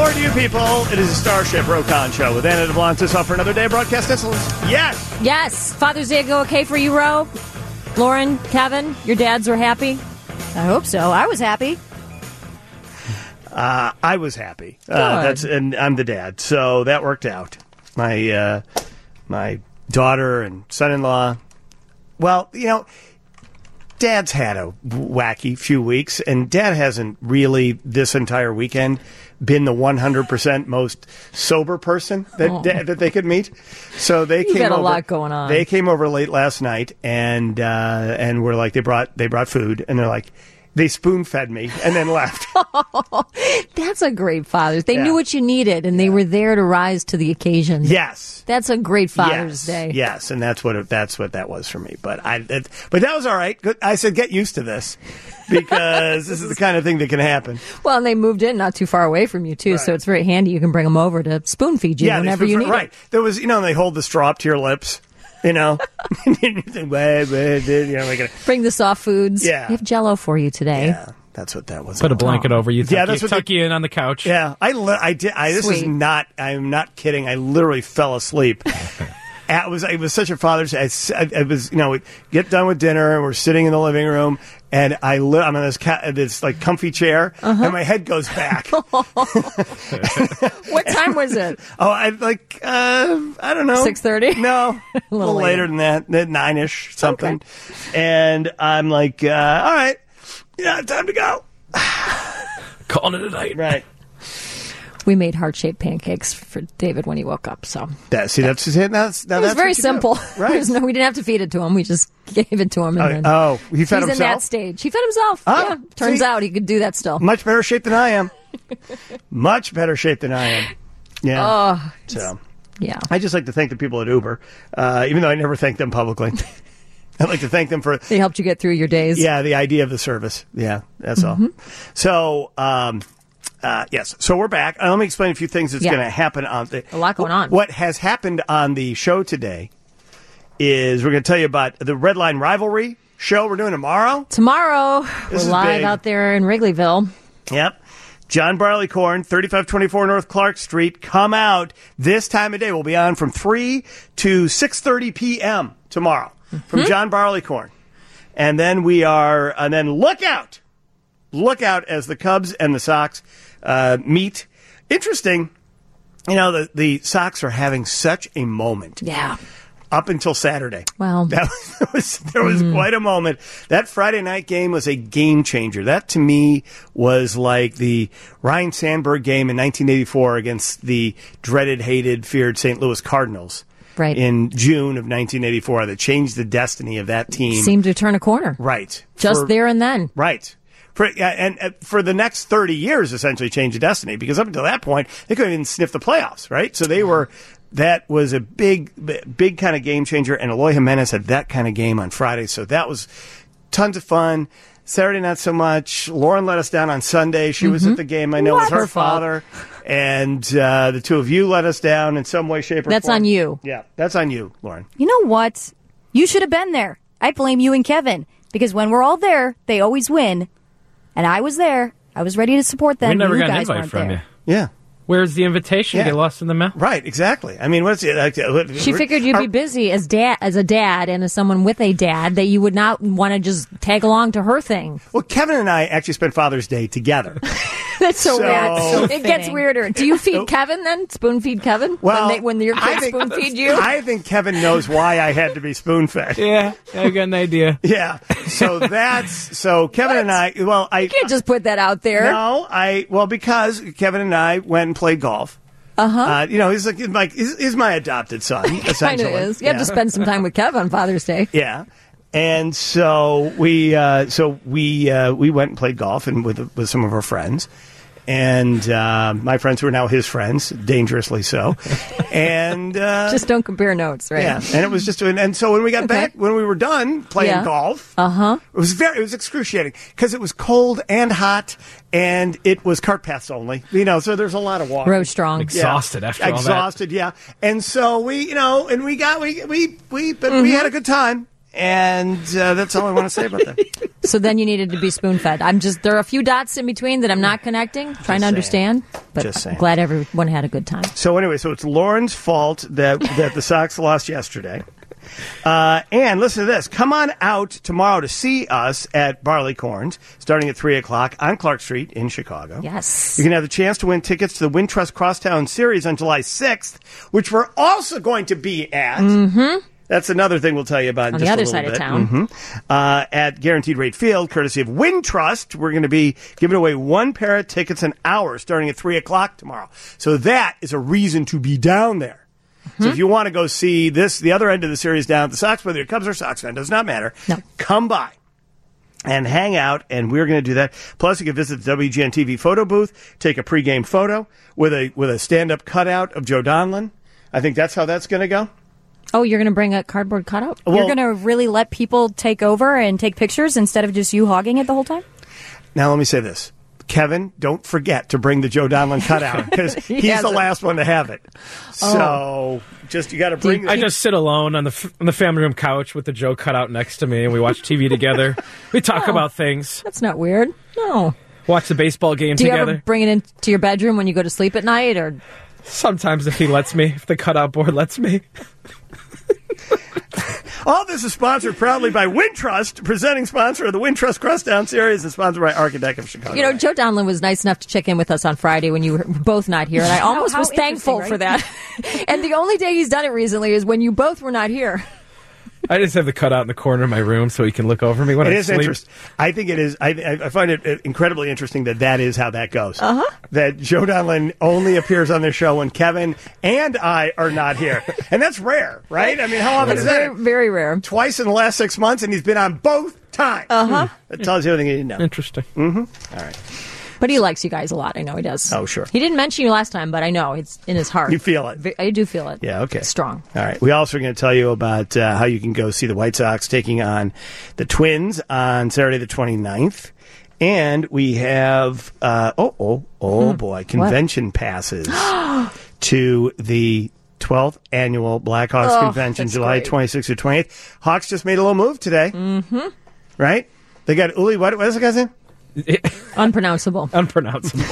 morning to you people. It is a Starship Rokon show with Anna DeBlantis off for another day of broadcast excellence. Yes. Yes. Father's Day go okay for you, Ro? Lauren, Kevin, your dads were happy? I hope so. I was happy. I was happy. And I'm the dad, so that worked out. My daughter and son-in-law. Well, Dad's had a wacky few weeks, and Dad hasn't really this entire weekend been the 100% most sober person that they could meet. So they came got a over, lot going on. They came over late last night, and were like they brought food, and they're like they spoon-fed me and then left. That's a great Father's Day. They knew what you needed, and they were there to rise to the occasion. Yes. That's a great Father's Day. Yes, and that's what that was for me. But but that was all right. I said, get used to this because this is the kind of thing that can happen. Well, and they moved in not too far away from you too, so it's very handy. You can bring them over to spoon feed you whenever you need. Right. There was, they hold the straw up to your lips. Bring the soft foods. Yeah. We have Jell-O for you today. Yeah. That's what that was. Put a blanket over you. Tuck you in on the couch. Yeah, I did. I'm not kidding. I literally fell asleep. It was such a Father's Day. It was, we get done with dinner and we're sitting in the living room and I'm in this like comfy chair and my head goes back. What time was it? I don't know. 6:30? No, a little later than that, 9-ish something. Okay. And I'm like, all right. Yeah, time to go. Calling it a night. Right. We made heart-shaped pancakes for David when he woke up. So that's it. It was very simple. Right. We didn't have to feed it to him. We just gave it to him. And he fed himself? He's in that stage. He fed himself. Oh, yeah. Turns out he could do that still. Much better shape than I am. Much better shape than I am. Yeah. So yeah. I just like to thank the people at Uber, even though I never thank them publicly. I'd like to thank them for... They helped you get through your days. Yeah, the idea of the service. Yeah, that's all. So, yes. So we're back. Let me explain a few things that's going to happen on... A lot going on. What has happened on the show today is we're going to tell you about the Red Line Rivalry show we're doing tomorrow. We're live out there in Wrigleyville. Yep. John Barleycorn, 3524 North Clark Street. Come out this time of day. We'll be on from 3 to 6:30 p.m. tomorrow. From John Barleycorn. And then look out as the Cubs and the Sox meet. Interesting, the Sox are having such a moment. Yeah. Up until Saturday. Well, there was quite a moment. That Friday night game was a game changer. That to me was like the Ryne Sandberg game in 1984 against the dreaded, hated, feared St. Louis Cardinals. Right. In June of 1984 that changed the destiny of that team. Seemed to turn a corner. Right. There and then. Right. And for the next 30 years, essentially changed the destiny because up until that point, they couldn't even sniff the playoffs, right? So that was a big kind of game changer, and Eloy Jimenez had that kind of game on Friday, so that was tons of fun. Saturday, not so much. Lauren let us down on Sunday. She was at the game, I know, with her father. And the two of you let us down in some way, shape, or form. That's on you. Yeah, that's on you, Lauren. You know what? You should have been there. I blame you and Kevin. Because when we're all there, they always win. And I was there. I was ready to support them. We never got an invite invite from there. you. Yeah. Where's the invitation? Get lost in the mail? Right, exactly. I mean, what's it? She figured you'd be busy as a dad and as someone with a dad that you would not want to just tag along to her thing. Well, Kevin and I actually spent Father's Day together. That's so weird. So it gets fitting. weirder. Do you feed Kevin then? Spoon feed Kevin? Well, when your kids spoon feed you? I think Kevin knows why I had to be spoon fed. Yeah, I got an idea. Yeah. So Kevin and I. Well, you can't just put that out there. No, because Kevin and I went and played golf. He's my adopted son. Essentially, kind of is. You have to spend some time with Kevin on Father's Day. Yeah. And so we went and played golf and with some of our friends. And my friends who are now his friends, dangerously so. And just don't compare notes, right? Yeah, and it was just, and so when we got back, when we were done playing golf, it was excruciating because it was cold and hot, and it was cart paths only. So there's a lot of walking. Row strong, exhausted after all that. Exhausted, yeah. And so we had a good time. And that's all I want to say about that. So then you needed to be spoon-fed. There are a few dots in between that I'm not connecting, trying to understand. But Just saying. glad everyone had a good time. So anyway, it's Lauren's fault that the Sox lost yesterday. And listen to this. Come on out tomorrow to see us at Barleycorns, starting at 3 o'clock on Clark Street in Chicago. Yes. You can have the chance to win tickets to the Wintrust Crosstown Series on July 6th, which we're also going to be at. Mm-hmm. That's another thing we'll tell you about in on just the other a little side bit. of town. Mm-hmm. At Guaranteed Rate Field, courtesy of Wintrust, we're going to be giving away one pair of tickets an hour starting at 3 o'clock tomorrow. So that is a reason to be down there. So if you want to go see the other end of the series down at the Sox, whether you're Cubs or Sox fan, does not matter. No. Come by and hang out, and we're going to do that. Plus, you can visit the WGN TV photo booth, take a pregame photo with a stand-up cutout of Joe Donlin. I think that's how that's going to go. Oh, you're going to bring a cardboard cutout? You're going to really let people take over and take pictures instead of just you hogging it the whole time? Now, let me say this. Kevin, don't forget to bring the Joe Donlin cutout because he's the last one to have it. So you got to bring it. I just sit alone on the family room couch with the Joe cutout next to me, and we watch TV together. We talk about things. That's not weird. No. Watch the baseball game Do you together. ever bring it into your bedroom when you go to sleep at night? Or Sometimes if he lets me, if the cutout board lets me. All this is sponsored proudly by Wintrust, presenting sponsor of the Wintrust Crosstown Series and sponsored by Architect of Chicago. You know, Joe Donlin was nice enough to check in with us on Friday when you were both not here, and I almost was thankful for that. And the only day he's done it recently is when you both were not here. I just have the cutout in the corner of my room so he can look over me when I sleep. It is interesting. I think it is. I find it incredibly interesting that is how that goes. That Joe Donlin only appears on this show when Kevin and I are not here. And that's rare, right? I mean, how often is that? Very rare. Twice in the last 6 months, and he's been on both times. That tells you everything you need to know. Interesting. All right. But he likes you guys a lot. I know he does. Oh, sure. He didn't mention you last time, but I know it's in his heart. You feel it. I do feel it. Yeah, okay. It's strong. All right. We also are going to tell you about how you can go see the White Sox taking on the Twins on Saturday the 29th. And we have, boy, convention passes to the 12th annual Blackhawks Convention, July 26th to 28th. Hawks just made a little move today. Mm-hmm. Right? They got Uli, what is the guy's name? Unpronounceable. They kind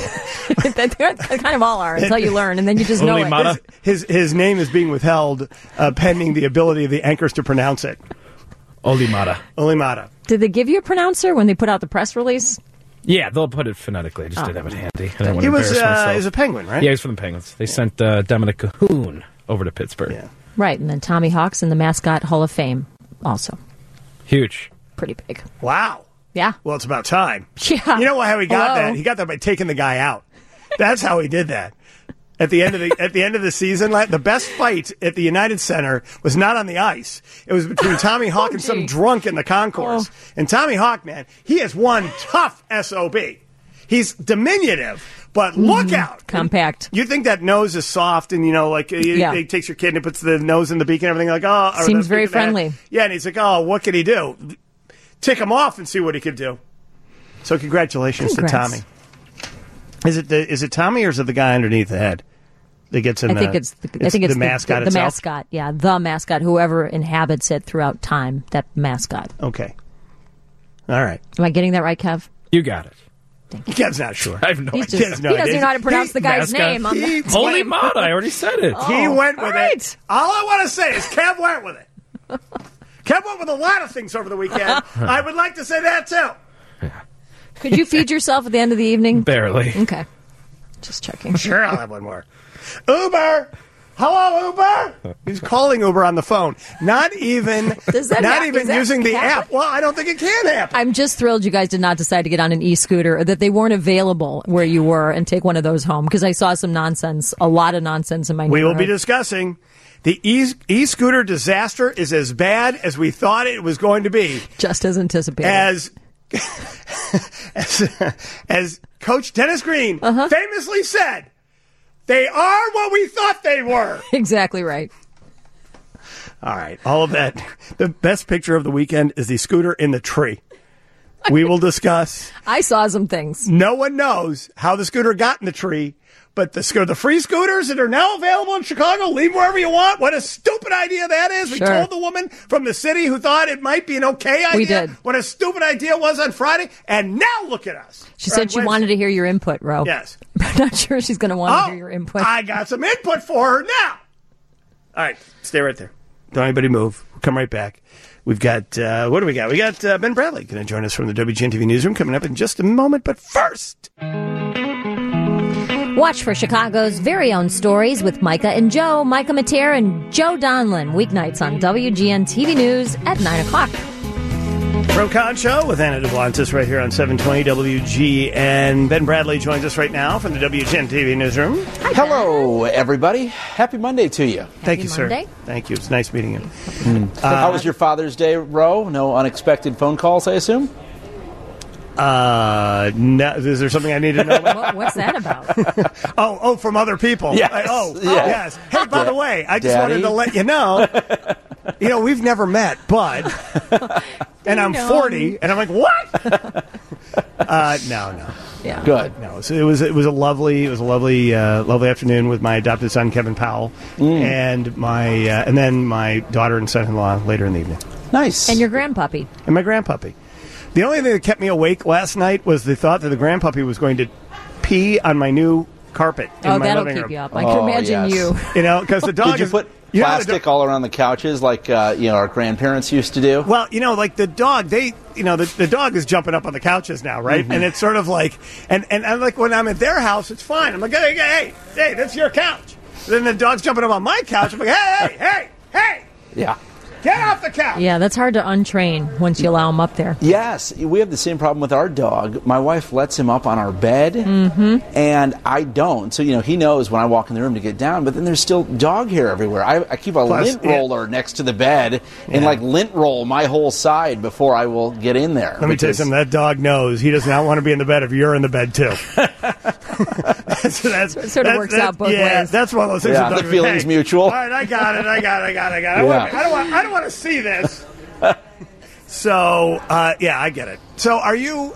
of all are until you learn, and then you just know it. His name is being withheld pending the ability of the anchors to pronounce it. Olimata. Did they give you a pronouncer when they put out the press release? Yeah, they'll put it phonetically. I just didn't have it handy. He was a Penguin, right? Yeah, he's from the Penguins. They sent Dominic Cahoon over to Pittsburgh. Yeah. Right, and then Tommy Hawks in the Mascot Hall of Fame also. Huge. Pretty big. Wow. Yeah. Well, it's about time. Yeah. You know how he got that? He got that by taking the guy out. That's how he did that. At the end of the season, the best fight at the United Center was not on the ice. It was between Tommy Hawk and some drunk in the concourse. And Tommy Hawk, man, he is one tough SOB. He's diminutive, but look out. Compact. You think that nose is soft and, he takes your kid and he puts the nose in the beak and everything Seems very friendly. Yeah, and he's like, what could he do? Tick him off and see what he could do. So congratulations to Tommy. Is it Tommy or is it the guy underneath the head that gets in? I think it's the mascot the itself? mascot, yeah, the mascot. Whoever inhabits it throughout time, that mascot. Okay. All right. Am I getting that right, Kev? You got it. Kev's not sure. I have no idea. He doesn't know how to pronounce the guy's name. Holy Mata, I already said it. He went with it. All I want to say is Kev went with it. Kev went with a lot of things over the weekend. I would like to say that, too. Could you feed yourself at the end of the evening? Barely. Okay. Just checking. Sure, I'll have one more. Uber! Hello, Uber! He's calling Uber on the phone. Not even using the app. Well, I don't think it can happen. I'm just thrilled you guys did not decide to get on an e-scooter, or that they weren't available where you were, and take one of those home, because I saw some nonsense, a lot of nonsense in my neighborhood. We will be discussing the e-scooter disaster is as bad as we thought it was going to be. Just as anticipated. As Coach Dennis Green famously said, they are what we thought they were. Exactly right. All right. All of that. The best picture of the weekend is the scooter in the tree. We will discuss. I saw some things. No one knows how the scooter got in the tree, But the free scooters that are now available in Chicago, leave wherever you want. What a stupid idea that is. We told the woman from the city who thought it might be an okay idea. We did. What a stupid idea it was on Friday. And now look at us. She said she wanted to hear your input, Ro. Yes. I'm not sure she's going to want to hear your input. I got some input for her now. All right. Stay right there. Don't anybody move. We'll come right back. We've got, what do we got? We got Ben Bradley going to join us from the WGN-TV newsroom coming up in just a moment. But first, watch for Chicago's very own stories with Micah and Joe, Micah Mater and Joe Donlin, weeknights on WGN-TV News at 9 o'clock. Pro Con Show with Anna DeBlantis right here on 720 WG. And Ben Bradley joins us right now from the WGN-TV newsroom. Hi, hello, everybody. Happy Monday to you. Thank you, Monday. sir. Thank you. It's nice meeting you. How was your Father's Day, Ro? No unexpected phone calls, I assume? No, is there something I need to know about? What's that about? From other people. Yes. Yes. Hey, by the way, I just wanted to let you know, we've never met, but, and I'm 40, and I'm like, what? No. Yeah. Good. No, so it was a lovely afternoon with my adopted son Kevin Powell and then my daughter and son-in-law later in the evening. Nice. And your grandpuppy. And my grandpuppy. The only thing that kept me awake last night was the thought that the grandpuppy was going to pee on my new carpet in my that'll living keep room. you up. I can imagine you. Because the dog. Did you put plastic all around the couches like our grandparents used to do? Well, like the dog, the dog is jumping up on the couches now, right? Mm-hmm. And it's sort of like, and I'm like, when I'm at their house, it's fine. I'm like, hey, that's your couch. Then the dog's jumping up on my couch. I'm like, hey. Yeah. Get off the couch. Yeah, that's hard to untrain once you allow him up there. Yes, we have the same problem with our dog. My wife lets him up on our bed, and I don't. So, he knows when I walk in the room to get down, but then there's still dog hair everywhere. I keep a lint roller next to the bed and, lint roll my whole side before I will get in there. Let me tell you something. That dog knows he does not want to be in the bed if you're in the bed, too. It sort of works out both ways. That's one of those things. Yeah, the feeling's mutual. All right, I got it. I don't want to see this. So, I get it. So, are you?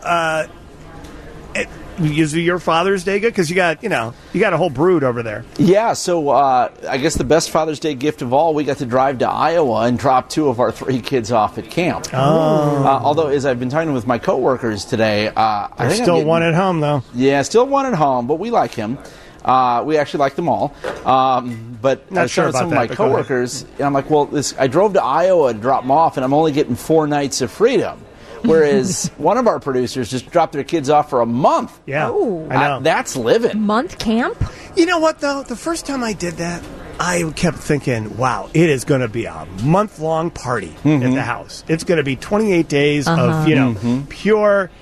Is your Father's Day good? Because you got a whole brood over there. Yeah. So, I guess the best Father's Day gift of all, we got to drive to Iowa and drop 2 of our 3 kids off at camp. Oh. Although, as I've been talking with my coworkers today, There's still one at home though. Yeah, still one at home, but we like him. We actually like them all. But I was talking with some of my coworkers, and I'm like, I drove to Iowa to drop them off, and I'm only getting 4 nights of freedom. Whereas one of our producers just dropped their kids off for a month. Yeah, I know. That's living. Month camp? You know what, though? The first time I did that, I kept thinking, wow, it is going to be a month-long party at the house. It's going to be 28 days of, pure,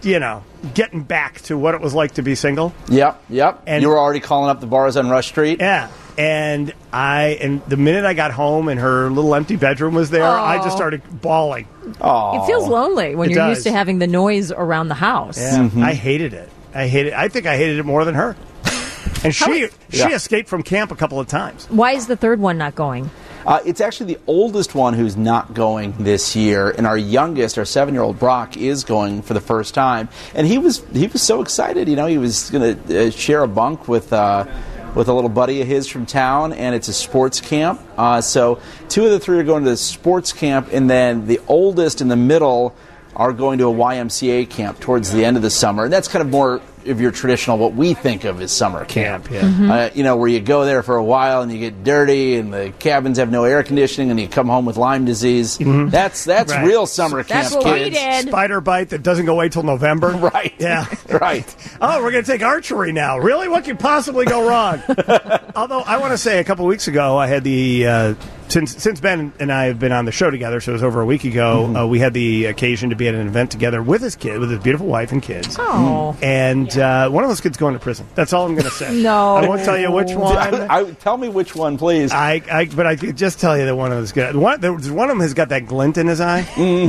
getting back to what it was like to be single. Yep. And you were already calling up the bars on Rush Street? Yeah. And the minute I got home and her little empty bedroom was there, I just started bawling. It feels lonely when you're used to having the noise around the house. Yeah. I hated it. I think I hated it more than her. And she escaped from camp a couple of times. Why is the third one not going? It's actually the oldest one who's not going this year, and our youngest, our 7-year-old Brock, is going for the first time. And he was so excited. He was going to share a bunk with a little buddy of his from town, and it's a sports camp. So 2 of the 3 are going to the sports camp, and then the oldest in the middle are going to a YMCA camp towards the end of the summer. And that's kind of more of your traditional, what we think of as summer camp. Where you go there for a while and you get dirty and the cabins have no air conditioning and you come home with Lyme disease. That's right. Real summer camp, that's what kids. We did. Spider bite that doesn't go away till November. Right. Yeah. Right. Oh, we're going to take archery now. Really? What could possibly go wrong? Although I want to say a couple of weeks ago I had the... Since Ben and I have been on the show together, so it was over a week ago, we had the occasion to be at an event together with his beautiful wife and kids. Oh. And one of those kids going to prison. That's all I'm going to say. No. I won't tell you which one. Tell me which one, please. But I could just tell you that one of them is good. One of them has got that glint in his eye.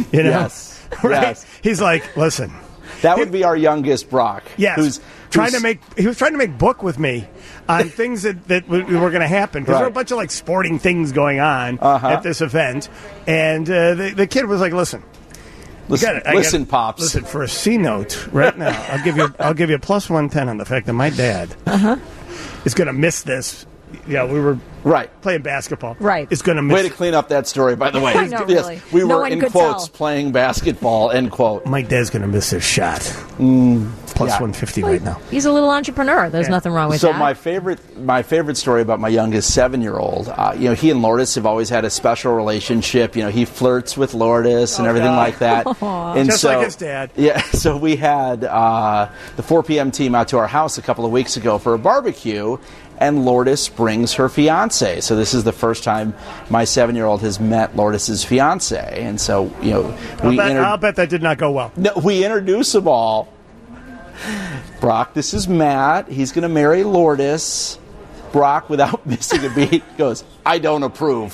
Yes. Right? Yes. He's like, listen. That would be our youngest, Brock. Yes. He was trying to make book with me on things that were going to happen because there were a bunch of sporting things going on at this event, and the kid was like, "Listen, Pops. Listen, for a C note right now, I'll give you a plus 110 on the fact that my dad is going to miss this. Yeah, we were playing basketball. Right. Is going to miss. Way to clean up that story, by the way. I know, really. We No were, one in could quotes, tell. playing basketball, end quote. Mike Dad's going to miss his shot. Plus 150 right now. He's a little entrepreneur. There's nothing wrong with that. So my favorite story about my youngest 7-year-old, he and Lourdes have always had a special relationship. He flirts with Lourdes and everything like that. And Just like his dad. Yeah, so we had the 4 p.m. team out to our house a couple of weeks ago for a barbecue, and Lourdes brings her fiance. So this is the first time my 7-year-old has met Lourdes' fiance, and so I'll bet that did not go well. No, we introduce them all. Brock, this is Matt. He's going to marry Lourdes. Brock, without missing a beat, goes, I don't approve.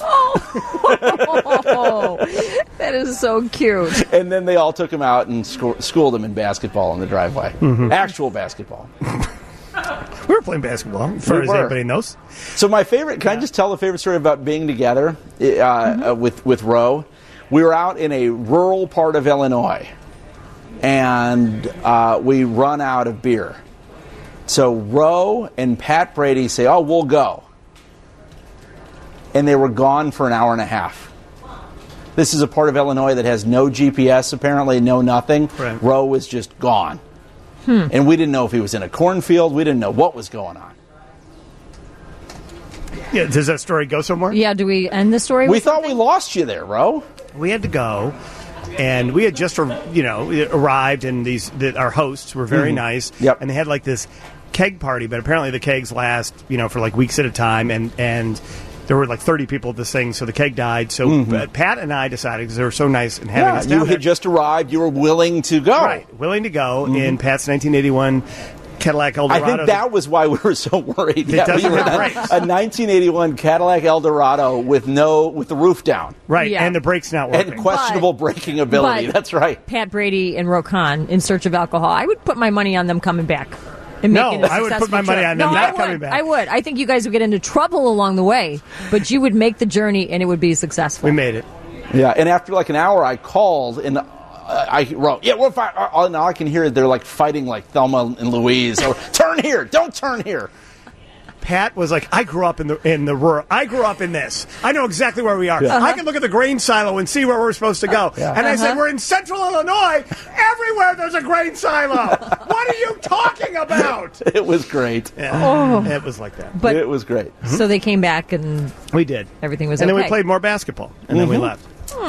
Oh, that is so cute. And then they all took him out and schooled him in basketball in the driveway. Actual basketball. We were playing basketball, as far as anybody knows. So my favorite, can I just tell the favorite story about being together with Ro? We were out in a rural part of Illinois, and we run out of beer. So Ro and Pat Brady say, oh, we'll go. And they were gone for an hour and a half. This is a part of Illinois that has no GPS, apparently, no nothing. Right. Ro was just gone. And we didn't know if he was in a cornfield. We didn't know what was going on. Yeah, does that story go somewhere? Yeah, do we end the story? We thought we lost you there, Ro. We had to go, and we had just arrived, and our hosts were very nice. Yep. And they had like this keg party, but apparently the kegs last for like weeks at a time, and there were like 30 people at this thing, so the keg died. So Pat and I decided, because they were so nice and having us down you had just arrived. You were willing to go. Right, willing to go in Pat's 1981 Cadillac Eldorado. I think that was why we were so worried. It doesn't we were have brakes. A 1981 Cadillac Eldorado with the roof down. Right, Yeah. and the brakes not working. And questionable braking ability. but That's right. Pat Brady and Rokan in search of alcohol. I would put my money on them coming back. And No, making a I would put successful my money trip. on them No, not I would. coming back. I would. I think you guys would get into trouble along the way, but you would make the journey and it would be successful. We made it. Yeah, and after like an hour, I called and I wrote, we're fine. Now I can hear they're like fighting like Thelma and Louise. Or, turn here. Don't turn here. Pat was like, I grew up in the rural. I grew up in this. I know exactly where we are. I can look at the grain silo and see where we're supposed to go. Yeah. And I said, we're in central Illinois. Everywhere there's a grain silo. What are you talking about? It was great. Yeah. It was like that. But it was great. So they came back and We did. everything was And okay. then we played more basketball. And then we left.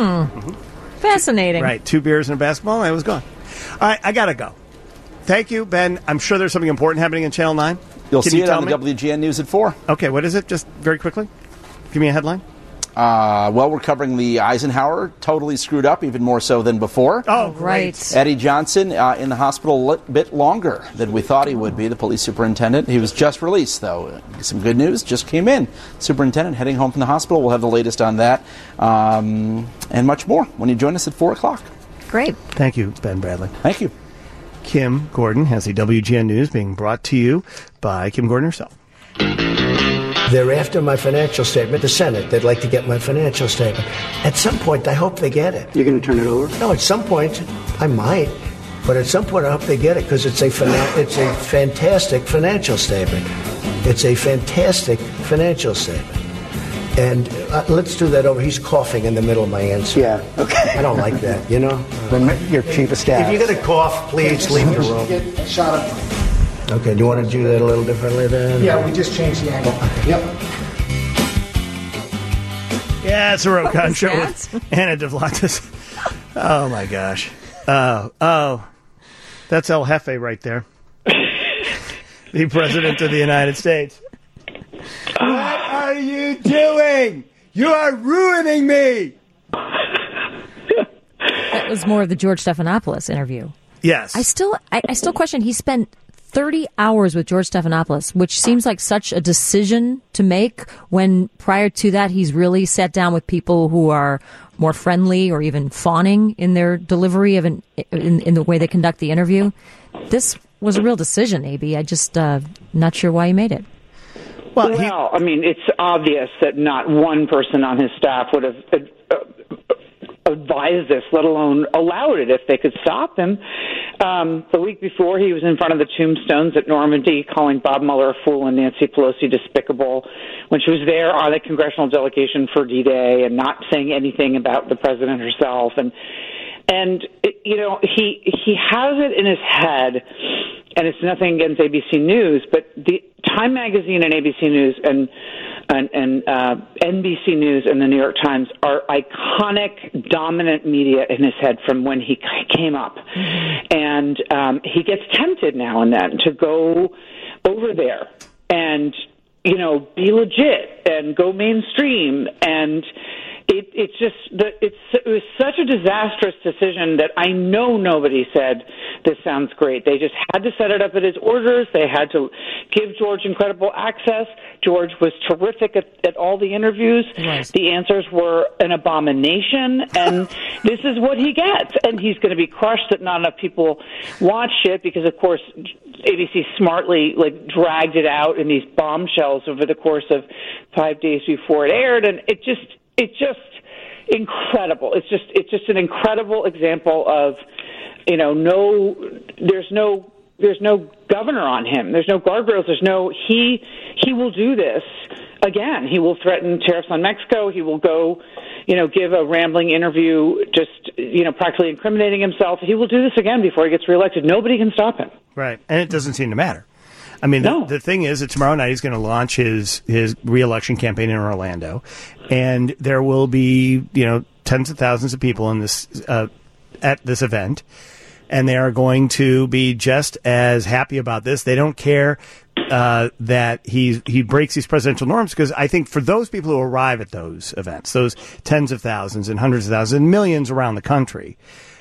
Fascinating. Right. 2 beers and a basketball, and I was gone. All right, I got to go. Thank you, Ben. I'm sure there's something important happening in Channel 9. You'll Can see you it tell on the me? WGN News at 4. Okay, what is it? Just very quickly. Give me a headline. We're covering the Eisenhower, totally screwed up, even more so than before. Oh, Right. great. Eddie Johnson in the hospital a bit longer than we thought he would be, the police superintendent. He was just released, though. Some good news just came in. Superintendent heading home from the hospital. We'll have the latest on that and much more when you join us at 4 o'clock. Great. Thank you, Ben Bradley. Thank you. Kim Gordon has the WGN News being brought to you by Kim Gordon herself. They're after my financial statement. The Senate, they'd like to get my financial statement. At some point, I hope they get it. You're going to turn it over? No, at some point, I might. But at some point, I hope they get it because it's a fantastic financial statement. It's a fantastic financial statement. And let's do that over. He's coughing in the middle of my answer. Yeah, okay. I don't like that, you know? Your chief of staff. If you're going to cough, please leave the room. Get shot up. Okay, do you want to do that a little differently then? Yeah, we just changed the angle. Yep. Yeah, it's a Rokan was show that? with Anna Devlatis. Oh, my gosh. Oh. That's El Jefe right there. The President of the United States. What are you doing? You are ruining me. That was more of the George Stephanopoulos interview. Yes. I still question. He spent 30 hours with George Stephanopoulos, which seems like such a decision to make when prior to that he's really sat down with people who are more friendly or even fawning in their delivery of in the way they conduct the interview. This was a real decision, AB. I just not sure why he made it. Well, I mean, it's obvious that not one person on his staff would have advised this, let alone allowed it if they could stop him. The week before, he was in front of the tombstones at Normandy calling Bob Mueller a fool and Nancy Pelosi despicable when she was there on the congressional delegation for D-Day and not saying anything about the president herself. And he has it in his head, and it's nothing against ABC News, but the Time Magazine and ABC News and NBC News and the New York Times are iconic, dominant media in his head from when he came up. And he gets tempted now and then to go over there and, be legit and go mainstream. And it was such a disastrous decision that I know nobody said, this sounds great. They just had to set it up at his orders. They had to give George incredible access. George was terrific at all the interviews. Nice. The answers were an abomination, and this is what he gets. And he's going to be crushed that not enough people watched it because, of course, ABC smartly dragged it out in these bombshells over the course of 5 days before it aired, and it's just incredible. It's just an incredible example of, there's no governor on him. There's no guardrails. He will do this again. He will threaten tariffs on Mexico. He will go, give a rambling interview, just, practically incriminating himself. He will do this again before he gets reelected. Nobody can stop him. Right. And it doesn't seem to matter. I mean, the thing is that tomorrow night he's going to launch his re-election campaign in Orlando, and there will be, tens of thousands of people in this at this event, and they are going to be just as happy about this. They don't care that he breaks these presidential norms, because I think for those people who arrive at those events, those tens of thousands and hundreds of thousands and millions around the country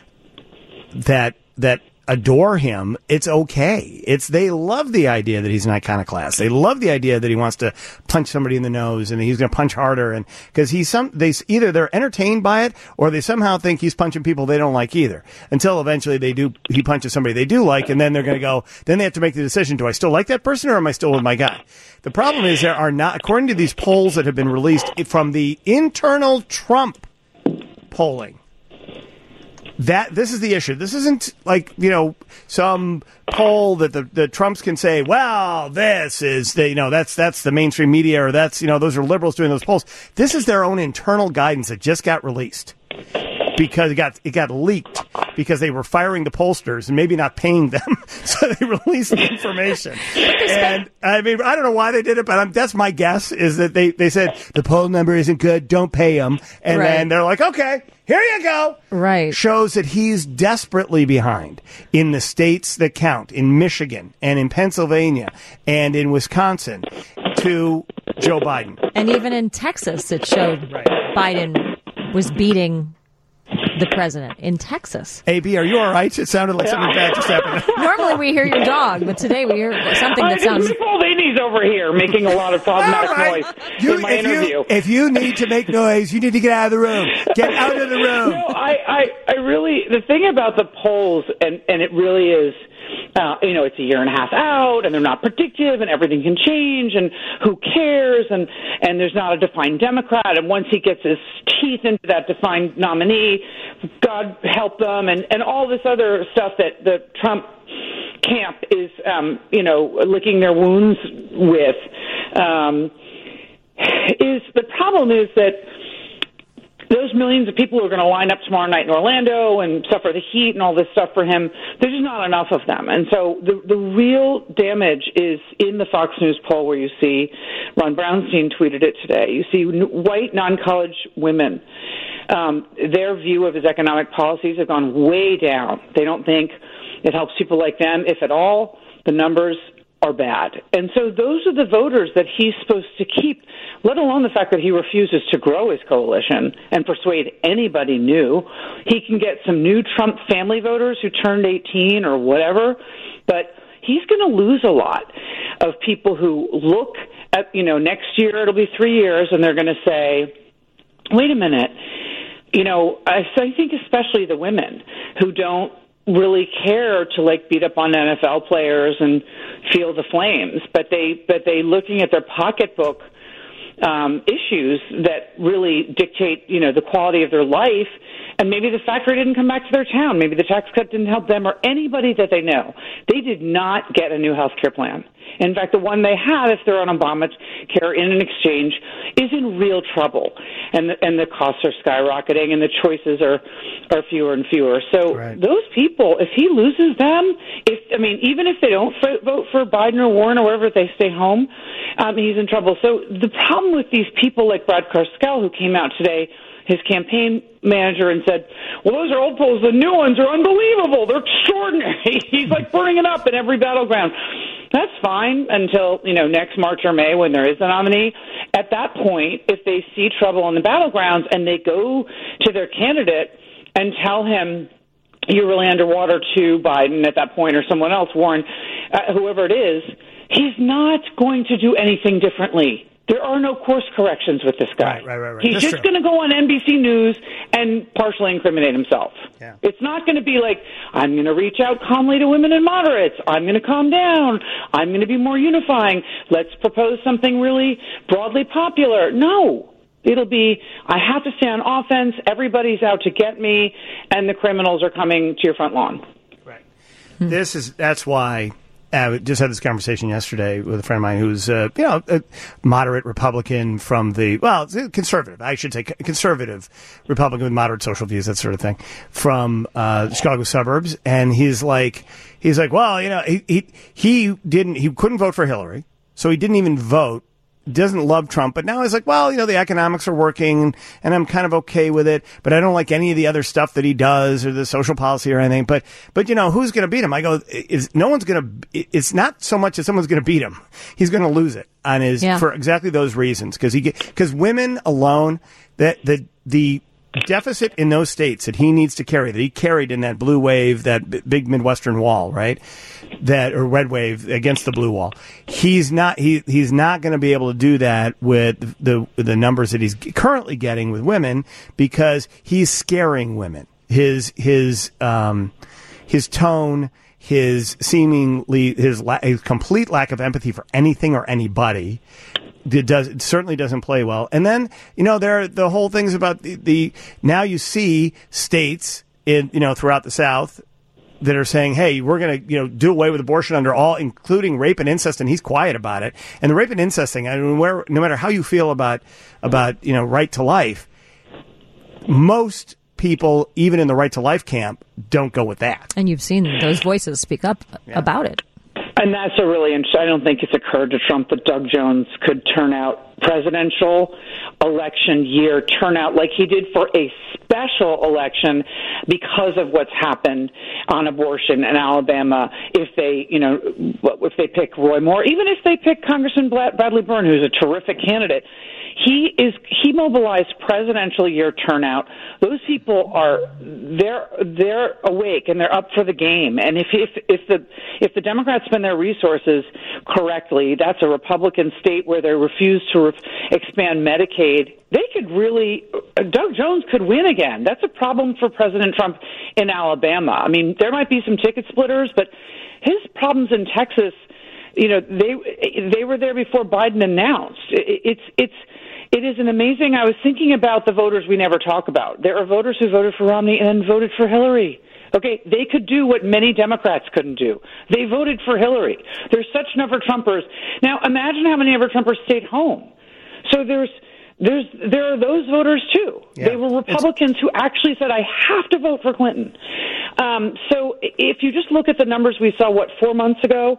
that adore him, it's okay. They love the idea that he's an iconoclast. They love the idea that he wants to punch somebody in the nose and he's going to punch harder, and because either they're entertained by it or they somehow think he's punching people they don't like either. Until eventually he punches somebody they do like, and then they're going to then they have to make the decision: do I still like that person or am I still with my guy? The problem is there are not, according to these polls that have been released from the internal Trump polling. This is the issue. This isn't some poll that the Trumps can say, well, this is that's the mainstream media, or that's those are liberals doing those polls. This is their own internal guidance that just got released because it got leaked because they were firing the pollsters and maybe not paying them, so they released the information. And I mean, I don't know why they did it, but that's my guess, is that they said the poll number isn't good, don't pay them, and then they're like, okay, here you go. Right. Shows that he's desperately behind in the states that count, in Michigan and in Pennsylvania and in Wisconsin, to Joe Biden. And even in Texas, it showed Biden was beating the president in Texas. AB, are you all right? It sounded like something bad just happened. Normally we hear your dog, but today we hear something that sounds... Mulvaney's over here making a lot of problematic noise in my interview. If you need to make noise, you need to get out of the room. Get out of the room. No, I really... The thing about the polls, and it really is... it's a year and a half out, and they're not predictive, and everything can change, and who cares, and there's not a defined Democrat, and once he gets his teeth into that defined nominee, God help them, and all this other stuff that the Trump camp is, licking their wounds with, is the problem is that those millions of people who are going to line up tomorrow night in Orlando and suffer the heat and all this stuff for him, there's just not enough of them. And so the real damage is in the Fox News poll, where you see, Ron Brownstein tweeted it today, you see white non-college women, their view of his economic policies have gone way down. They don't think it helps people like them, if at all. The numbers are bad. And so those are the voters that he's supposed to keep, let alone the fact that he refuses to grow his coalition and persuade anybody new. He can get some new Trump family voters who turned 18 or whatever, but he's going to lose a lot of people who look at, next year it'll be 3 years, and they're going to say, wait a minute, I think especially the women who don't really care to beat up on NFL players and feel the flames, but they looking at their pocketbook issues that really dictate, the quality of their life. And maybe the factory didn't come back to their town. Maybe the tax cut didn't help them or anybody that they know. They did not get a new health care plan. In fact, the one they have, if they're on Obamacare in an exchange, is in real trouble. And the costs are skyrocketing and the choices are fewer and fewer. So those people, if he loses them, even if they don't vote for Biden or Warren or wherever they stay home, he's in trouble. So the problem with these people like Brad Carskell, who came out today, his campaign manager, and said, well, those are old polls. The new ones are unbelievable. They're extraordinary. He's like burning it up in every battleground. That's fine until, next March or May when there is a nominee. At that point, if they see trouble in the battlegrounds and they go to their candidate and tell him, you're really underwater to Biden at that point or someone else, Warren, whoever it is, he's not going to do anything differently. There are no course corrections with this guy. Right. He's just going to go on NBC News and partially incriminate himself. Yeah. It's not going to be like, I'm going to reach out calmly to women and moderates. I'm going to calm down. I'm going to be more unifying. Let's propose something really broadly popular. No. It'll be, I have to stay on offense. Everybody's out to get me, and the criminals are coming to your front lawn. Right. That's why. I just had this conversation yesterday with a friend of mine who's, a moderate Republican from conservative. I should say conservative Republican with moderate social views, that sort of thing, from the Chicago suburbs. And he's like, well, he couldn't vote for Hillary, so he didn't even vote. Doesn't love Trump, but now he's like, well, the economics are working and I'm kind of okay with it, but I don't like any of the other stuff that he does or the social policy or anything. But who's going to beat him? I go, it's not so much that someone's going to beat him. He's going to lose it on for exactly those reasons. Because women alone, the deficit in those states that he needs to carry, that he carried in that blue wave, that big Midwestern wall, right? Or red wave against the blue wall. He's not going to be able to do that with the numbers that he's currently getting with women because he's scaring women. His tone, his complete lack of empathy for anything or anybody. It certainly doesn't play well. And then, there are the whole things about the now you see states throughout the South that are saying, hey, we're going to, do away with abortion under all, including rape and incest, and he's quiet about it. And the rape and incest thing, no matter how you feel about right to life, most people, even in the right to life camp, don't go with that. And you've seen those voices speak up about it. And that's a really interesting. I don't think it's occurred to Trump that Doug Jones could turn out presidential election year turnout like he did for a special election because of what's happened on abortion in Alabama. If they pick Roy Moore, even if they pick Congressman Bradley Byrne, who's a terrific candidate, he mobilized presidential year turnout. Those people they're awake and they're up for the game. And if the Democrats spend their resources correctly, that's a Republican state where they refuse to expand Medicaid. They could really, Doug Jones could win again. That's a problem for President Trump in Alabama. I mean, there might be some ticket splitters, but his problems in Texas, they were there before Biden announced. It is an amazing. I was thinking about the voters we never talk about. There are voters who voted for Romney and then voted for Hillary. Okay, they could do what many Democrats couldn't do. They voted for Hillary. There's such never-Trumpers. Now, imagine how many never-Trumpers stayed home. So there are those voters too. Yeah. They were Republicans who actually said, I have to vote for Clinton. So if you just look at the numbers we saw, 4 months ago,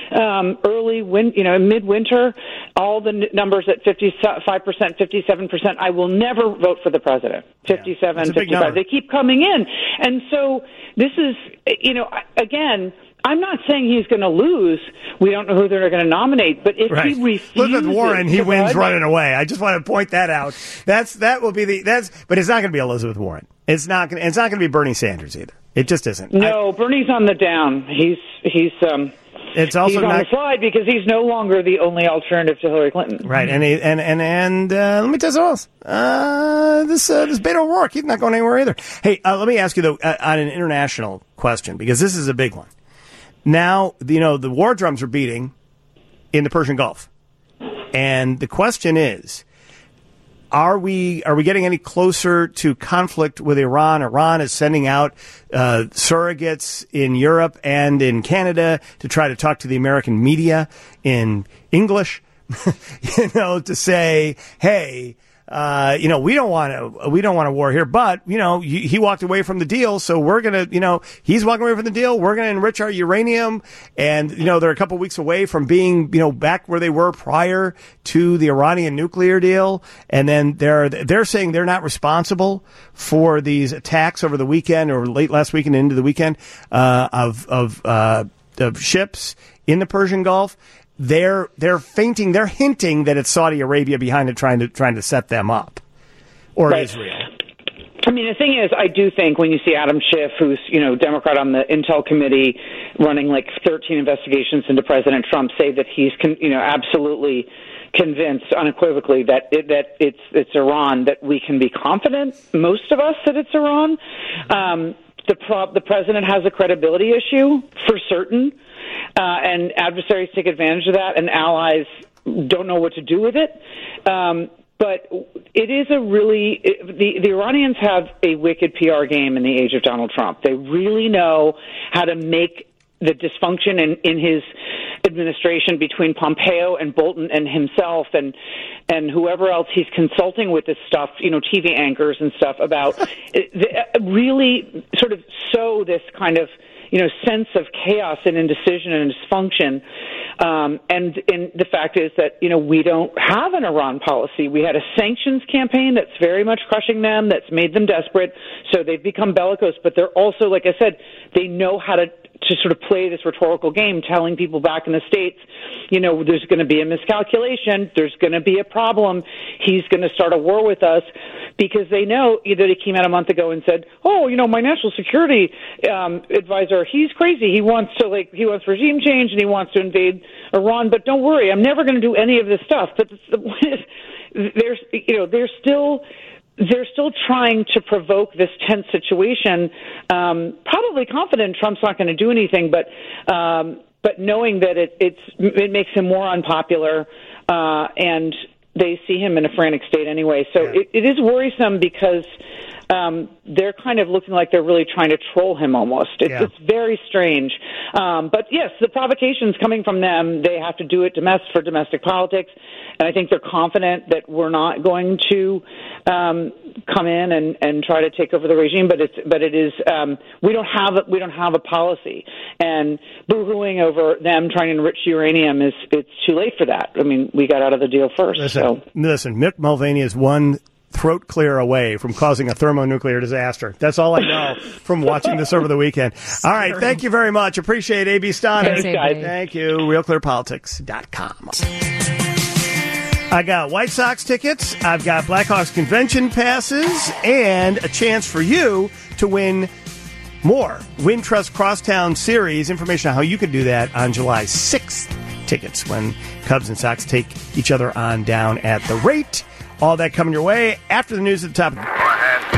midwinter, all the numbers at 55%, 57%, I will never vote for the president. 57, 55. They keep coming in. And so this is, again, I'm not saying he's going to lose. We don't know who they're going to nominate. But if he refuses, look at Warren, he wins running away. I just want to point that out. But it's not going to be Elizabeth Warren. It's not going to be Bernie Sanders either. It just isn't. No, Bernie's on the down. It's also he's on the slide because he's no longer the only alternative to Hillary Clinton. Right, and let me tell you something else. This Beto O'Rourke, he's not going anywhere either. Hey, let me ask you though on an international question because this is a big one. Now, the war drums are beating in the Persian Gulf. And the question is, are we getting any closer to conflict with Iran? Iran is sending out surrogates in Europe and in Canada to try to talk to the American media in English, to say, hey, we don't want a war here, but, he walked away from the deal. So we're going to, he's walking away from the deal. We're going to enrich our uranium. And, they're a couple weeks away from being, back where they were prior to the Iranian nuclear deal. And then they're saying they're not responsible for these attacks over the weekend or late last weekend into the weekend, of ships in the Persian Gulf. They're hinting that it's Saudi Arabia behind it, trying to set them up, or right. Israel. I mean, the thing is, I do think when you see Adam Schiff, who's, Democrat on the Intel Committee, running like 13 investigations into President Trump, say that he's, absolutely convinced unequivocally that it's Iran, that we can be confident, most of us, that it's Iran. The president has a credibility issue for certain. And adversaries take advantage of that, and allies don't know what to do with it. But it is the Iranians have a wicked PR game in the age of Donald Trump. They really know how to make the dysfunction in his administration between Pompeo and Bolton and himself and whoever else he's consulting with this stuff, TV anchors and stuff about really sort of sow this kind of sense of chaos and indecision and dysfunction. And the fact is that, we don't have an Iran policy. We had a sanctions campaign that's very much crushing them, that's made them desperate. So they've become bellicose, but they're also, like I said, they know how to sort of play this rhetorical game, telling people back in the States, there's going to be a miscalculation, there's going to be a problem, he's going to start a war with us, because they know that he came out a month ago and said, my national security advisor, he's crazy, he wants regime change and he wants to invade Iran, but don't worry, I'm never going to do any of this stuff. But they're still trying to provoke this tense situation, probably confident Trump's not going to do anything, but knowing that it makes him more unpopular, and they see him in a frantic state anyway. So it is worrisome because they're kind of looking like they're really trying to troll him almost. It's very strange. But yes, the provocation's coming from them. They have to do it for domestic politics. And I think they're confident that we're not going to come in and try to take over the regime. But it is we don't have a policy. And boo-hooing over them trying to enrich uranium it's too late for that. I mean, we got out of the deal first. Listen, Mick Mulvaney is one throat clear away from causing a thermonuclear disaster. That's all I know from watching this over the weekend. All right, thank you very much. Appreciate A.B. Stoddard. Thanks, guys. Thank you. RealClearPolitics.com. I got White Sox tickets, I've got Blackhawks convention passes, and a chance for you to win more Wintrust Crosstown Series. Information on how you can do that on July 6th. Tickets when Cubs and Sox take each other on down at the rate. All that coming your way after the news at the top of the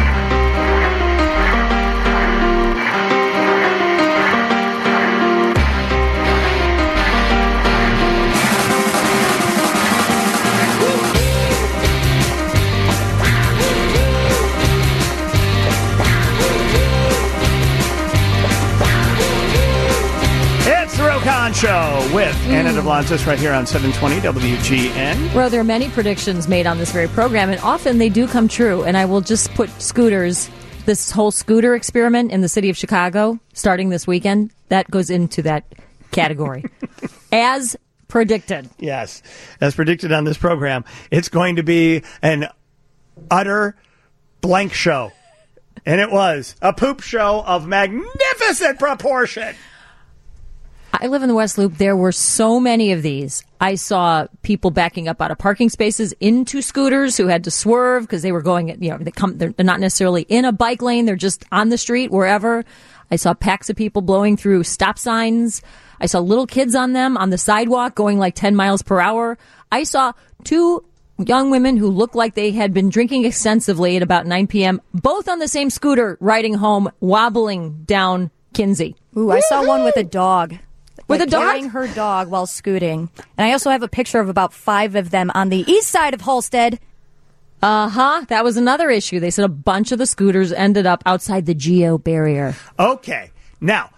Show with Anna DeBlantis right here on 720 WGN. Well, there are many predictions made on this very program, and often they do come true. And I will just put this whole scooter experiment in the city of Chicago, starting this weekend, that goes into that category. As predicted. Yes, as predicted on this program, it's going to be an utter blank show. And it was a poop show of magnificent proportion. I live in the West Loop. There were so many of these. I saw people backing up out of parking spaces into scooters who had to swerve because they were going, they're not necessarily in a bike lane. They're just on the street, wherever. I saw packs of people blowing through stop signs. I saw little kids on them on the sidewalk going like 10 miles per hour. I saw two young women who looked like they had been drinking extensively at about 9 p.m., both on the same scooter, riding home, wobbling down Kinsey. Ooh, I saw one with a dog. With a dog? Carrying her dog while scooting. And I also have a picture of about 5 of them on the east side of Halstead That was another issue. They said a bunch of the scooters ended up outside the geo barrier. Okay. Now,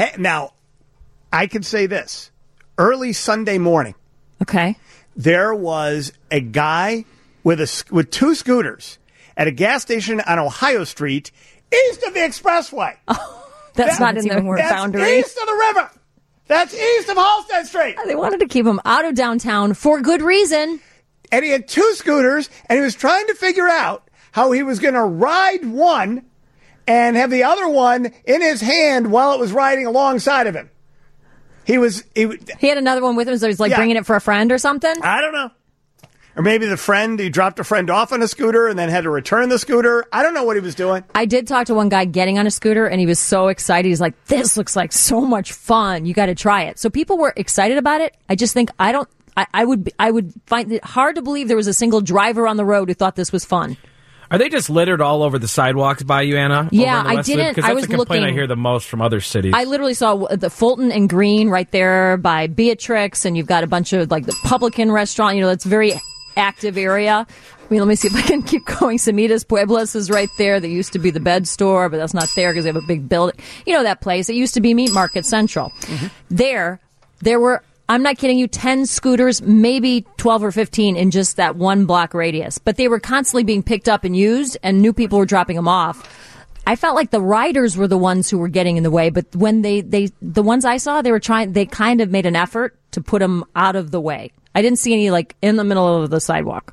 I can say this. Early Sunday morning, Okay. there was a guy with two scooters at a gas station on Ohio Street, east of the expressway. That's not in the worse. boundary. That's east of the river. That's east of Halstead Street. They wanted to keep him out of downtown for good reason. And he had two scooters, and he was trying to figure out how he was going to ride one and have the other one in his hand while it was riding alongside of him. He had another one with him, so he's like Yeah. bringing it for a friend or something. I don't know. Or maybe he dropped a friend off on a scooter and then had to return the scooter. I don't know what he was doing. I did talk to one guy getting on a scooter, and he was so excited. He's like, this looks like so much fun. You got to try it. So people were excited about it. I just think I would find it hard to believe there was a single driver on the road who thought this was fun. Are they just littered all over the sidewalks by you, Anna? Yeah, over in the I West Loop? didn't. 'Cause I that's was the complaint looking- I hear the most from other cities. I literally saw the Fulton and Green right there by Beatrix, and you've got a bunch of like the Publican restaurant. That's a very active area. I mean, let me see if I can keep going. Semitas Pueblos is right there. That used to be the bed store, but that's not there because they have a big building. That place. It used to be Meat Market Central. Mm-hmm. There were, I'm not kidding you, 10 scooters, maybe 12 or 15 in just that one block radius. But they were constantly being picked up and used, and new people were dropping them off. I felt like the riders were the ones who were getting in the way, but when the ones I saw, they kind of made an effort to put them out of the way. I didn't see any like in the middle of the sidewalk.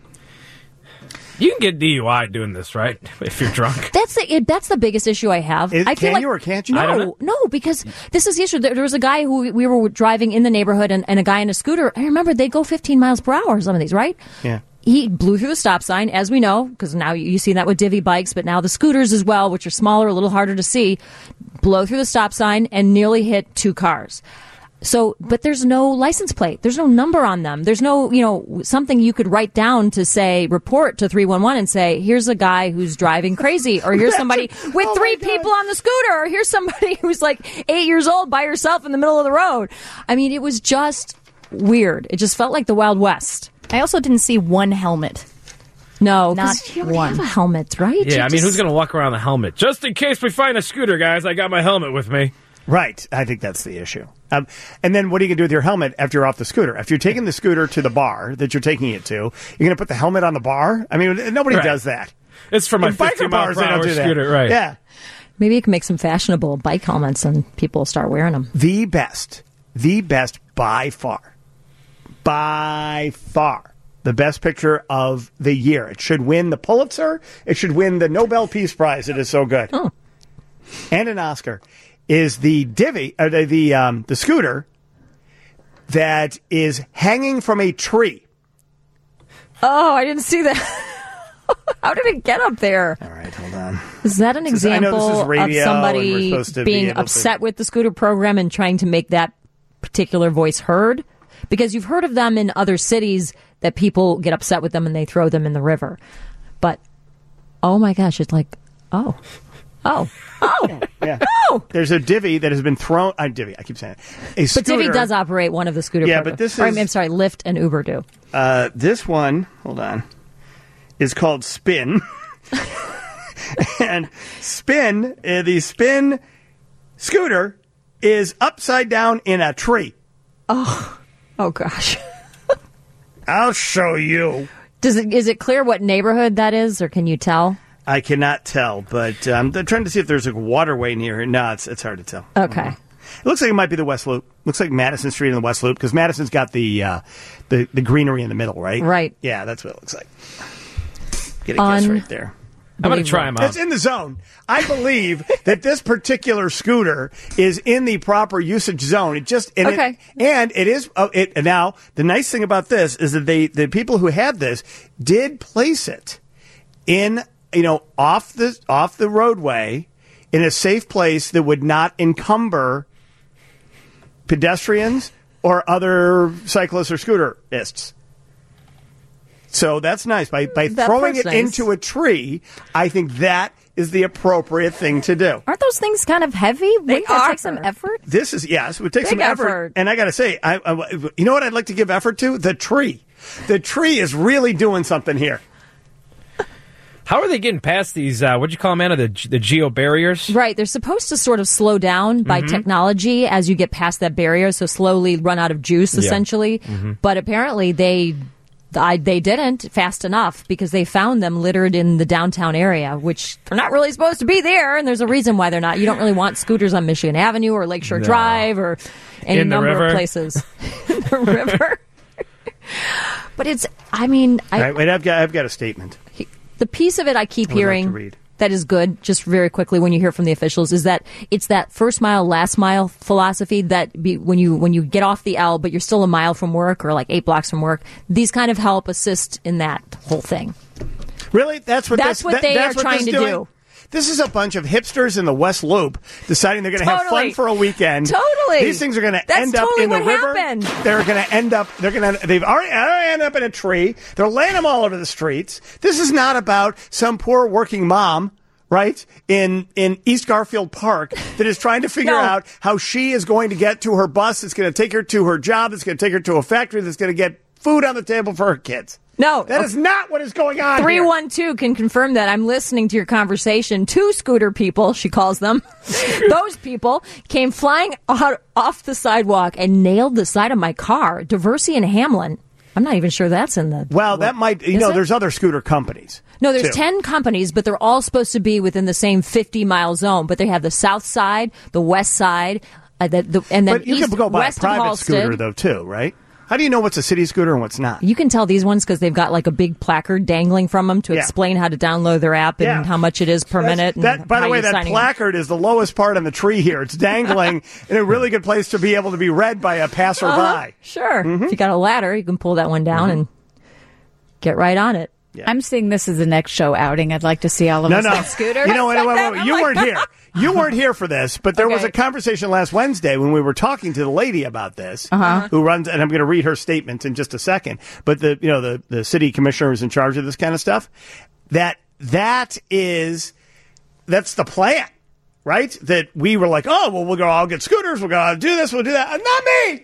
You can get DUI doing this, right? If you're drunk. That's the biggest issue I have. I feel Can you or can't you? No, because this is the issue. There was a guy who we were driving in the neighborhood and a guy in a scooter. I remember they go 15 miles per hour, some of these, right? Yeah. He blew through the stop sign, as we know, because now you see that with divvy bikes, but now the scooters as well, which are smaller, a little harder to see, blow through the stop sign and nearly hit two cars. So, but there's no license plate. There's no number on them. There's no, something you could write down to say, report to 311 and say, here's a guy who's driving crazy, or here's somebody with three people on the scooter, or here's somebody who's like 8 years old by herself in the middle of the road. I mean, it was just weird. It just felt like the Wild West. I also didn't see one helmet. No, not you don't one. have a helmet, right? Yeah, I mean, who's going to walk around the helmet? Just in case we find a scooter, guys, I got my helmet with me. Right. I think that's the issue. And then what are you going to do with your helmet after you're off the scooter? After you're taking the scooter to the bar that you're taking it to, you're going to put the helmet on the bar? I mean, nobody does that. It's for my In biker 50 mile bars, per they don't hour do that. scooter, right? Yeah. Maybe you can make some fashionable bike helmets and people will start wearing them. The best by far, the best picture of the year. It should win the Pulitzer. It should win the Nobel Peace Prize. It is so good. Oh. And an Oscar. Is the the scooter that is hanging from a tree. Oh, I didn't see that. How did it get up there? All right, hold on. Is that an I know example this is radio, of and we're somebody supposed to be being able to- upset with the scooter program and trying to make that particular voice heard? Because you've heard of them in other cities that people get upset with them and they throw them in the river. But, oh my gosh, it's like, oh. Yeah. There's a divvy that has been thrown. Divvy, I keep saying it. A But scooter, Divvy does operate one of the scooter Yeah, programs. but this Or, is- I'm sorry, Lyft and Uber do. This one, hold on, is called Spin. And Spin, the Spin scooter is upside down in a tree. Oh gosh. I'll show you. Is it clear what neighborhood that is, or can you tell? I cannot tell, but I'm trying to see if there's a waterway near. No, it's hard to tell. Okay. It looks like it might be the West Loop. Looks like Madison Street and the West Loop, because Madison's got the greenery in the middle, right? Right. Yeah, that's what it looks like. Get a guess right there. I'm going to try them out. It's in the zone. I believe that this particular scooter is in the proper usage zone. It just Okay. And it is. Now the nice thing about this is that the people who had this did place it in off the roadway in a safe place that would not encumber pedestrians or other cyclists or scooterists. So that's nice. By throwing it nice. into a tree, I think that is the appropriate thing to do. Aren't those things kind of heavy? Wouldn't that are. take some effort? This is, yes, it would take Big some effort. effort. And I got to say, you know what I'd like to give effort to? The tree. The tree is really doing something here. How are they getting past these, what'd you call them, Anna, the geo barriers? Right. They're supposed to sort of slow down by technology as you get past that barrier, so slowly run out of juice, essentially. But apparently they didn't fast enough because they found them littered in the downtown area, which they're not really supposed to be there, and there's a reason why they're not. You don't really want scooters on Michigan Avenue or Lakeshore Drive or any number of places. In the river. But it's, I mean... Right, wait, I've got a statement. The piece of it I keep hearing like to read. that is good, just very quickly when you hear from the officials, is that it's that first mile, last mile philosophy that when you get off the L, but you're still a mile from work or like 8 blocks from work, these kind of help assist in that whole thing. Really? That's what they are trying to do. This is a bunch of hipsters in the West Loop deciding they're going to have fun for a weekend. Totally. These things are going to end up in the river. Happened. They're going to end up. They've already end up in a tree. They're laying them all over the streets. This is not about some poor working mom, right, in East Garfield Park that is trying to figure out how she is going to get to her bus. That's going to take her to her job. That's going to take her to a factory. That's going to get food on the table for her kids. No. That is not what is going on 312 can confirm that. I'm listening to your conversation. 2 scooter people, she calls them. Those people came flying off the sidewalk and nailed the side of my car. Diversey and Hamlin. I'm not even sure that's in the... Well, that might... there's other scooter companies. No, there's 10 companies, but they're all supposed to be within the same 50-mile zone. But they have the south side, the west side, and then but you east, can go buy west a private of scooter, though, too, right? How do you know what's a city scooter and what's not? You can tell these ones because they've got like a big placard dangling from them to explain how to download their app and how much it is per minute. And by the way, that placard is the lowest part on the tree here. It's dangling in a really good place to be able to be read by a passerby. Sure. If you got a ladder, you can pull that one down and get right on it. Yeah. I'm seeing this as the next show outing. I'd like to see all of us on scooters. You know what? You weren't here. You weren't here for this, but there was a conversation last Wednesday when we were talking to the lady about this, who runs, and I'm going to read her statement in just a second. But the city commissioner is in charge of this kind of stuff. That's the plan, right? That we were like, we'll go all get scooters. We're going to do this. We'll do that. Not me.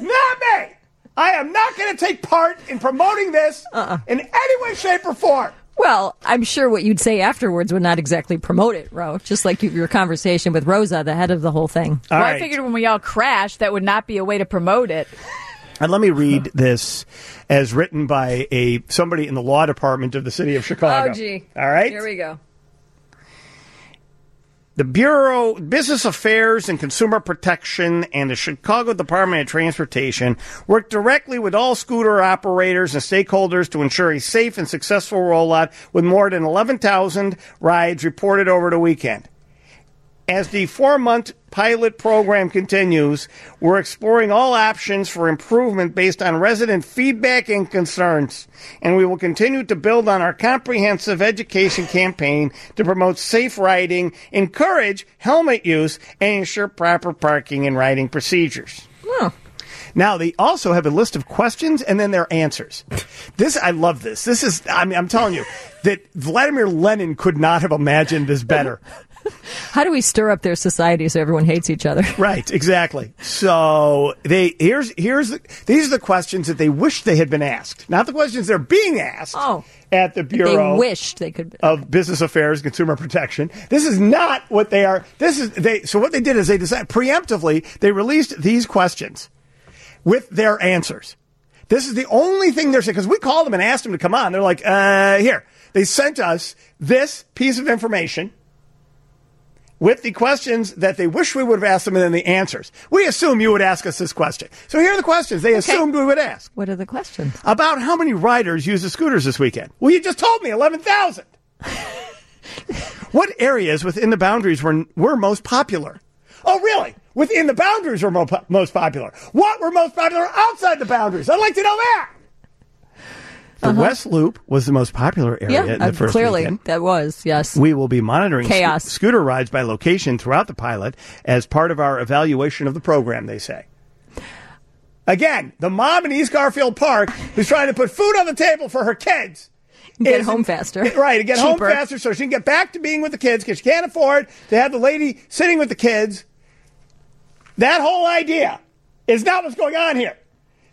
I am not going to take part in promoting this in any way, shape, or form. Well, I'm sure what you'd say afterwards would not exactly promote it, Ro. Just like your conversation with Rosa, the head of the whole thing. I figured when we all crashed, that would not be a way to promote it. And let me read this as written by somebody in the law department of the city of Chicago. Oh, gee. All right? Here we go. The Bureau of Business Affairs and Consumer Protection and the Chicago Department of Transportation work directly with all scooter operators and stakeholders to ensure a safe and successful rollout with more than 11,000 rides reported over the weekend. As the 4-month pilot program continues, we're exploring all options for improvement based on resident feedback and concerns, and we will continue to build on our comprehensive education campaign to promote safe riding, encourage helmet use, and ensure proper parking and riding procedures. Oh. Now, they also have a list of questions and then their answers. I love this. This is, I'm telling you, that Vladimir Lenin could not have imagined this better. How do we stir up their society so everyone hates each other? Right, exactly. So these are the questions that they wish they had been asked, not the questions they're being asked at the Bureau they wished they could of Business Affairs and Consumer Protection. This is not what they are. So what they did is they decided preemptively they released these questions with their answers. This is the only thing they're saying, because we called them and asked them to come on. They're like, here. They sent us this piece of information with the questions that they wish we would have asked them and then the answers. We assume you would ask us this question. So here are the questions they assumed we would ask. What are the questions? About how many riders use the scooters this weekend? Well, you just told me 11,000. What areas within the boundaries were most popular? Oh, really? Within the boundaries were most popular. What were most popular outside the boundaries? I'd like to know that. The West Loop was the most popular area in the first clearly, weekend. That was, yes. We will be monitoring chaos scooter rides by location throughout the pilot as part of our evaluation of the program, they say. Again, the mom in East Garfield Park who's trying to put food on the table for her kids. Get home faster. Right, get home faster so she can get back to being with the kids because she can't afford to have the lady sitting with the kids. That whole idea is not what's going on here.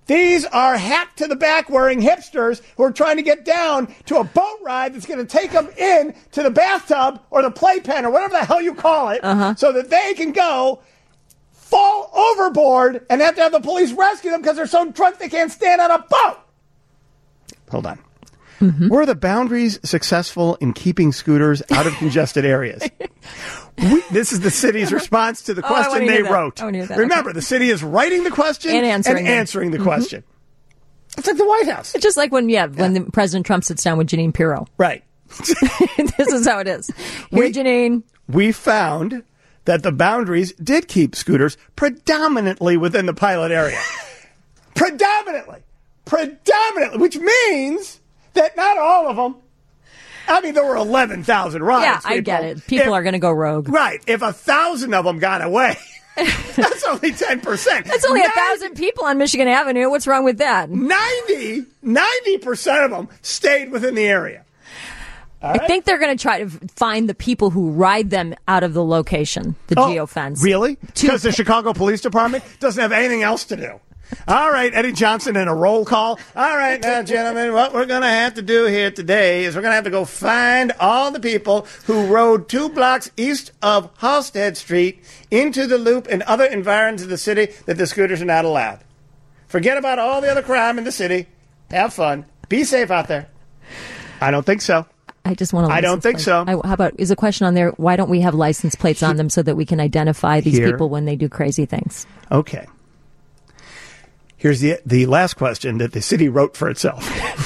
These are hat to the back wearing hipsters who are trying to get down to a boat ride that's going to take them in to the bathtub or the playpen or whatever the hell you call it so that they can go fall overboard and have to have the police rescue them because they're so drunk they can't stand on a boat. Hold on. Were the boundaries successful in keeping scooters out of congested areas? This is the city's response to the question they wrote. Remember, the city is writing the question and answering the question. It's like the White House. It's just like when President Trump sits down with Jeanine Pirro. Right. This is how it is. Here, Jeanine. We found that the boundaries did keep scooters predominantly within the pilot area. Predominantly, which means that not all of them. I mean, there were 11,000 rides. Yeah, I get it. People are going to go rogue. Right. If 1,000 of them got away, that's only 10%. That's only 1,000 people on Michigan Avenue. What's wrong with that? 90% of them stayed within the area. Right. I think they're going to try to find the people who ride them out of the location, the geofence. Really? Because the Chicago Police Department doesn't have anything else to do. All right, Eddie Johnson in a roll call. All right, now, gentlemen, what we're going to have to do here today is we're going to have to go find all the people who rode 2 blocks east of Halstead Street into the loop and other environs of the city that the scooters are not allowed. Forget about all the other crime in the city. Have fun. Be safe out there. I don't think so. I just want to. I don't think so. How about, is a question on there, why don't we have license plates on them so that we can identify these people when they do crazy things? Okay. Here's the last question that the city wrote for itself.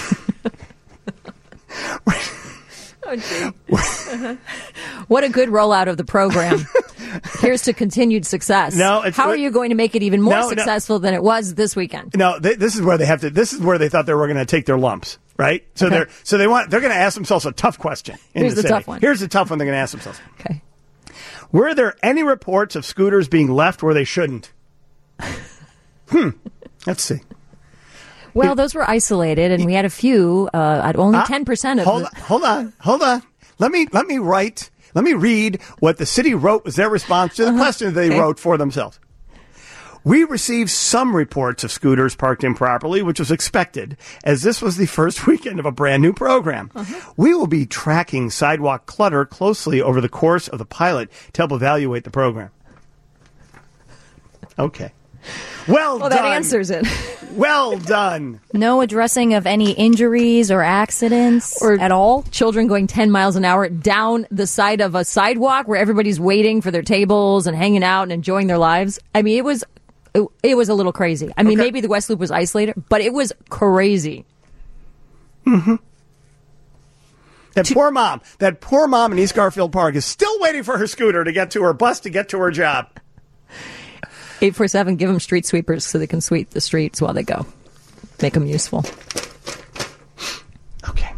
What a good rollout of the program. Here's to continued success. How are you going to make it even more successful than it was this weekend? No, this is where they have to. This is where they thought they were going to take their lumps, right? So they're going to ask themselves a tough question. Here's the tough one. Here's the tough one they're going to ask themselves. Okay. Were there any reports of scooters being left where they shouldn't? Let's see. Well, those were isolated, and we had a few. At only 10% of. Hold on. Let me read what the city wrote was their response to the question they wrote for themselves. We received some reports of scooters parked improperly, which was expected, as this was the first weekend of a brand new program. We will be tracking sidewalk clutter closely over the course of the pilot to help evaluate the program. Okay. Well done. That answers it. Well done. No addressing of any injuries or accidents or at all? Children going 10 miles an hour down the side of a sidewalk where everybody's waiting for their tables and hanging out and enjoying their lives. I mean, it was a little crazy. I mean, maybe the West Loop was isolated, but it was crazy. That poor mom in East Garfield Park is still waiting for her scooter to get to her bus to get to her job. 847, give them street sweepers so they can sweep the streets while they go. Make them useful. Okay.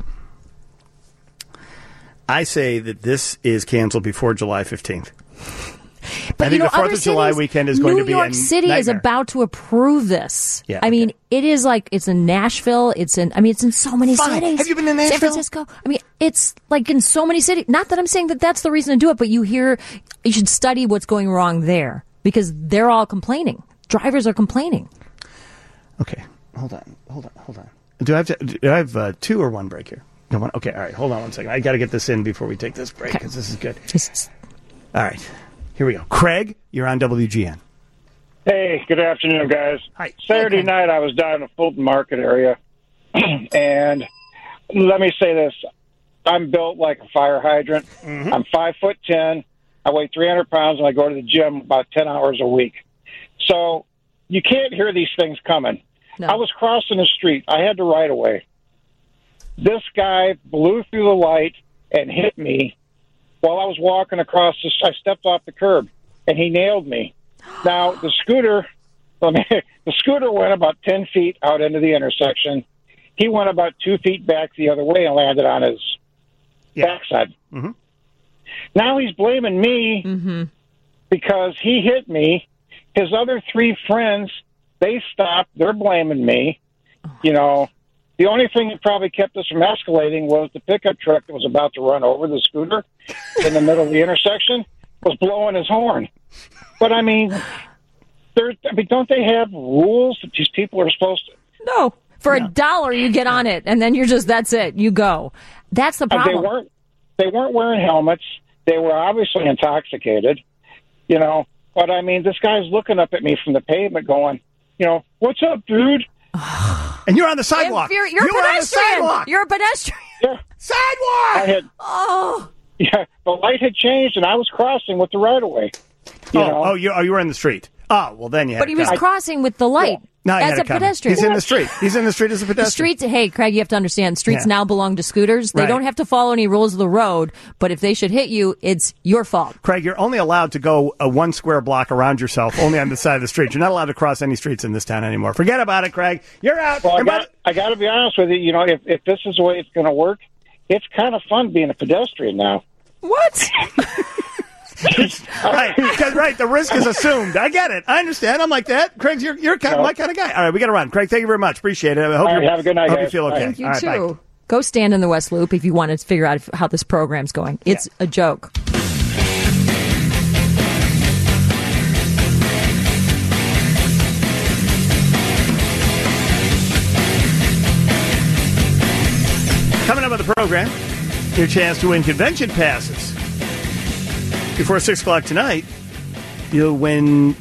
I say that this is canceled before July 15th. But I think the 4th of July weekend is going to be a New York City nightmare. is about to approve this. Yeah, I mean, it is like, it's in Nashville. It's in so many cities. Have you been in Nashville? San Francisco. I mean, it's like in so many cities. Not that I'm saying that that's the reason to do it, but you should study what's going wrong there. Because they're all complaining. Drivers are complaining. Okay, hold on. Do I have 2 or 1 break here? No, 1. Okay, all right. Hold on 1 second. I got to get this in before we take this break because this is good. All right, here we go. Craig, you're on WGN. Hey, good afternoon, guys. Hi. Saturday night, I was down in the Fulton Market area, and let me say this: I'm built like a fire hydrant. I'm 5'10". I weigh 300 pounds, and I go to the gym about 10 hours a week. So you can't hear these things coming. No. I was crossing the street. I had the right of way. This guy blew through the light and hit me while I was walking across. I stepped off the curb, and he nailed me. Now, the scooter went about 10 feet out into the intersection. He went about 2 feet back the other way and landed on his backside. Now he's blaming me because he hit me. His other 3 friends, they stopped. They're blaming me. You know, the only thing that probably kept us from escalating was the pickup truck that was about to run over the scooter in the middle of the intersection was blowing his horn. But, I mean, don't they have rules that these people are supposed to? No. For $1, you get on it, and then that's it. You go. That's the problem. They weren't wearing helmets. They were obviously intoxicated, But, I mean, this guy's looking up at me from the pavement going, what's up, dude? And you're on the sidewalk. You're a pedestrian. You're a pedestrian. Yeah. Sidewalk! Yeah, the light had changed, and I was crossing with the right-of-way. You were in the street. Oh, well, then you had But he was crossing with the light. Yeah. No, as a pedestrian. He's in the street. He's in the street as a pedestrian. Hey, Craig, you have to understand, streets now belong to scooters. They don't have to follow any rules of the road, but if they should hit you, it's your fault. Craig, you're only allowed to go a 1 square block around yourself, only on the side of the street. You're not allowed to cross any streets in this town anymore. Forget about it, Craig. You're out. Well, I got to be honest with you. If this is the way it's going to work, it's kind of fun being a pedestrian now. What? Right, the risk is assumed. I get it. I understand. I'm like that. Craig, you're my kind of guy. All right, we got to run. Craig, thank you very much. Appreciate it. I hope have a good night, hope guys. you feel okay. Thank you, all right, too. Bye. Go stand in the West Loop if you want to figure out how this program's going. It's a joke. Coming up on the program, your chance to win convention passes. Before 6 o'clock tonight, you'll win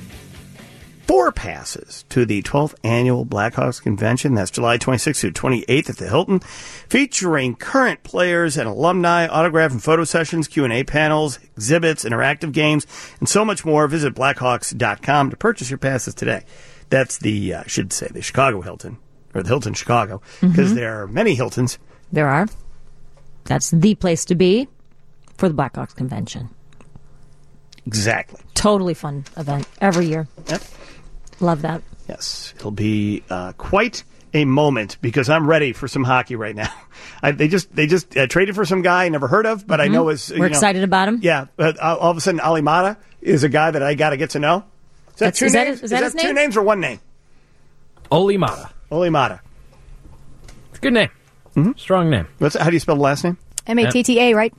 4 passes to the 12th Annual Blackhawks Convention. That's July 26th through 28th at the Hilton, featuring current players and alumni, autograph and photo sessions, Q&A panels, exhibits, interactive games, and so much more. Visit Blackhawks.com to purchase your passes today. That's the Chicago Hilton, or the Hilton Chicago, because there are many Hiltons. There are. That's the place to be for the Blackhawks Convention. Exactly. Totally fun event every year. Yep. Love that. Yes. It'll be quite a moment because I'm ready for some hockey right now. They just traded for some guy I never heard of, but I know is we're excited about him. Yeah. All of a sudden, Ali Mata is a guy that I got to get to know. Is that two names? Is that his name? 2 names or 1 name? Oli Mata. Oli Mata. It's a good name. Strong name. How do you spell the last name? Matta, right?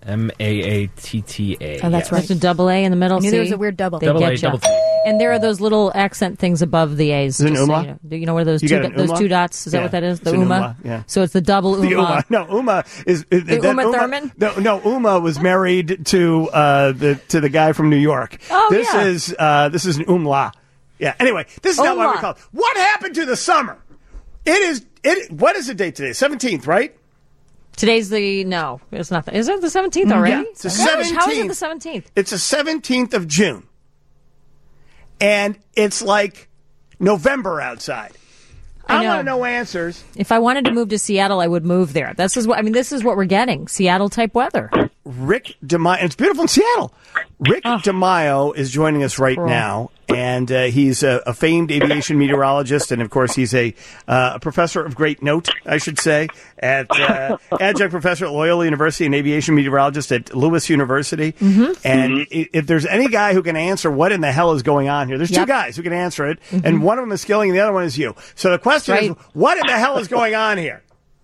Maatta. Oh, that's right. There's a double A in the middle. I knew there was a weird double. They Double get A, you. double T. And there are those little accent things above the A's. Is it an just so umlaut? you know where those You got an those umlaut? 2 dots? Is that what that is? The It's an UMA? umlaut, yeah. So it's the double The UMA. No, Uma is The that Uma Thurman? No, Uma was married to the guy from New York. Oh, this yeah. is an umlaut. Yeah. Anyway, this is not what we call it. What happened to the summer? What is the date today? 17th, right? Today's it's not. Is it the 17th already? Yeah, it's the 17th. How is it the 17th? It's the 17th of June. And it's like November outside. I want to know answers. If I wanted to move to Seattle, I would move there. This is what we're getting. Seattle type weather. Rick DeMaio. It's beautiful in Seattle. Rick DeMaio is joining us right now, and he's a famed aviation meteorologist, and of course he's a professor of great note, I should say, at adjunct professor at Loyola University and aviation meteorologist at Lewis University. And if there's any guy who can answer what in the hell is going on here, there's 2 guys who can answer it, and one of them is Skilling, and the other one is you. So the question is, what in the hell is going on here?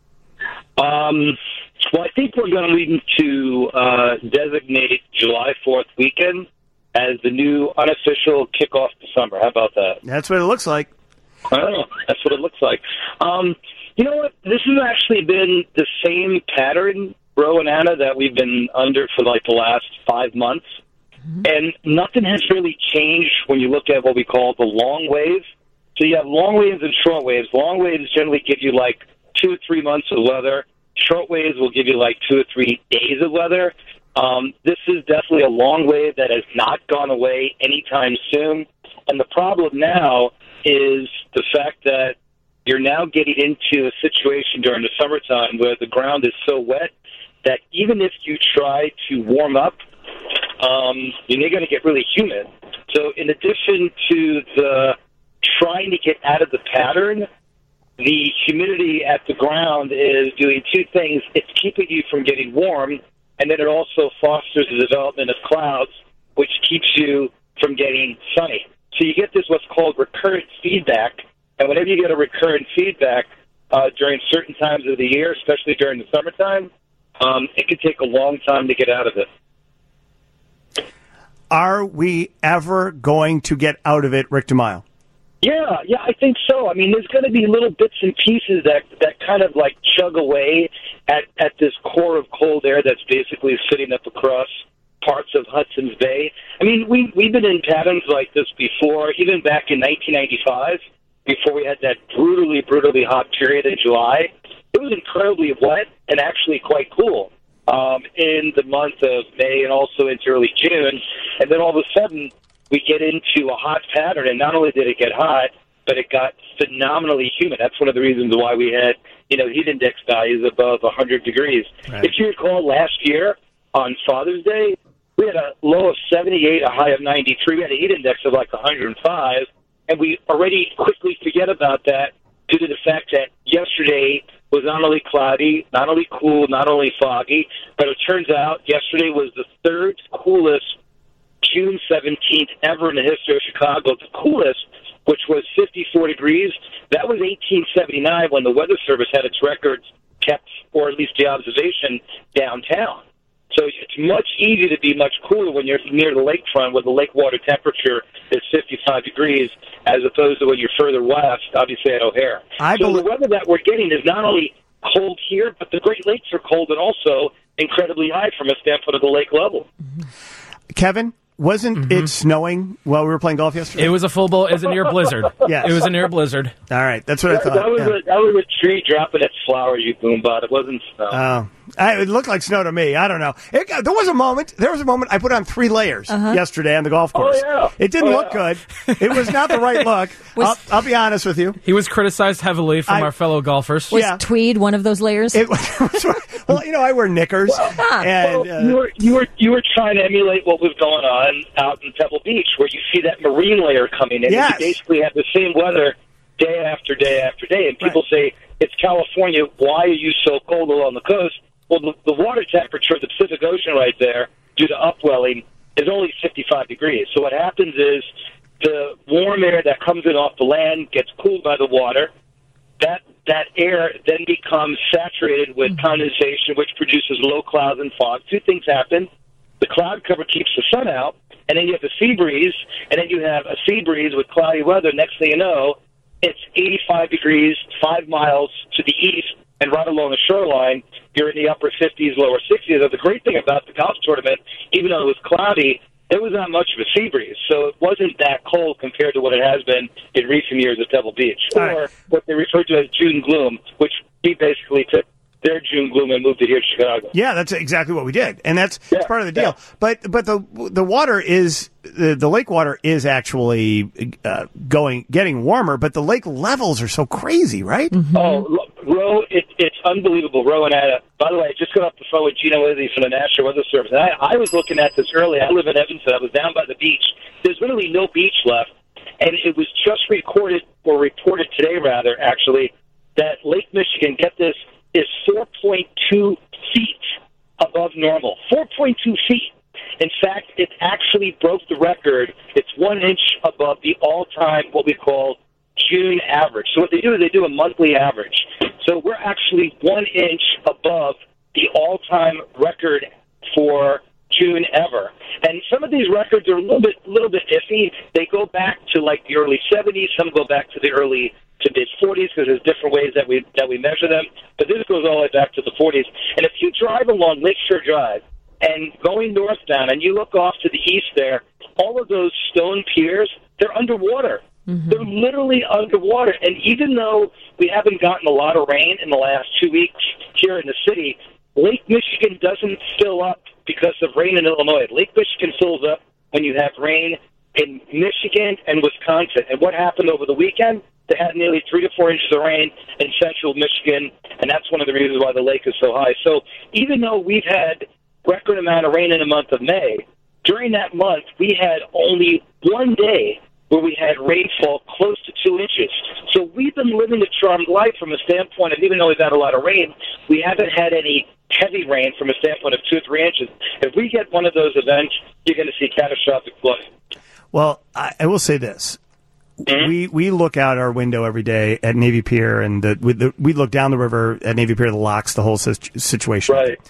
Well, I think we're going to need to designate July 4th weekend as the new unofficial kickoff to summer. How about that? That's what it looks like. I don't know. That's what it looks like. You know what? This has actually been the same pattern, Bro and Anna, that we've been under for like the last 5 months. And nothing has really changed when you look at what we call the long wave. So you have long waves and short waves. Long waves generally give you like 2 or 3 months of weather. Short waves will give you like 2 or 3 days of weather. This is definitely a long wave that has not gone away anytime soon. And the problem now is the fact that you're now getting into a situation during the summertime where the ground is so wet that even if you try to warm up, you're going to get really humid. So in addition to the trying to get out of the pattern, the humidity at the ground is doing 2 things. It's keeping you from getting warm, and then it also fosters the development of clouds, which keeps you from getting sunny. So you get this what's called recurrent feedback, and whenever you get a recurrent feedback during certain times of the year, especially during the summertime, it can take a long time to get out of it. Are we ever going to get out of it, Rick DeMille? Yeah, I think so. I mean, there's going to be little bits and pieces that kind of like chug away at this core of cold air that's basically sitting up across parts of Hudson's Bay. I mean, we've been in patterns like this before, even back in 1995, before we had that brutally hot period in July. It was incredibly wet and actually quite cool in the month of May and also into early June. And then all of a sudden, we get into a hot pattern, and not only did it get hot, but it got phenomenally humid. That's one of the reasons why we had, heat index values above 100 degrees. Right. If you recall, last year on Father's Day, we had a low of 78, a high of 93. We had a heat index of like 105, and we already quickly forget about that due to the fact that yesterday was not only cloudy, not only cool, not only foggy, but it turns out yesterday was the third coolest June 17th ever in the history of Chicago. The coolest, which was 54 degrees, that was 1879 when the Weather Service had its records kept, or at least the observation, downtown. So it's much easier to be much cooler when you're near the lakefront where the lake water temperature is 55 degrees as opposed to when you're further west, obviously at O'Hare. So the weather that we're getting is not only cold here, but the Great Lakes are cold and also incredibly high from a standpoint of the lake level. Kevin? Wasn't it snowing while we were playing golf yesterday? It was a full blow. It was a near blizzard. Yes. It was a near blizzard. All right. That's what I thought. That was a tree dropping its flowers, you boombot. It wasn't snow. It looked like snow to me. I don't know. There was a moment I put on 3 layers yesterday on the golf course. Oh, yeah. It didn't look good. It was not the right look. I'll be honest with you. He was criticized heavily from our fellow golfers. Was tweed one of those layers? Well, I wear knickers. You were trying to emulate what was going on out in Pebble Beach, where you see that marine layer coming in. Yes. And you basically have the same weather day after day after day. And people say, it's California. Why are you so cold along the coast? Well, the water temperature of the Pacific Ocean right there, due to upwelling, is only 55 degrees. So what happens is the warm air that comes in off the land gets cooled by the water. That air then becomes saturated with condensation, which produces low clouds and fog. 2 things happen. The cloud cover keeps the sun out, and then you have the sea breeze, and then you have a sea breeze with cloudy weather. Next thing you know, it's 85 degrees, 5 miles to the east, and right along the shoreline, you're in the upper 50s, lower 60s. The great thing about the golf tournament, even though it was cloudy, it was not much of a sea breeze, so it wasn't that cold compared to what it has been in recent years at Pebble Beach, or what they refer to as June gloom, which we basically took their June gloom and moved it here to Chicago. Yeah, that's exactly what we did, and that's part of the deal. Yeah. But the water is the lake water is actually getting warmer, but the lake levels are so crazy, right? Mm-hmm. Oh, Ro, it's unbelievable. Ro and Anna. By the way, I just got off the phone with Gino Izzy from the National Weather Service. And I was looking at this earlier. I live in Evanston. I was down by the beach. There's literally no beach left, and it was just reported today, rather, actually, that Lake Michigan, get this, is 4.2 feet above normal. 4.2 feet. In fact, it actually broke the record. It's 1 inch above the all-time, what we call June average. So what they do is they do a monthly average. So we're actually 1 inch above the all-time record for June ever. And some of these records are a little bit iffy. They go back to like the early 70s. Some go back to the early to mid-40s because there's different ways that we measure them. But this goes all the way back to the 40s. And if you drive along Lakeshore Drive and going northbound and you look off to the east there, all of those stone piers, they're underwater. Mm-hmm. They're literally underwater. And even though we haven't gotten a lot of rain in the last 2 weeks here in the city, Lake Michigan doesn't fill up because of rain in Illinois. Lake Michigan fills up when you have rain in Michigan and Wisconsin. And what happened over the weekend? They had nearly 3 to 4 inches of rain in central Michigan, and that's one of the reasons why the lake is so high. So even though we've had record amount of rain in the month of May, during that month we had only 1 day where we had rainfall close to 2 inches. So we've been living a charmed life from a standpoint of, even though we've had a lot of rain, we haven't had any heavy rain from a standpoint of 2 or 3 inches. If we get one of those events, you're going to see catastrophic flooding. Well, I will say this. We look out our window every day at Navy Pier, and we look down the river at Navy Pier, the locks, the whole situation. Right.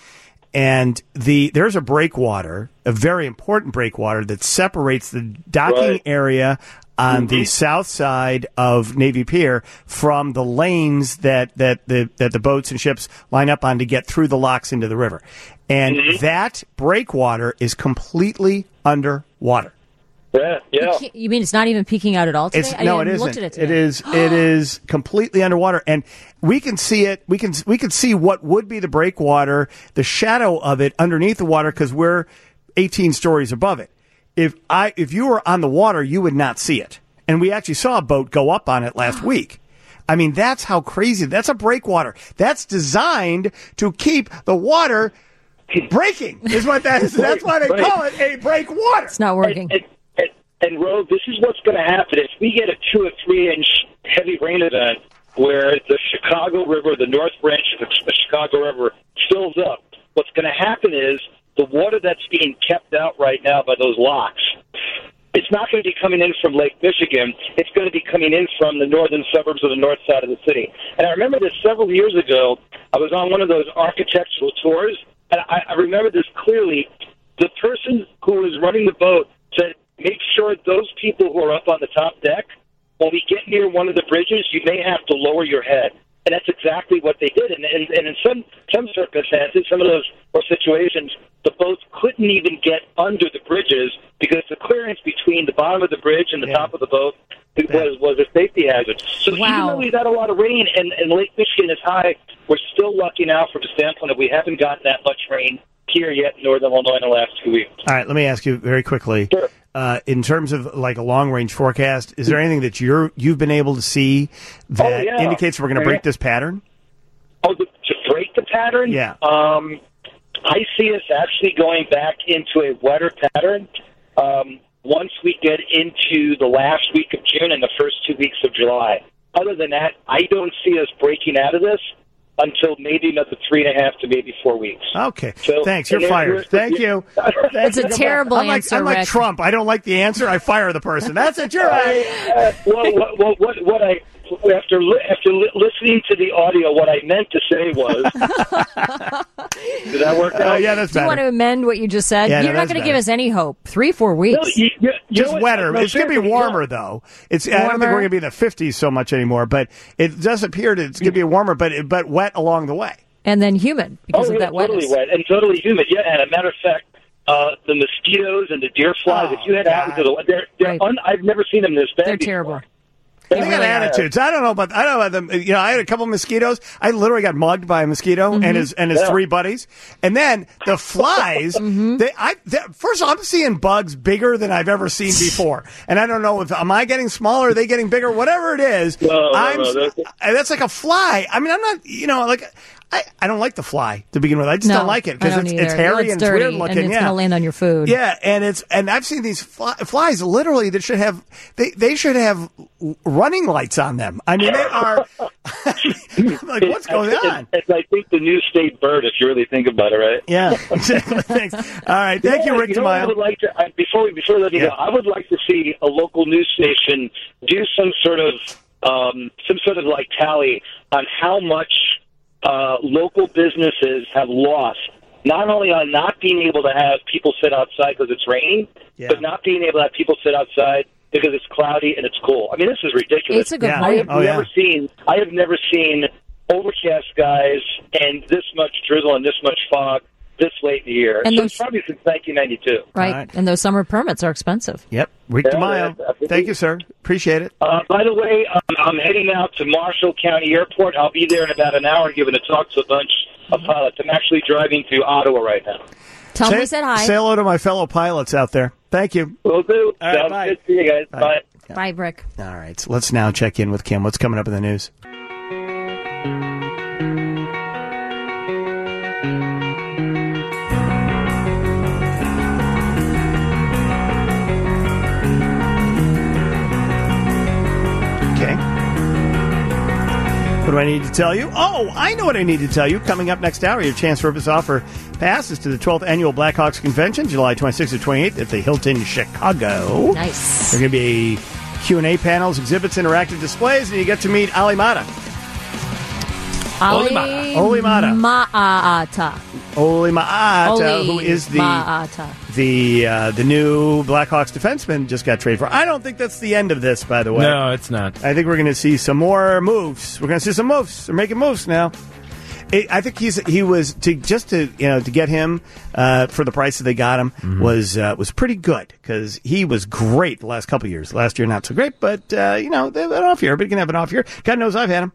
And there's a breakwater, a very important breakwater that separates the docking area on the south side of Navy Pier from the lanes that the boats and ships line up on to get through the locks into the river. And that breakwater is completely underwater. Yeah. You mean it's not even peeking out at all today? No, it isn't. Looked at it today. It is completely underwater, and we can see it. We can see what would be the breakwater, the shadow of it underneath the water, because we're 18 stories above it. If you were on the water, you would not see it. And we actually saw a boat go up on it last week. I mean, that's how crazy. That's a breakwater. That's designed to keep the water breaking. Is what that is. That's why they call it a breakwater. It's not working. And Ro, this is what's going to happen. If we get a 2 or 3 inch heavy rain event where the Chicago River, the North Branch of the Chicago River, fills up, what's going to happen is the water that's being kept out right now by those locks, it's not going to be coming in from Lake Michigan. It's going to be coming in from the northern suburbs of the north side of the city. And I remember this several years ago. I was on one of those architectural tours, and I remember this clearly. The person who was running the boat said, make sure those people who are up on the top deck, when we get near one of the bridges, you may have to lower your head. And that's exactly what they did. And in some circumstances, some of those situations, the boats couldn't even get under the bridges because the clearance between the bottom of the bridge and the top of the boat was a safety hazard. So even though we've had a lot of rain and Lake Michigan is high, we're still lucky now from the standpoint that we haven't gotten that much rain here yet in northern Illinois in the last 2 weeks. All right, let me ask you very quickly. Sure. In terms of like a long-range forecast, is there anything that you've been able to see that indicates we're going to break this pattern? Oh, to break the pattern? Yeah. I see us actually going back into a wetter pattern once we get into the last week of June and the first 2 weeks of July. Other than that, I don't see us breaking out of this until maybe another 3.5 to maybe 4 weeks. Okay. So, thanks. You're fired. Thank you. That's a terrible answer, I'm like Rick. Trump. I don't like the answer. I fire the person. That's it. You're right. After listening to the audio, what I meant to say was, did that work out? Yeah, that's Do you better. want to amend what you just said? Yeah, You're not going to give us any hope. 3-4 weeks. No, just wetter. It's going to be warmer, though. I don't think we're going to be in the 50s so much anymore, but it does appear that it's going to be warmer, but wet along the way. And then humid because of that wetness. Totally wet and totally humid. Yeah, and a matter of fact, the mosquitoes and the deer flies, if you head out into the I've never seen them this bad. They're terrible. They got attitudes. I don't know about them. You know, I had a couple of mosquitoes. I literally got mugged by a mosquito and his 3 buddies. And then the flies. First of all, I'm seeing bugs bigger than I've ever seen before. And I don't know am I getting smaller? Are they getting bigger? Whatever it is, that's like a fly. I mean, I'm not. I don't like the fly to begin with. I just don't like it because it's hairy and it's weird looking. And it's going to land on your food. Yeah, and I've seen these flies literally that should have they should have running lights on them. I mean, they are like, what's going on? It's I think the new state bird, if you really think about it, right? Yeah, exactly. Thanks. All right, thank you, Rick Tamayo. I would like to before we let you go, I would like to see a local news station do some sort of like tally on how much local businesses have lost, not only on not being able to have people sit outside because it's raining, but not being able to have people sit outside because it's cloudy and it's cool. I mean, this is ridiculous. It's a good point. I have never seen overcast skies and this much drizzle and this much fog this late in the year. And probably since 1992. Right. And those summer permits are expensive. Yep. Rick Tamayo. Thank you, sir. Appreciate it. By the way, I'm heading out to Marshall County Airport. I'll be there in about an hour giving a talk to a bunch of pilots. I'm actually driving to Ottawa right now. Tell them we said hi. Say hello to my fellow pilots out there. Thank you. Will do. All right, Sounds bye. good. See you guys. Bye. Bye, Rick. All right. So let's now check in with Kim. What's coming up in the news? What do I need to tell you? Oh, I know what I need to tell you. Coming up next hour, your chance to rip us off for passes to the 12th Annual Blackhawks Convention, July 26th to 28th at the Hilton, Chicago. Nice. There are going to be Q&A panels, exhibits, interactive displays, and you get to meet Ali Mata. Ali Mata. Ole Maata, who is the new Blackhawks defenseman, just got traded for. I don't think that's the end of this, by the way. No, it's not. I think we're going to see some more moves. We're going to see some moves. They're making moves now. I think he was to get him for the price that they got him was pretty good because he was great the last couple of years. Last year not so great, but they have an off year. Everybody can have an off year. God knows I've had him.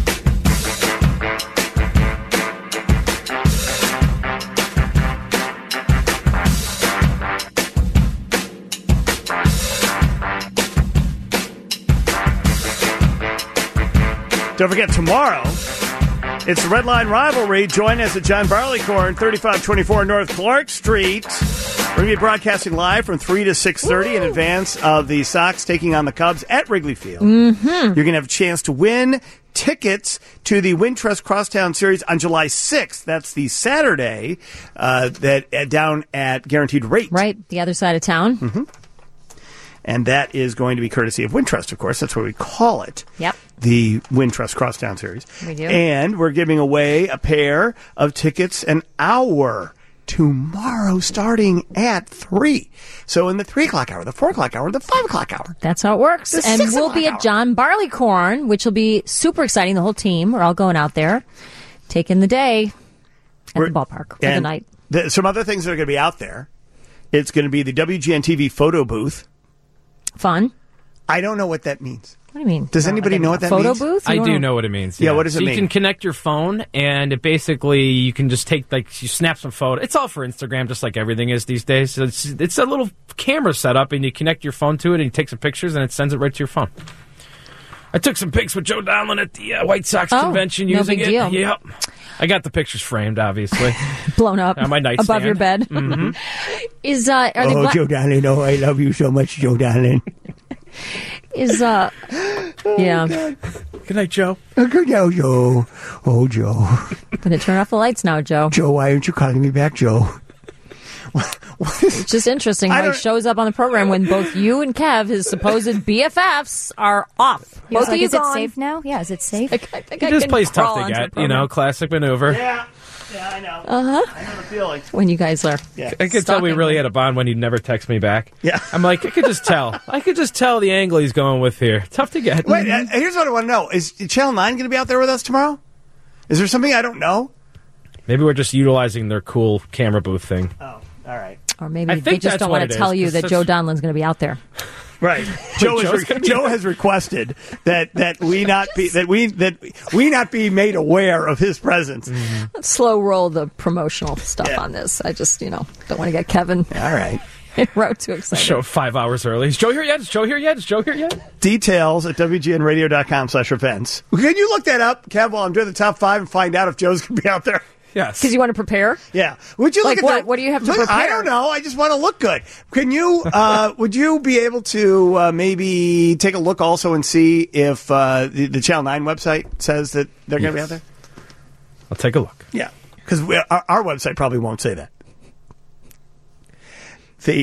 Don't forget tomorrow. It's the Red Line Rivalry. Join us at John Barleycorn, 3524 North Clark Street. We're going to be broadcasting live from 3 to 6:30 in advance of the Sox taking on the Cubs at Wrigley Field. Mm-hmm. You're going to have a chance to win tickets to the Wintrust Crosstown Series on July 6th. That's the Saturday down at Guaranteed Rate. Right, the other side of town. Mm-hmm. And that is going to be courtesy of Wintrust, of course. That's what we call it. Yep. The Wintrust Crosstown Series. We do. And we're giving away a pair of tickets an hour tomorrow starting at 3. So in the 3 o'clock hour, the 4 o'clock hour, the 5 o'clock hour. That's how it works. The and 6 we'll be hour. at John Barleycorn, which will be super exciting. The whole team, we're all going out there, taking the day at the ballpark for the night. Some other things that are going to be out there. It's going to be the WGN TV photo booth. Fun. I don't know what that means. What do you mean? Does anybody know what that photo means? Booth? I do know what it means. Yeah, what does it mean? You can connect your phone, and it basically you can just take you snap some photo. It's all for Instagram, just like everything is these days. So it's a little camera setup, and you connect your phone to it, and you take some pictures, and it sends it right to your phone. I took some pics with Joe Donlin at the White Sox convention no using big it. Deal. Yep. I got the pictures framed, obviously. Blown up on my nightstand. above your bed. Mm-hmm. Joe Donlin, oh, I love you so much, Joe Donlin. Yeah. Good night, Joe. Good night, Joe. Oh, Joe. Gonna turn off the lights now, Joe. Joe, why aren't you calling me back, Joe? It's just interesting how he shows up on the program when both you and Kev, his supposed BFFs, are off. Both of you is it gone. safe now? Yeah, is it safe? I think He I just can plays crawl tough to onto get, classic maneuver. Yeah, I know. Uh-huh. I know the feeling. When you guys are I could tell we really had a bond when he'd never text me back. Yeah. I'm like, I could just tell the angle he's going with here. Tough to get. Wait, here's what I want to know. Is Channel 9 going to be out there with us tomorrow? Is there something I don't know? Maybe we're just utilizing their cool camera booth thing. Oh, all right. Or maybe they just don't want to tell you that Joe Donlin's going to be out there. Right. Joe has requested that we not be made aware of his presence. Mm-hmm. Let's slow roll the promotional stuff on this. I just, don't want to get Kevin. All right. Wrote too excited. Show 5 hours early. Is Joe here yet? Is Joe here yet? Is Joe here yet? Details at WGNradio.com/events. Can you look that up, Kev, while I'm doing the top 5 and find out if Joe's going to be out there? Yes. Because you want to prepare? Yeah. Would you look at that? What do you have to prepare? I don't know. I just want to look good. Can you? Would you be able to maybe take a look also and see if the Channel 9 website says that they're going to be out there? I'll take a look. Yeah, because our website probably won't say that. The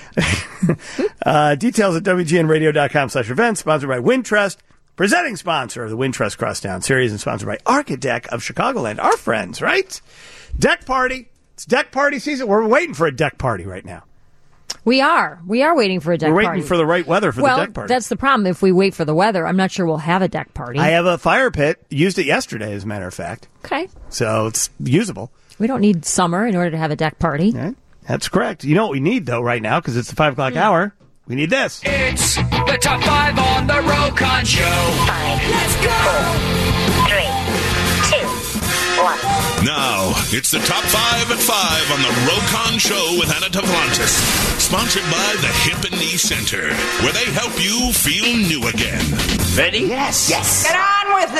details at WGNradio.com/events. Sponsored by Wintrust. Presenting sponsor of the Wintrust Crosstown Series and sponsored by Architect of Chicagoland. Our friends, right? Deck party. It's deck party season. We're waiting for a deck party right now. We are. We are waiting for a deck party. We're waiting for the right weather for the deck party. That's the problem. If we wait for the weather, I'm not sure we'll have a deck party. I have a fire pit. Used it yesterday, as a matter of fact. Okay. So it's usable. We don't need summer in order to have a deck party. Right. That's correct. You know what we need, though, right now, because it's the 5 o'clock hour? We need this. It's the top 5 on the Rokon Show. 5, let's go. 4, 3, 2, 1. Now, it's the top 5 at 5 on the Rokon Show with Anna Tavlantis. Sponsored by the Hip and Knee Center, where they help you feel new again. Ready? Yes. Get on with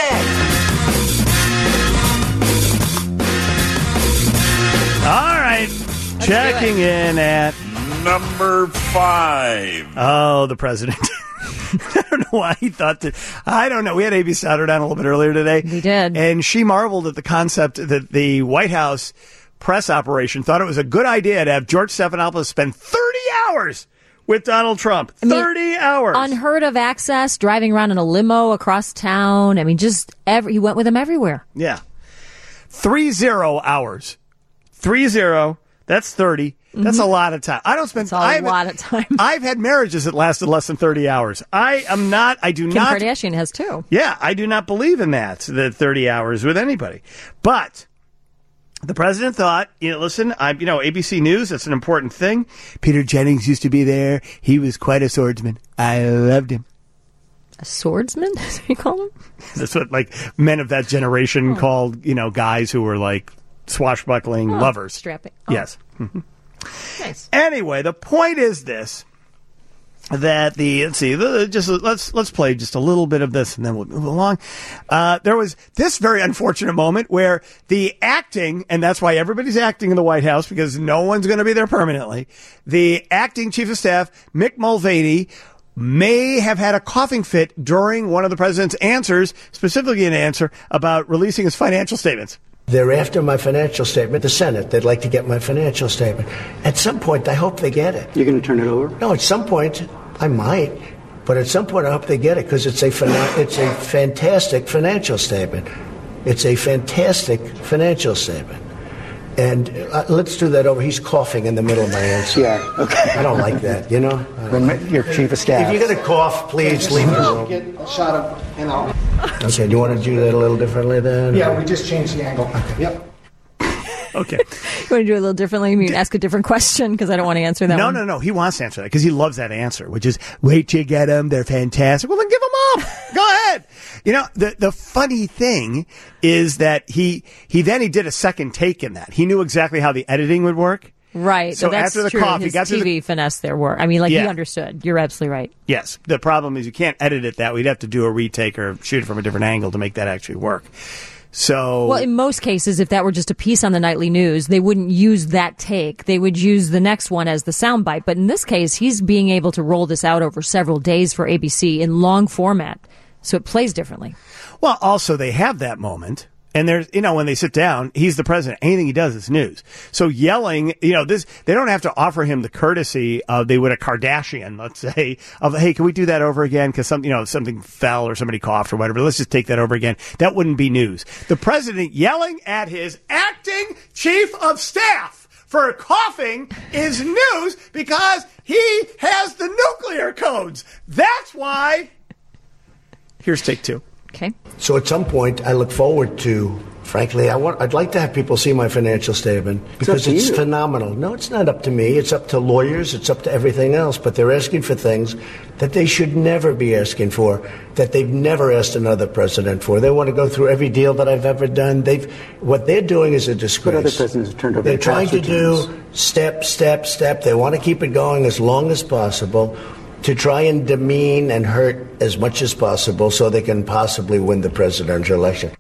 it. All right. Checking in at number 5. Oh, the president. I don't know why he thought that. I don't know. We had A.B. Stoddard on a little bit earlier today. We did. And she marveled at the concept that the White House press operation thought it was a good idea to have George Stephanopoulos spend 30 hours with Donald Trump. 30 hours. Unheard of access, driving around in a limo across town. I mean, he went with him everywhere. Yeah. 30 hours. 30, that's 30. That's a lot of time. I don't spend a lot of time. I've had marriages that lasted less than 30 hours. I do Kim not. Kardashian has too. Yeah, I do not believe in that, the 30 hours with anybody. But the president thought, listen, ABC News, that's an important thing. Peter Jennings used to be there. He was quite a swordsman. I loved him. A swordsman? That's what you call him? That's what, men of that generation called, guys who were like swashbuckling lovers. Strapping. Yes. Nice. Anyway, the point is this: that let's play just a little bit of this, and then we'll move along. There was this very unfortunate moment where the acting, and that's why everybody's acting in the White House because no one's going to be there permanently. The acting chief of staff, Mick Mulvaney, may have had a coughing fit during one of the president's answers, specifically an answer about releasing his financial statements. They're after my financial statement, the Senate. They'd like to get my financial statement. At some point, I hope they get it. You're going to turn it over? No, at some point, I might. But at some point, I hope they get it because it's a fantastic financial statement. It's a fantastic financial statement. And let's do that over. He's coughing in the middle of my answer. Yeah, okay. I don't like that, Your chief of staff. If you're going to cough, please leave the room. Get a shot of, Okay, do you want to do that a little differently then? Yeah, we just changed the angle. Yep. Okay. You want to do it a little differently? You mean ask a different question? Because I don't want to answer that one. No. He wants to answer that because he loves that answer, which is, wait till you get them. They're fantastic. Well, then give them up. Go ahead. The funny thing is that he did a second take in that. He knew exactly how the editing would work. Right. So that's after the true. cough, his he got to TV finesse their work. I mean, he understood. You're absolutely right. Yes. The problem is you can't edit it that way. You'd have to do a retake or shoot it from a different angle to make that actually work. So, well, in most cases, if that were just a piece on the nightly news, they wouldn't use that take. They would use the next one as the soundbite. But in this case, he's being able to roll this out over several days for ABC in long format. So it plays differently. Well, also they have that moment. And there's, when they sit down, he's the president. Anything he does is news. So yelling, they don't have to offer him the courtesy of, they would a Kardashian, let's say, of, hey, can we do that over again? Cause something fell or somebody coughed or whatever. Let's just take that over again. That wouldn't be news. The president yelling at his acting chief of staff for coughing is news because he has the nuclear codes. That's why. Here's take two. Okay. So at some point, I look forward to, frankly, I'd like to have people see my financial statement because it's phenomenal. No, it's not up to me. It's up to lawyers. It's up to everything else. But they're asking for things that they should never be asking for, that they've never asked another president for. They want to go through every deal that I've ever done. What they're doing is a disgrace. But other presidents have turned over They're trying to do step. They want to keep it going as long as possible, to try and demean and hurt as much as possible so they can possibly win the presidential election.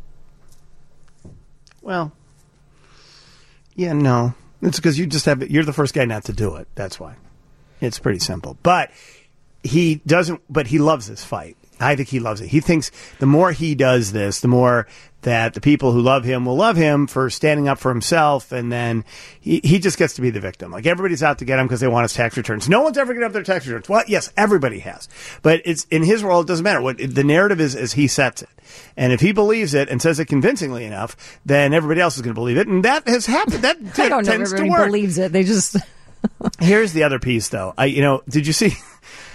Well, yeah, no. It's because you're the first guy not to do it. That's why. It's pretty simple. But he loves this fight. I think he loves it. He thinks the more he does this, the more that the people who love him will love him for standing up for himself, and then he just gets to be the victim. Like, everybody's out to get him because they want his tax returns. No one's ever going to have their tax returns. Well, yes, everybody has. But it's in his world, it doesn't matter. What the narrative is as he sets it. And if he believes it and says it convincingly enough, then everybody else is going to believe it. And that has happened. That I don't know if tends to everybody work. believes it. They just... Here's the other piece, though. Did you see...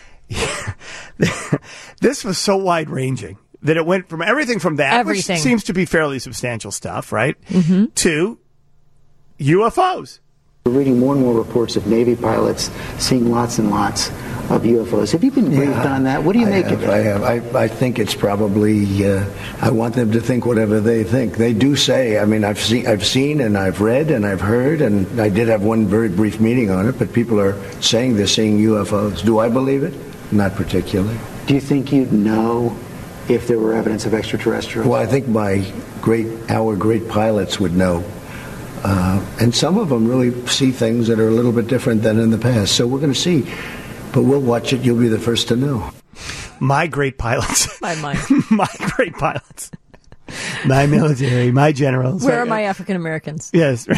This was so wide-ranging that it went from everything from that, which seems to be fairly substantial stuff, right, to UFOs. We're reading more and more reports of Navy pilots seeing lots and lots of UFOs. Have you been briefed on that? What do you make of it? I have. I think it's probably. I want them to think whatever they think. They do say. I mean, I've seen, and I've read, and I've heard, and I did have one very brief meeting on it. But people are saying they're seeing UFOs. Do I believe it? Not particularly. Do you think you'd know if there were evidence of extraterrestrials? Well, I think our great pilots would know. And some of them really see things that are a little bit different than in the past. So we're going to see. But we'll watch it. You'll be the first to know. My great pilots. My great pilots. My military, my generals. Where are my African Americans? Yes.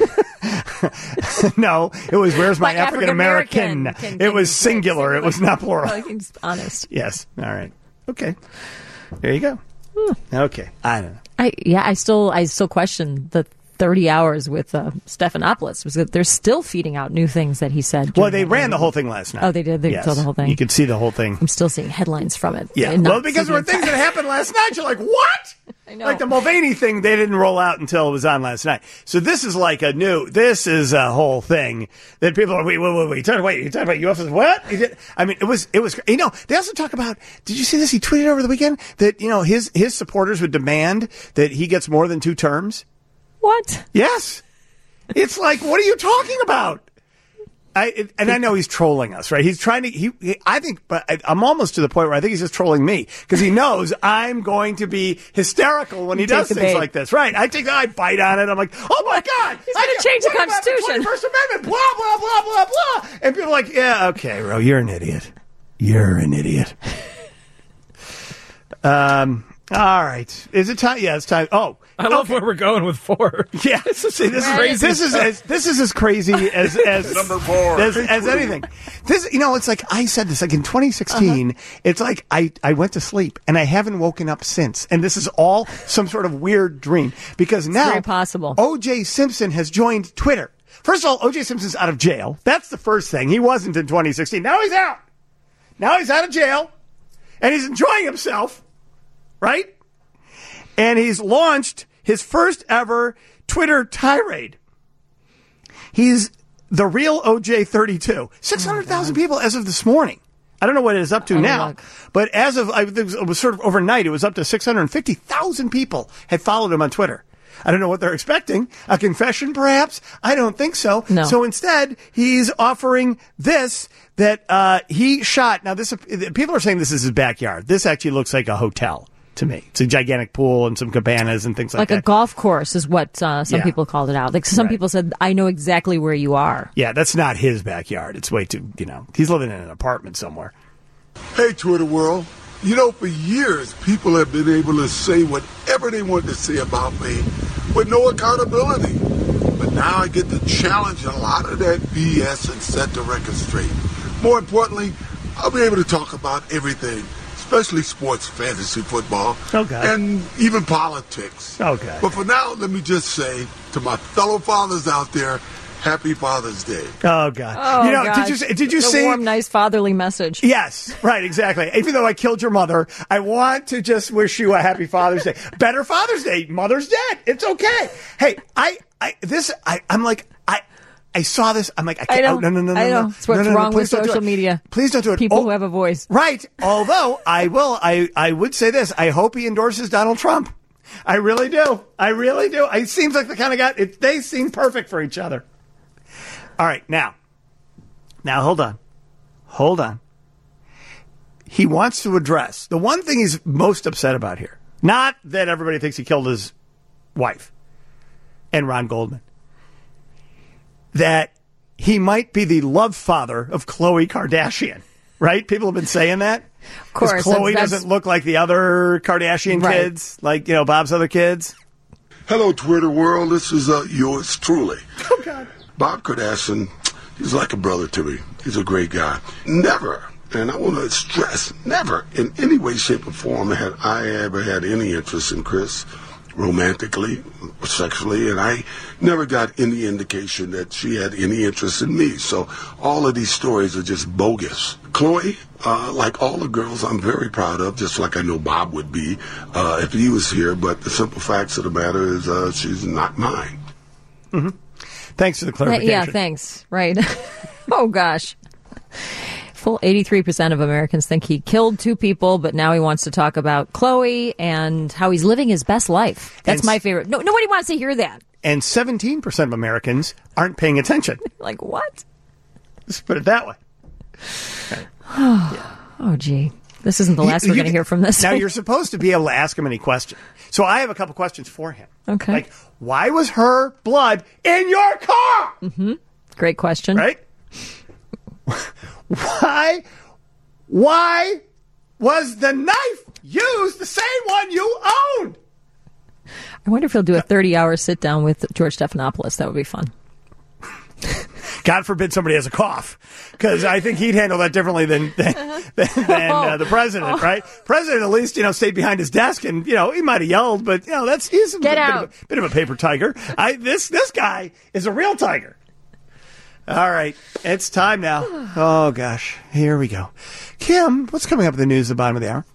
No, it was where's my African American? It was singular. It was not plural. Honest. Yes. All right. Okay. There you go. Okay. I don't know. I still question the 30 hours with Stephanopoulos. Was that they're still feeding out new things that he said. Well, they ran the whole thing last night. Oh, they did? They told the whole thing? You could see the whole thing. I'm still seeing headlines from it. Yeah. Well, because there were things that happened last night. You're like, what? I know. Like the Mulvaney thing, they didn't roll out until it was on last night. So this is like this is a whole thing that people are, wait, you talking about UFOs? What? I mean, it was, they also talk about, did you see this? He tweeted over the weekend that, his supporters would demand that he gets more than 2 terms. What? Yes. It's like, what are you talking about? I know he's trolling us, right? He's trying to, I'm almost to the point where I think he's just trolling me because he knows I'm going to be hysterical when he does things like this, right? I bite on it. I'm like, oh my God. He's going to change the Constitution. The 21st Amendment, blah, blah, blah, blah, blah. And people are like, yeah, okay, Ro, you're an idiot. You're an idiot. All right. Is it time? Yeah, it's time. Oh, I love where we're going with 4. Yeah, this is crazy. This is as crazy as number 4 as anything. This, it's like I said this like in 2016. It's like I went to sleep and I haven't woken up since, and this is all some sort of weird dream because now very possible. O.J. Simpson has joined Twitter. First of all, O.J. Simpson's out of jail. That's the first thing. He wasn't in 2016. Now he's out. Now he's out of jail, and he's enjoying himself. Right? And he's launched his first ever Twitter tirade. He's the real OJ32. 600,000 people as of this morning. I don't know what it is up to now, but as of, it was sort of overnight, it was up to 650,000 people had followed him on Twitter. I don't know what they're expecting. A confession, perhaps? I don't think so. No. So instead, he's offering this, that he shot. Now, people are saying this is his backyard. This actually looks like a hotel to me. It's a gigantic pool and some cabanas and things like that. Like a golf course is what some people called it out. Like some people said, I know exactly where you are. Yeah, that's not his backyard. It's way too, he's living in an apartment somewhere. Hey, Twitter world. For years, people have been able to say whatever they want to say about me with no accountability. But now I get to challenge a lot of that BS and set the record straight. More importantly, I'll be able to talk about everything, especially sports, fantasy football, and even politics. Okay. But for now, let me just say to my fellow fathers out there, Happy Father's Day. Oh, God. Oh, did you see? A warm, nice fatherly message. Yes, right, exactly. Even though I killed your mother, I want to just wish you a happy Father's Day. Better Father's Day. Mother's dead. It's okay. Hey, I saw this. I'm like, I can't. I know. It's what's wrong with social media. Please don't do it. People who have a voice. Right. Although I would say this. I hope he endorses Donald Trump. I really do. It seems like the kind of guy. They seem perfect for each other. All right. Now, hold on. He wants to address the one thing he's most upset about here. Not that everybody thinks he killed his wife and Ron Goldman. That he might be the love father of Khloe Kardashian, right? People have been saying that. Of course. Khloe doesn't look like the other Kardashian kids, like, Bob's other kids. Hello, Twitter world. This is yours truly. Oh, God. Bob Kardashian, he's like a brother to me. He's a great guy. Never, and I want to stress, never in any way, shape, or form had I ever had any interest in Chris. Romantically, sexually, and I never got any indication that she had any interest in me. So all of these stories are just bogus. Khloe, like all the girls I'm very proud of, just like I know Bob would be if he was here, but the simple facts of the matter is she's not mine. Mm-hmm. Thanks for the clarification. Yeah, thanks. Right. Oh, gosh. Full 83% of Americans think he killed 2 people, but now he wants to talk about Khloe and how he's living his best life. That's my favorite. No, nobody wants to hear that. And 17% of Americans aren't paying attention. Like what? Let's put it that way. Okay. Oh, gee. This isn't the last we're going to hear from this. Now, you're supposed to be able to ask him any question. So I have a couple questions for him. Okay. Like, why was her blood in your car? Mm-hmm. Great question. Right? Why was the knife used the same one you owned? I wonder if he'll do a 30-hour sit-down with George Stephanopoulos. That would be fun. God forbid somebody has a cough, because I think he'd handle that differently than the president, right? President at least, stayed behind his desk and, he might have yelled, but, he's a bit of a paper tiger. This guy is a real tiger. All right, it's time now. Oh, gosh, here we go. Kim, what's coming up in the news at the bottom of the hour?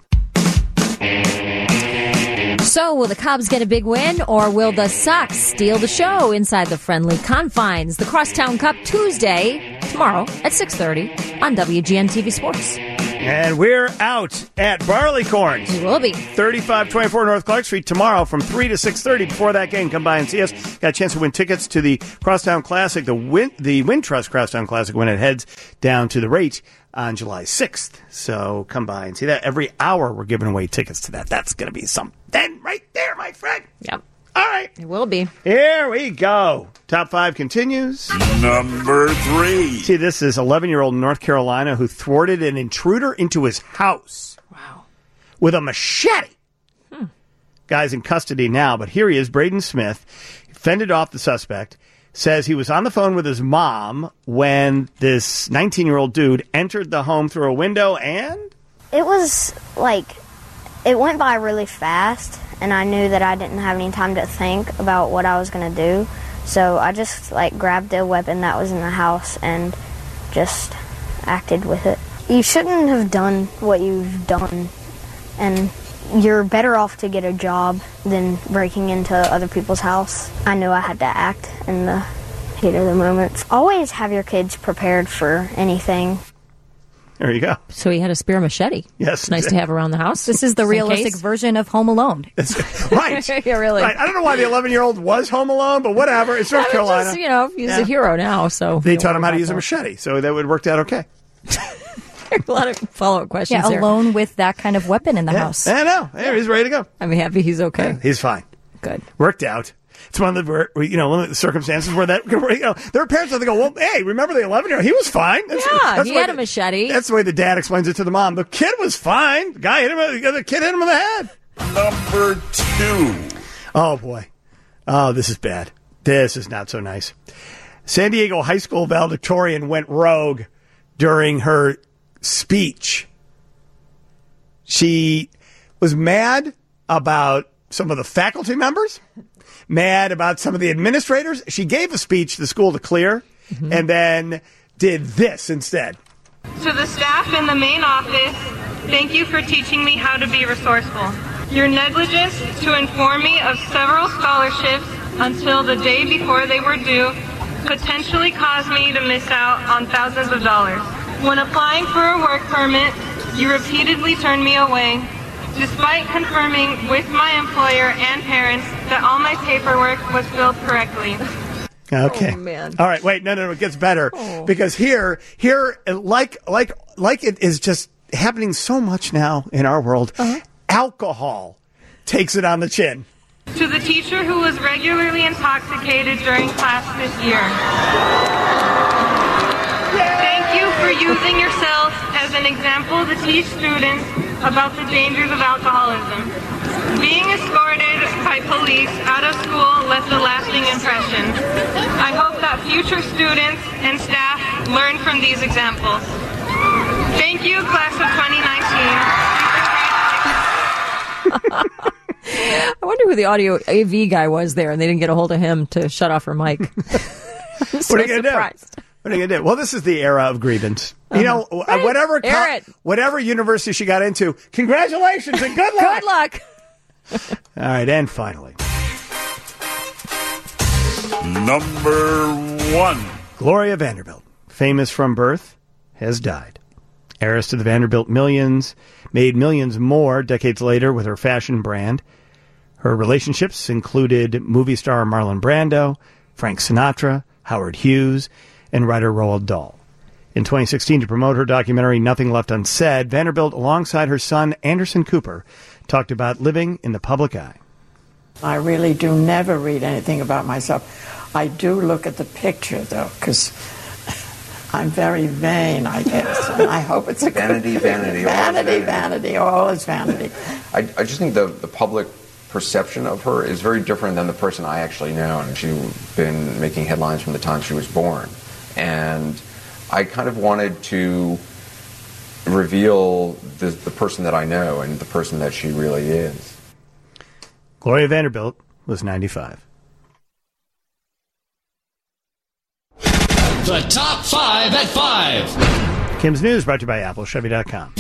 So, will the Cubs get a big win, or will the Sox steal the show inside the friendly confines? The Crosstown Cup Tuesday, tomorrow at 6:30 on WGN TV Sports. And we're out at Barleycorns. We will be. 3524 North Clark Street tomorrow from 3 to 6:30. Before that game, come by and see us. Got a chance to win tickets to the Crosstown Classic, the Wintrust Crosstown Classic, when it heads down to the rate on July 6th. So come by and see that. Every hour we're giving away tickets to that. That's going to be something right there, my friend. Yep. All right. It will be. Here we go. Top 5 continues. Number 3. See, this is 11-year-old in North Carolina who thwarted an intruder into his house. Wow. With a machete. Guy's in custody now, but here he is, Braden Smith, fended off the suspect, says he was on the phone with his mom when this 19-year-old dude entered the home through a window and... It was it went by really fast, and I knew that I didn't have any time to think about what I was going to do. So I just, grabbed a weapon that was in the house and just acted with it. You shouldn't have done what you've done, and you're better off to get a job than breaking into other people's house. I knew I had to act in the heat of the moment. Always have your kids prepared for anything. There you go. So he had a spear machete. Yes. Nice to have around the house. This is the realistic version of Home Alone. Right. Yeah, really. Right. I don't know why the 11-year-old was home alone, but whatever. It's North Carolina. He's a hero now, so... They taught him how to use a machete, so that would worked out okay. A lot of follow-up questions there. Alone with that kind of weapon in the house. I know. Hey, he's ready to go. I'm happy he's okay. Yeah, he's fine. Good. Worked out. It's one of the circumstances where there are parents that go, well, hey, remember the 11-year-old? He was fine. He had a machete. That's the way the dad explains it to the mom. The kid was fine. The kid hit him in the head. Number 2. Oh, boy. Oh, this is bad. This is not so nice. San Diego high school valedictorian went rogue during her speech. She was mad about some of the faculty members, mad about some of the administrators. She gave a speech to the school to clear, and then did this instead. To the staff in the main office, thank you for teaching me how to be resourceful. Your negligence to inform me of several scholarships until the day before they were due potentially caused me to miss out on thousands of dollars. When applying for a work permit, you repeatedly turned me away, despite confirming with my employer and parents that all my paperwork was filled correctly. Okay. Oh, man. All right. Wait. No. It gets better because here, like it is just happening so much now in our world. Alcohol takes it on the chin. To the teacher who was regularly intoxicated during class this year. Thank you for using yourself as an example to teach students about the dangers of alcoholism. Being escorted by police out of school left a lasting impression. I hope that future students and staff learn from these examples. Thank you, class of 2019. I wonder who the audio AV guy was there, and they didn't get a hold of him to shut off her mic. What are you going to do? What are you going to do? Well, this is the era of grievance. You know, whatever university she got into, congratulations and good luck. Good luck. All right, and finally. Number 1. Gloria Vanderbilt, famous from birth, has died. Heiress to the Vanderbilt millions, made millions more decades later with her fashion brand. Her relationships included movie star Marlon Brando, Frank Sinatra, Howard Hughes, and writer Roald Dahl. In 2016, to promote her documentary Nothing Left Unsaid, Vanderbilt, alongside her son Anderson Cooper, talked about living in the public eye. I really do never read anything about myself. I do look at the picture, though, because I'm very vain, I guess, and I hope it's a vanity. All is vanity. I just think the public perception of her is very different than the person I actually know, and she's been making headlines from the time she was born. And I kind of wanted to reveal the person that I know and the person that she really is. Gloria Vanderbilt was 95. The top 5 at 5. Kim's News brought to you by AppleChevy.com.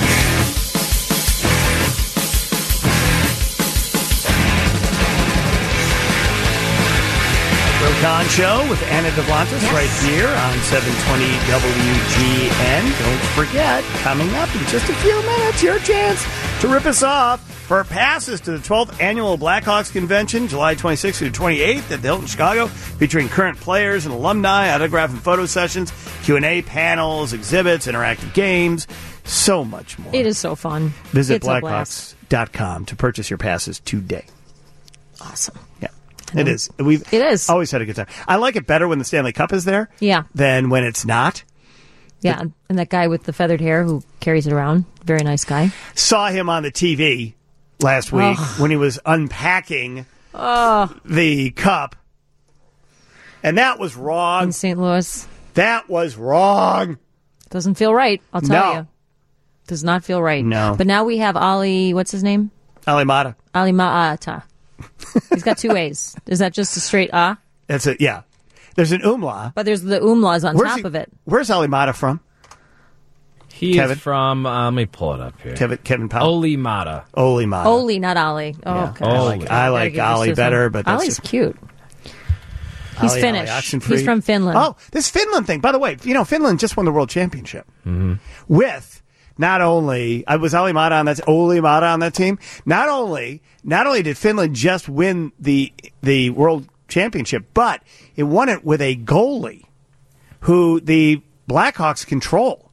Rokan Show with Anna Devlantis right here on 720 WGN. Don't forget, coming up in just a few minutes, your chance to rip us off for passes to the 12th Annual Blackhawks Convention, July 26th through 28th at the Hilton Chicago, featuring current players and alumni, autograph and photo sessions, Q&A panels, exhibits, interactive games, so much more. It is so fun. Visit It's a blast. Blackhawks.com to purchase your passes today. Awesome. Yeah. It is. It is. Always had a good time. I like it better when the Stanley Cup is there than when it's not. Yeah, and that guy with the feathered hair who carries it around, very nice guy. Saw him on the TV last week when he was unpacking the cup. And that was wrong. In St. Louis. That was wrong. Doesn't feel right, I'll tell No. you. Does not feel right. No. But now we have Ali, what's his name? Ali Mata. Ali Ma'ata. He's got two A's. Is that just a straight ah? That's it, yeah. There's an umla. But there's the umlaws on top of it. Where's Ali Mata from? He Kevin? is from, let me pull it up here. Kevin Powell? Oli Mata. Oli Mata. Oli, not Ali. Oh, Yeah. okay. I like Ali better, but that's Ali's just- cute. He's Ali Finnish. Oxenfree. He's from Finland. Oh, this Finland thing. By the way, Finland just won the World Championship with not only was Ali Mata on that, Oli Mata on that team. Not only did Finland just win the World Championship, but it won it with a goalie who the Blackhawks control.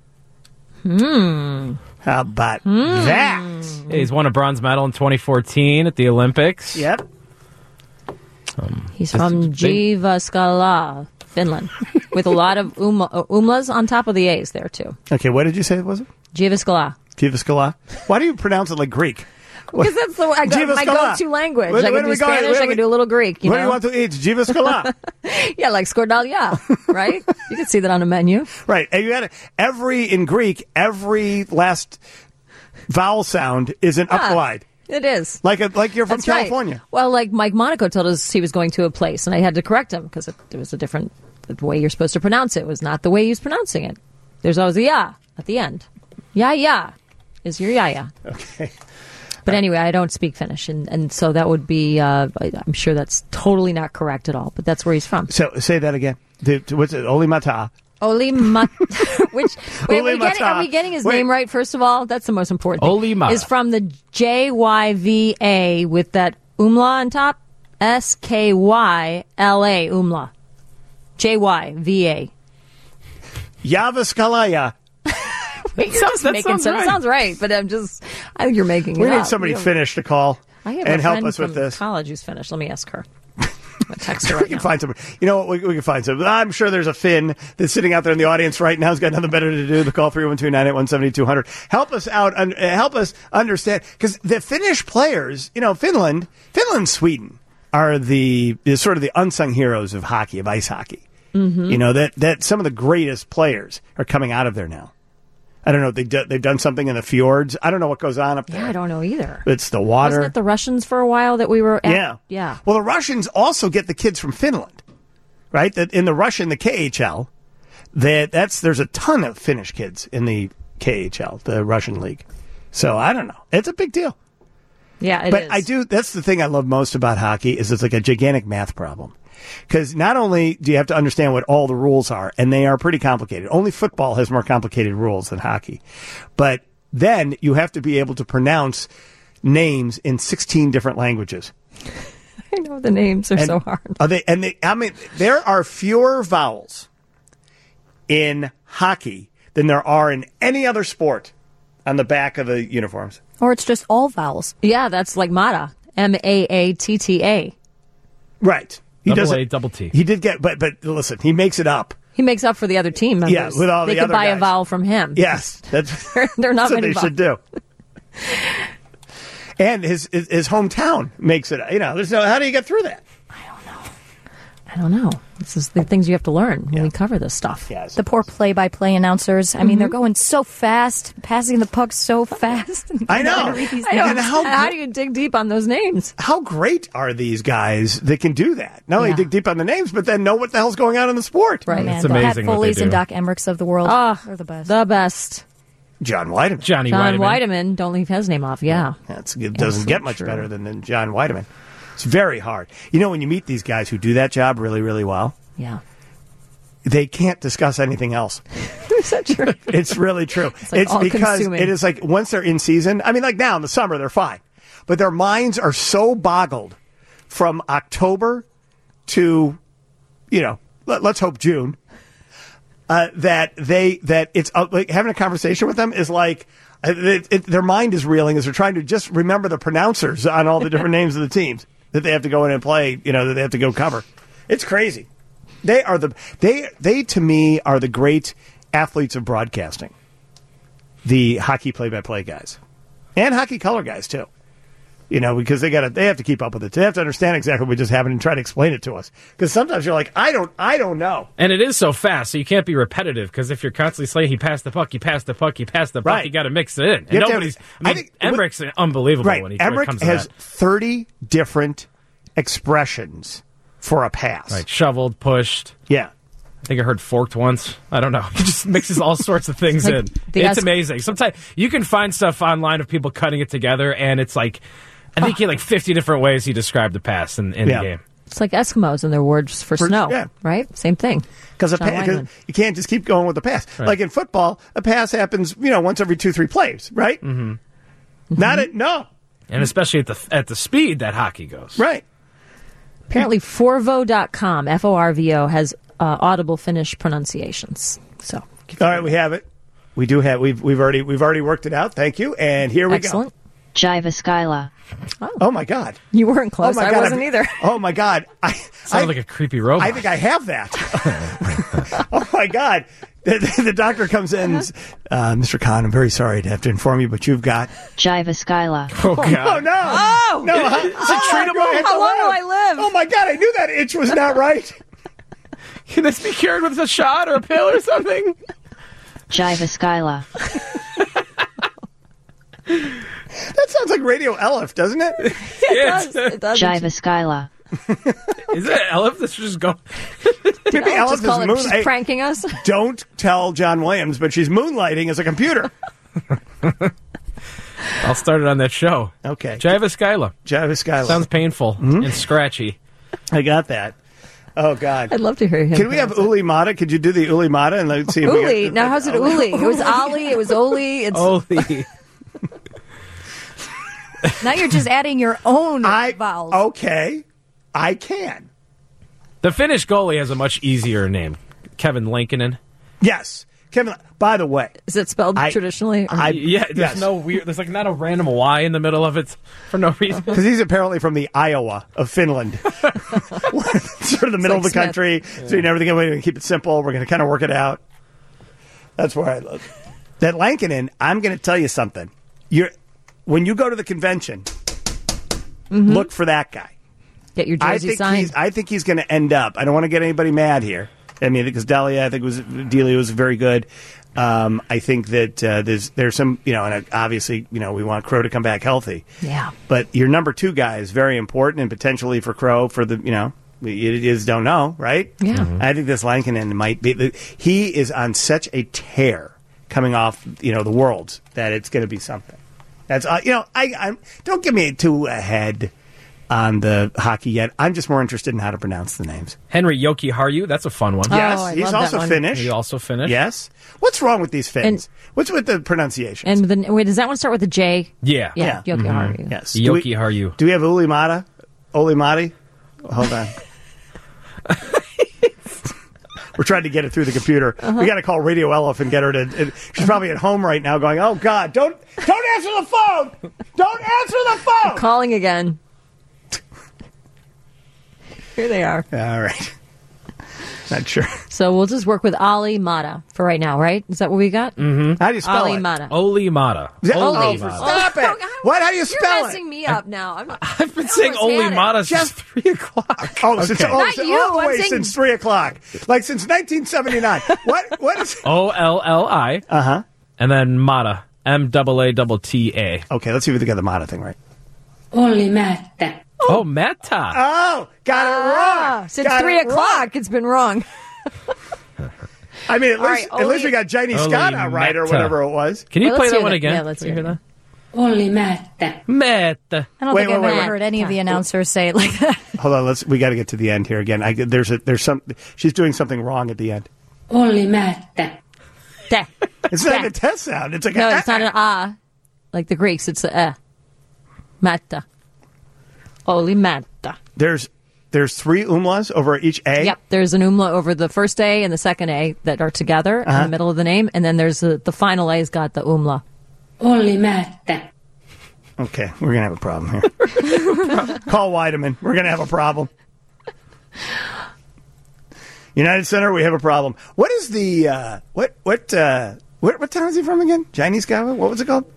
How about that? He's won a bronze medal in 2014 at the Olympics. Yep. He's from Jyväskylä, Finland, with a lot of umlas on top of the A's there, too. Okay, what did you say it was? Jyväskylä. Jyväskylä. Why do you pronounce it like Greek? Because that's my Jyväskylä. go-to language. Where I do can do we go? Spanish, I can do a little Greek. What do you want to eat? Jyväskylä. Yeah, like skordalia, right? You can see that on a menu. Right. And you had in Greek, every last vowel sound is an upglide. It is. Like you're from That's right. California. Well, like Mike Monaco told us he was going to a place, and I had to correct him because it was a different the way you're supposed to pronounce it was not the way he was pronouncing it. There's always a ya at the end. Ya is your ya. Okay. But anyway, I don't speak Finnish, and so that would be, I'm sure that's totally not correct at all, but that's where he's from. So say that again. What's it? Oli Mata. Oli Mata. Which, wait, Oli Mata. are we getting his name right, first of all? That's the most important thing. Oli Mata. Is from the JYVA with that umla on top. SKYLA umla. JYVA. Jyväskylä. Wait, you're just making sense. It sounds right, but I think you're making it We need up. somebody Finnish to call I have and a help friend us with from this. college who's Finnish. Let me ask her. I'm gonna text her We right can now. find somebody. You know what? We can find somebody. I'm sure there's a Finn that's sitting out there in the audience right now who's got nothing better to do. The call 312-981-7200. Help us out and help us understand. Because the Finnish players, Finland, Sweden are is sort of the unsung heroes of hockey, of ice hockey. Mm-hmm. That some of the greatest players are coming out of there now. I don't know. They've done something in the fjords. I don't know what goes on up there. Yeah, I don't know either. It's the water. Wasn't it the Russians for a while that we were at? Yeah. Yeah. Well, the Russians also get the kids from Finland, right? That in the the KHL, there's a ton of Finnish kids in the KHL, the Russian league. So I don't know. It's a big deal. Yeah, it but is. That's the thing I love most about hockey is it's like a gigantic math problem. Because not only do you have to understand what all the rules are, and they are pretty complicated. Only football has more complicated rules than hockey. But then you have to be able to pronounce names in 16 different languages. I know the names are so hard. There are fewer vowels in hockey than there are in any other sport on the back of the uniforms. Or it's just all vowels. Yeah, that's like Mata. Maatta. Right. Double T. He did get, but listen, he makes it up. He makes up for the other team members. Yeah, with all they the could other buy guys. a vowel from him. Yes, they're not that's what many they should do. And his hometown makes it. How do you get through that? I don't know. This is the things you have to learn when we cover this stuff. Yeah, The poor play-by-play announcers. I mean, they're going so fast, passing the puck so fast. I know. I know. And How do you dig deep on those names? How great are these guys that can do that? Not only Yeah. dig deep on the names, but then know what the hell's going on in the sport. Right, man. It's The amazing Pat what they Foley's and do. Doc Emmerichs of the world. Oh, They're the best. The best. John Weideman. John Weideman. Don't leave his name off. Yeah. It doesn't get much better than John Weideman. It's very hard. You know, when you meet these guys who do that job really, really well, Yeah. they can't discuss anything else. Is that true? It's really true. like It's because all-consuming. it is like once they're in season, I mean, like now in the summer, they're fine. But their minds are so boggled from October to, let's hope June, that it's like having a conversation with them is like, their mind is reeling as they're trying to just remember the pronouncers on all the different names of the teams that they have to go in and play, that they have to go cover. It's crazy. They are they to me are the great athletes of broadcasting. The hockey play-by-play guys. And hockey color guys too. Because they have to keep up with it. They have to understand exactly what just happened and try to explain it to us. Because sometimes you're like, I don't know. And it is so fast, so you can't be repetitive. Because if you're constantly saying he passed the puck, you passed the puck, Right. you got to mix it in. You And have to have- Emmerich's unbelievable Right. when it Emmerich comes to has that. 30 different expressions for a pass. Right, shoveled, pushed. Yeah. I think I heard forked once. I don't know. He just mixes all sorts of things in. It's amazing. Sometimes you can find stuff online of people cutting it together, and it's like, I think he had like 50 different ways he described the pass in the game. It's like Eskimos and their words for snow, yeah. right? Same thing. Because John Weideman. you can't just keep going with the pass. Right. Like in football, a pass happens, once every 2-3 plays, right? Mm-hmm. No. And especially at the speed that hockey goes. Right. Apparently, Forvo.com, F-O-R-V-O, has audible Finnish pronunciations. So, All right, we have it. We do have. We've already worked it out. Thank you. And here we excellent. go. Jivaskyla. Oh my God! You weren't close. Oh my I God. wasn't either. Oh my God! Sounds like a creepy robot. I think I have that. Oh my God! The doctor comes in. Mr. Khan, I'm very sorry to have to inform you, but you've got Jivaskyla. Oh God! Oh no! Oh No! Is it treatable? How long will I live? Oh my God! I knew that itch was not right. Can this be cured with a shot or a pill or something? Jivaskyla. That sounds like Radio Elif, doesn't it? It does. Jivaskyla. Is it Elif that's just going? Maybe Elif Just call is it, she's moonlighting. pranking us. Don't tell John Williams, but she's moonlighting as a computer. I'll start it on that show. Okay. Jivaskyla. Jivaskyla. Sounds painful and scratchy. I got that. Oh God! I'd love to hear him. Can we have Uli Mata? Could you do the Uli Mata and let's see if we Uli? get, Now, how's it Uli? It was Ali. It was Oli. It's Oli. Now you're just adding your own vowels. Okay, I can. The Finnish goalie has a much easier name, Kevin Lankinen. Yes, Kevin. By the way, is it spelled traditionally? Yeah, there's no weird. There's like not a random Y in the middle of it for no reason. Because he's apparently from the Iowa of Finland, sort of the middle of the Smith. country. So you never think we're going to keep it simple. We're going to kind of work it out. That's where I live. That Lankinen. I'm going to tell you something. When you go to the convention, look for that guy. Get your jersey signed. I think he's going to end up. I don't want to get anybody mad here. I mean, because Delia was very good. I think that there's some, and obviously, we want Crow to come back healthy. Yeah. But your number 2 guy is very important, and potentially for Crow for the, it is don't know, right? Yeah. Mm-hmm. I think this Lankinen might be. He is on such a tear coming off, the Worlds that it's going to be something. That's I don't get me too ahead on the hockey yet. I'm just more interested in how to pronounce the names. Henry Jokiharju, that's a fun one. Yes, he's also Finnish. He's also Finnish. Yes. What's wrong with these Finns? What's with the pronunciation? And wait, does that one start with a J? Yeah. Yeah. Jokiharju. Yes. Jokiharju. Do we have Uli Mata? Oli Mati? Hold on. We're trying to get it through the computer. We got to call Radio Elif and get her to. She's probably at home right now, going, "Oh God, don't answer the phone! Don't answer the phone!" Calling again. Here they are. All right. Not sure. So we'll just work with Ali Mata for right now, right? Is that what we got? Mm-hmm. How do you spell Ali it? Mata. Oli Mata. Oli. Stop it! What? How do you spell You're it? messing me up now. I've been saying Oli Mata since 3 o'clock. Oh, since, Okay. all the way since 3 o'clock. Like since 1979. What is Olli. Uh-huh. And then Mata. Maata. Okay, let's see if we got the Mata thing right. Only Mata. Oh, Mata. Oh, got it wrong. Since Got 3 it wrong. o'clock, it's been wrong. I mean, at All least, right, at least we got Janie Oli Scott out right, or Mata. whatever it was. Can you Well, play let's that hear one that. again? Yeah, let's hear that. Only Mata. Mata. I don't Wait, think I've wait, ever wait. heard any of the announcers say it like that. Hold on, we got to get to the end here again. There's some. She's doing something wrong at the end. Only Mata. Da. It's not a test sound. It's like No, it's not an ah, like the Greeks. It's a eh. Mata. Oli Mata. There's 3 umlauts over each A. Yep, there's an umlaut over the first A and the second A that are together in the middle of the name, and then there's the final A's got the umlaut. Only Mata. Okay, we're gonna have a problem here. Call Weideman. We're gonna have a problem. United Center, we have a problem. What is the what town is he from again? Chinese guy? What was it called?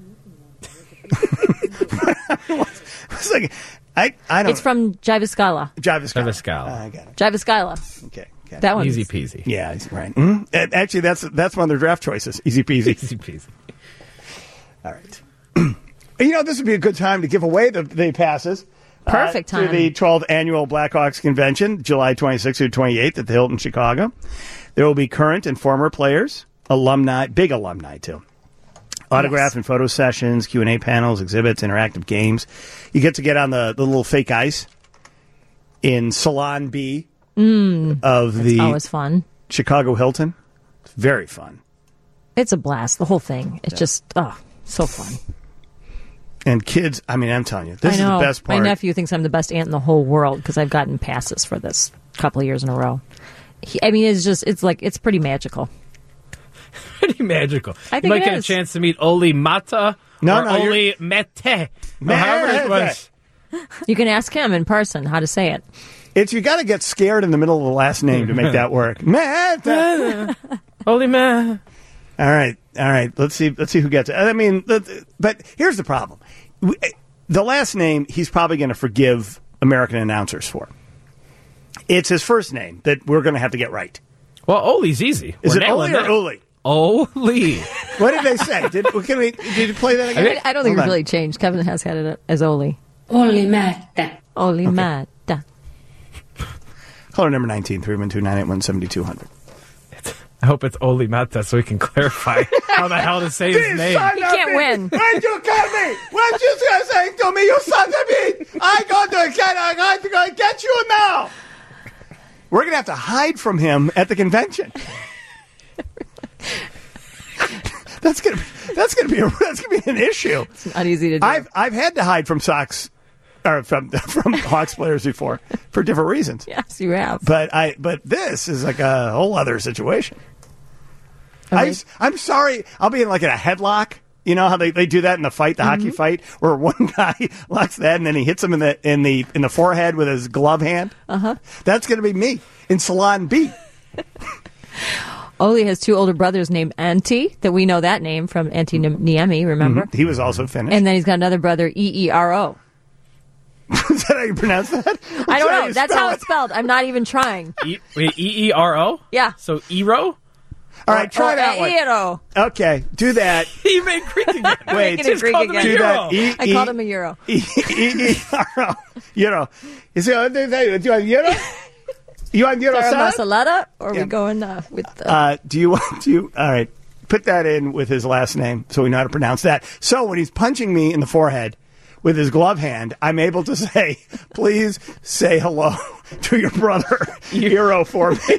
It's like I don't. It's from Jyväskylä. Jyväskylä. I got it. Jyväskylä. Okay. Got That one. Easy peasy. Yeah, he's right. Mm-hmm. Actually, that's one of their draft choices. Easy peasy. Easy peasy. All right. This would be a good time to give away the passes. Perfect To time. the 12th Annual Blackhawks Convention, July 26th through 28th at the Hilton, Chicago. There will be current and former players, alumni, big alumni, too. Autograph and photo sessions, Q&A panels, exhibits, interactive games. You get to get on the little fake ice in Salon B of the Always fun. Chicago Hilton. It's very fun. It's a blast. The whole thing. It's just so fun. And kids, I mean, I'm telling you, this I know. is the best part. My nephew thinks I'm the best aunt in the whole world because I've gotten passes for this a couple of years in a row. It's pretty magical. Pretty magical. I think you might it get is. a chance to meet Oli Mata or Oli Mete. Or however it was. You can ask him in person how to say it. You got to get scared in the middle of the last name to make that work. Oli Man. All right. Let's see who gets it. I mean, but here's the problem: the last name he's probably going to forgive American announcers for. It's his first name that we're going to have to get right. Well, Oli's easy. Is We're it Oli nailing or that. Uli? Oli. What did they say? Did you play that again? I don't think Hold it's on. really changed. Kevin has had it as Oli. Only Mata. Oli Mata. Caller number 19, 312-981-7200. I hope it's Oli Mata so we can clarify how the hell to say his name. He can't win. Why'd you call me? What you saying to me, you son of a bitch? I'm going to get you now. We're going to have to hide from him at the convention. That's gonna be an issue. It's not easy to do. I've had to hide from Sox or from Hawks players before for different reasons. Yes, you have. But this is like a whole other situation. Okay. I'm sorry. I'll be in like in a headlock. You know how they do that in the fight, the hockey fight, where one guy locks that and then he hits him in the forehead with his glove hand. That's going to be me in Salon B. Oli has 2 older brothers named Antti, that we know that name from Antti Niemi, remember? He was also Finnish. And then he's got another brother, Eero. Is that how you pronounce that? I don't know. you That's spell how it? it's spelled. I'm not even trying. Eero? Yeah. So Eero? All right, try that one. Eero. Okay, do that. He made Greek again. Wait, Making it Greek called him a again. do that. Euro. I called him a Euro. E-E-R-O. Euro. Is it, do you want Euro? You want Euro Sarah salad? Masalata? Or are Yeah. we going with... Do you? All right. Put that in with his last name so we know how to pronounce that. So when he's punching me in the forehead with his glove hand, I'm able to say, please say hello to your brother, Euro, for me.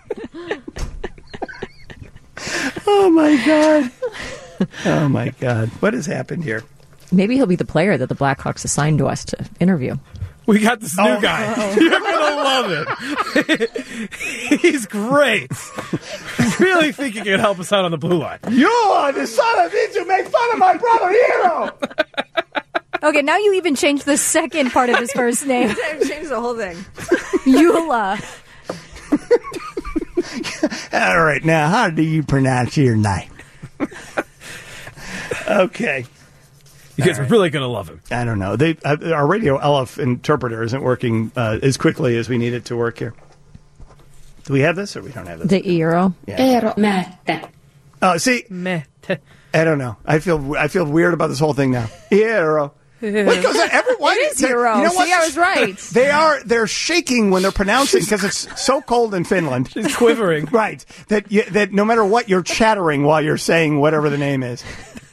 Oh, my God. Oh, my God. What has happened here? Maybe he'll be the player that the Blackhawks assigned to us to interview. We got this new guy. You're going to love it. He's great. Really think he can help us out on the blue line. You are the son of bitch who made fun of my brother, Hero. Okay, now you even changed the second part of his first name. Change the whole thing. Eula. All right, now, how do you pronounce your name? Okay. You guys are really going to love him. I don't know. Our Radio LF interpreter isn't working as quickly as we need it to work here. Do we have this, or we don't have this? The Eero. Eero määttä. Oh, see, I don't know. I feel weird about this whole thing now. Eero. What goes on? It is Eero. You know what? See, I was right. They're shaking when they're pronouncing because it's so cold in Finland. It's quivering. Right. That no matter what, you're chattering while you're saying whatever the name is.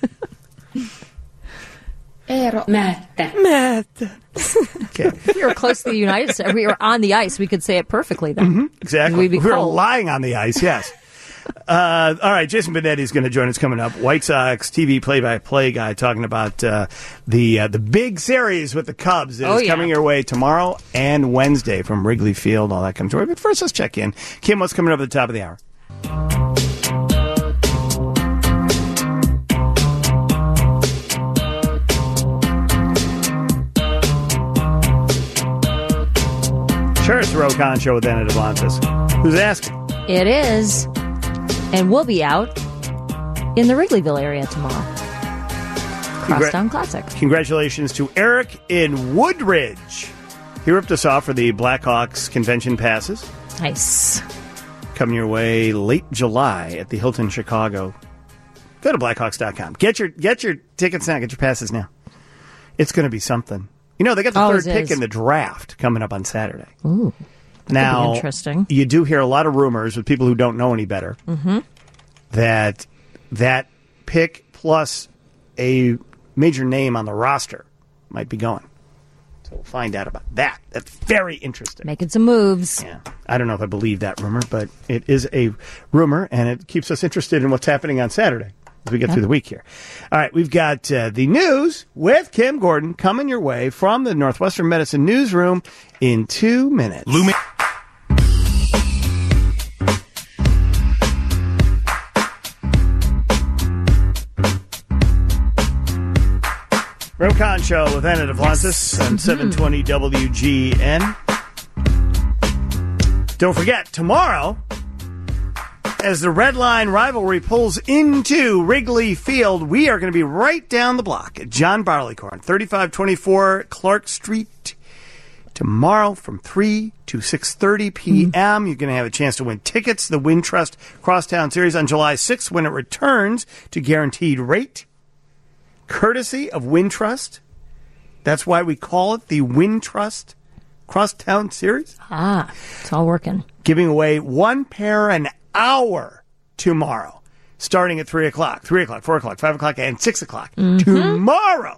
Eero määttä. Okay. If we were close to the United States, we were on the ice, we could say it perfectly then. Mm-hmm. Exactly. We'd be we were cold. lying on the ice, yes. All right, Jason Benetti is going to join us coming up. White Sox TV play-by-play guy talking about the big series with the Cubs that is coming your way tomorrow and Wednesday from Wrigley Field. All that comes your way. But first, let's check in. Kim, what's coming up at the top of the hour? Sure, it's the Ro Khan Show with Anna Devlantis. Who's asking? It is. And we'll be out in the Wrigleyville area tomorrow. Crosstown Classic. Congratulations to Eric in Woodridge. He ripped us off for the Blackhawks convention passes. Nice. Coming your way late July at the Hilton Chicago. Go to Blackhawks.com. Get your tickets now. Get your passes now. It's going to be something. You know, they got the third pick in the draft coming up on Saturday. Ooh. Now, interesting. You do hear a lot of rumors with people who don't know any better that pick plus a major name on the roster might be going. So we'll find out about that. That's very interesting. Making some moves. Yeah. I don't know if I believe that rumor, but it is a rumor, and it keeps us interested in what's happening on Saturday as we get through the week here. All right, we've got the news with Kim Gordon coming your way from the Northwestern Medicine Newsroom in 2 minutes. Ro Khan Show with Anna Devlantis on 720 WGN. Don't forget, tomorrow, as the Red Line rivalry pulls into Wrigley Field, we are going to be right down the block at John Barleycorn, 3524 Clark Street. Tomorrow from 3 to 6:30 p.m. You're going to have a chance to win tickets to the Wintrust Crosstown Series on July 6th when it returns to guaranteed rate. Courtesy of Wintrust. That's why we call it the Wintrust Crosstown Series. Ah, it's all working. Giving away one pair an hour tomorrow, starting at 3 o'clock, 4 o'clock, 5 o'clock, and 6 o'clock. Tomorrow.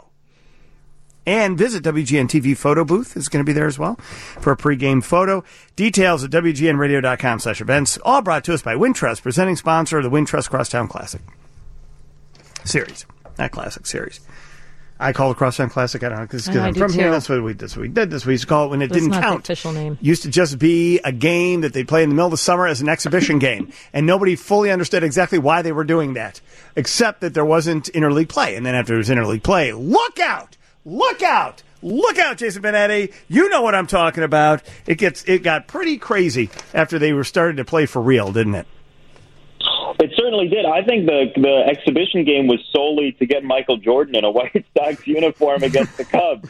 And visit WGN TV photo booth is going to be there as well for a pregame photo. Details at WGNradio.com/events. All brought to us by Wintrust, presenting sponsor of the Wintrust Crosstown Classic Series. Not Classic Series. I call it Crosstown Classic. I don't know because I'm from here. That's what we did. We used to call it when it didn't count. Not the official name. Used to just be a game that they play in the middle of the summer as an exhibition game, and nobody fully understood exactly why they were doing that, except that there wasn't interleague play. And then after there was interleague play, look out! Look out! Look out, Jason Benetti. You know what I'm talking about. It got pretty crazy after they were started to play for real, didn't it? It certainly did. I think the exhibition game was solely to get Michael Jordan in a White Sox uniform against the Cubs.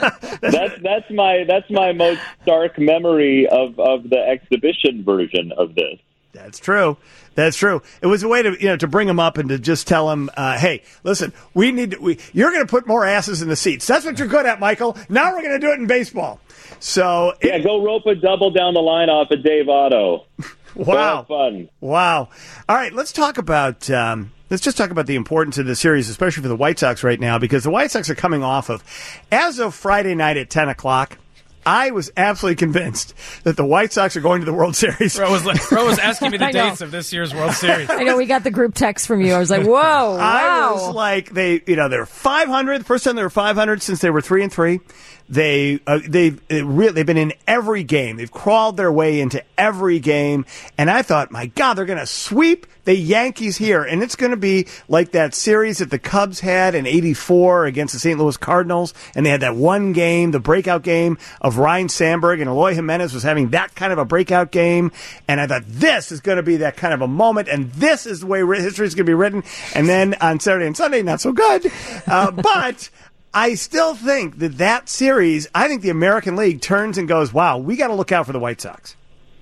That's my most stark memory of the exhibition version of this. That's true. That's true. It was a way to bring him up and to just tell him, hey, listen, you're going to put more asses in the seats. That's what you're good at, Michael. Now we're going to do it in baseball. So go rope a double down the line off of Dave Otto. Wow. Fun. Wow. All right, let's talk about let's just talk about the importance of the series, especially for the White Sox right now, because the White Sox are coming off of, as of Friday night at 10 o'clock, I was absolutely convinced that the White Sox are going to the World Series. Ro was asking me the dates of this year's World Series. I know, we got the group text from you. I was like, whoa, wow. I was like, they're 500. The first time they were 500 since they were 3-3. They've been in every game. They've crawled their way into every game. And I thought, my God, they're going to sweep the Yankees here. And it's going to be like that series that the Cubs had in '84 against the St. Louis Cardinals. And they had that one game, the breakout game of of Ryan Sandberg, and Eloy Jimenez was having that kind of a breakout game. And I thought, this is going to be that kind of a moment, and this is the way history is going to be written. And then on Saturday and Sunday, not so good. But I still think that series, I think the American League turns and goes, wow, we got to look out for the White Sox.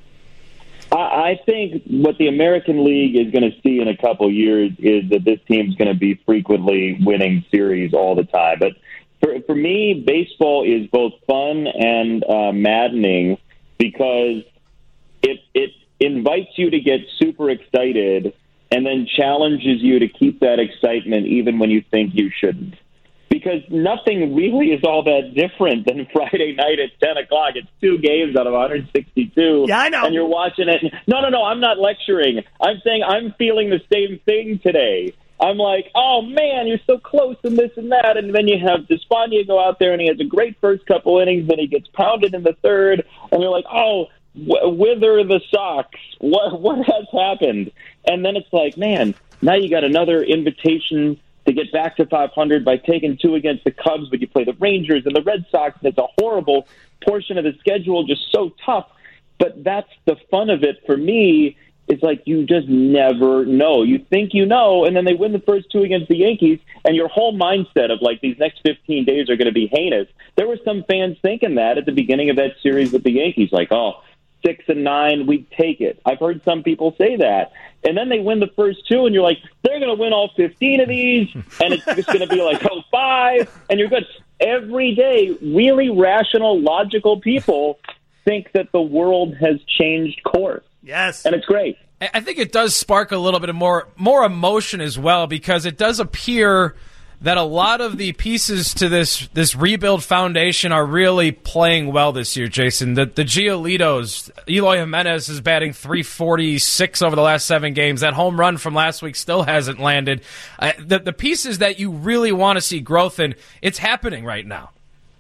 I think what the American League is going to see in a couple years is that this team's going to be frequently winning series all the time. But for me, baseball is both fun and maddening because it invites you to get super excited and then challenges you to keep that excitement even when you think you shouldn't. Because nothing really is all that different than Friday night at 10 o'clock. It's 2 games out of 162. Yeah, I know. And you're watching it. No, I'm not lecturing. I'm saying I'm feeling the same thing today. I'm like, oh, man, you're so close and this and that. And then you have Despaigne go out there, and he has a great first couple innings, then he gets pounded in the third. And you're like, oh, whither the Sox? What has happened? And then it's like, man, now you got another invitation to get back to 500 by taking 2 against the Cubs, but you play the Rangers and the Red Sox, and it's a horrible portion of the schedule, just so tough. But that's the fun of it for me. It's like you just never know. You think you know, and then they win the first 2 against the Yankees, and your whole mindset of, like, these next 15 days are going to be heinous. There were some fans thinking that at the beginning of that series with the Yankees, like, oh, 6-9, we'd take it. I've heard some people say that. And then they win the first 2, and you're like, they're going to win all 15 of these, and it's just going to be like, 5, and you're good. Every day, really rational, logical people think that the world has changed course. Yes. And it's great. I think it does spark a little bit of more emotion as well, because it does appear that a lot of the pieces to this rebuild foundation are really playing well this year, Jason. The Giolitos, Eloy Jimenez is batting .346 over the last 7 games. That home run from last week still hasn't landed. The pieces that you really want to see growth in, it's happening right now.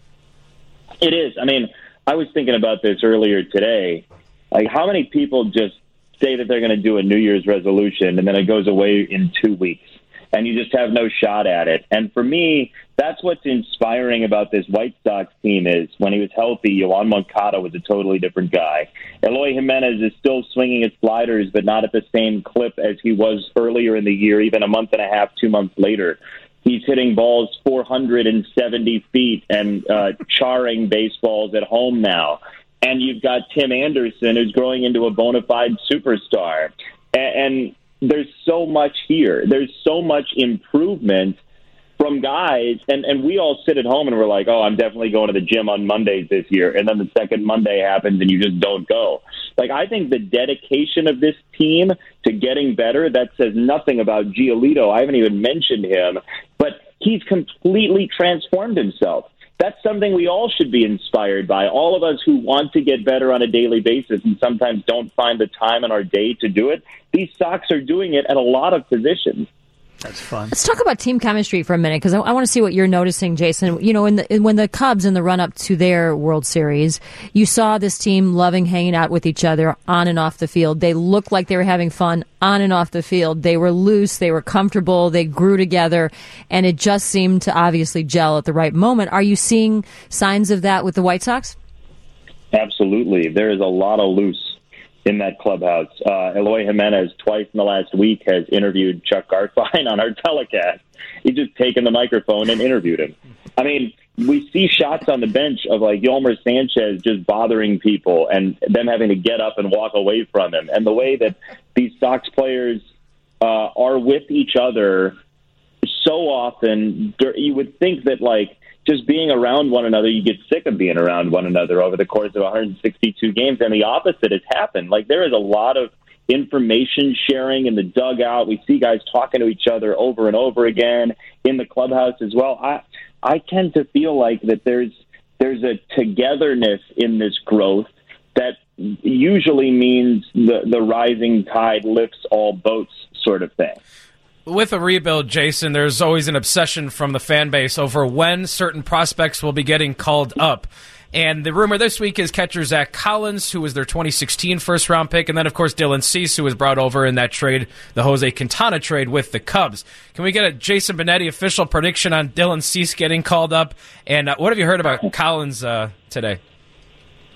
It is. I mean, I was thinking about this earlier today. Like, how many people just say that they're going to do a New Year's resolution and then it goes away in 2 weeks? And you just have no shot at it. And for me, that's what's inspiring about this White Sox team is when he was healthy, Yoán Moncada was a totally different guy. Eloy Jimenez is still swinging his sliders, but not at the same clip as he was earlier in the year, even a month and a half, 2 months later. He's hitting balls 470 feet and charring baseballs at home now. And you've got Tim Anderson, who's growing into a bona fide superstar. And there's so much here. There's so much improvement from guys. And we all sit at home and we're like, oh, I'm definitely going to the gym on Mondays this year. And then the second Monday happens and you just don't go. Like, I think the dedication of this team to getting better, that says nothing about Giolito. I haven't even mentioned him. But he's completely transformed himself. That's something we all should be inspired by. All of us who want to get better on a daily basis and sometimes don't find the time in our day to do it. These Sox are doing it at a lot of positions. That's fun. Let's talk about team chemistry for a minute, because I want to see what you're noticing, Jason. You know, when the Cubs in the run-up to their World Series, you saw this team loving hanging out with each other on and off the field. They looked like they were having fun on and off the field. They were loose. They were comfortable. They grew together, and it just seemed to obviously gel at the right moment. Are you seeing signs of that with the White Sox? Absolutely. There is a lot of loose in that clubhouse. Eloy Jimenez, twice in the last week, has interviewed Chuck Garfien on our telecast. He's just taken the microphone and interviewed him. I mean, we see shots on the bench of, like, Yolmer Sanchez just bothering people and them having to get up and walk away from him. And the way that these Sox players are with each other so often, you would think that, like, just being around one another, you get sick of being around one another over the course of 162 games, and the opposite has happened. Like, there is a lot of information sharing in the dugout. We see guys talking to each other over and over again in the clubhouse as well. I tend to feel like that there's a togetherness in this growth that usually means the rising tide lifts all boats sort of thing. With a rebuild, Jason, there's always an obsession from the fan base over when certain prospects will be getting called up. And the rumor this week is catcher Zach Collins, who was their 2016 first-round pick, and then, of course, Dylan Cease, who was brought over in that trade, the Jose Quintana trade with the Cubs. Can we get a Jason Benetti official prediction on Dylan Cease getting called up? And what have you heard about Collins today?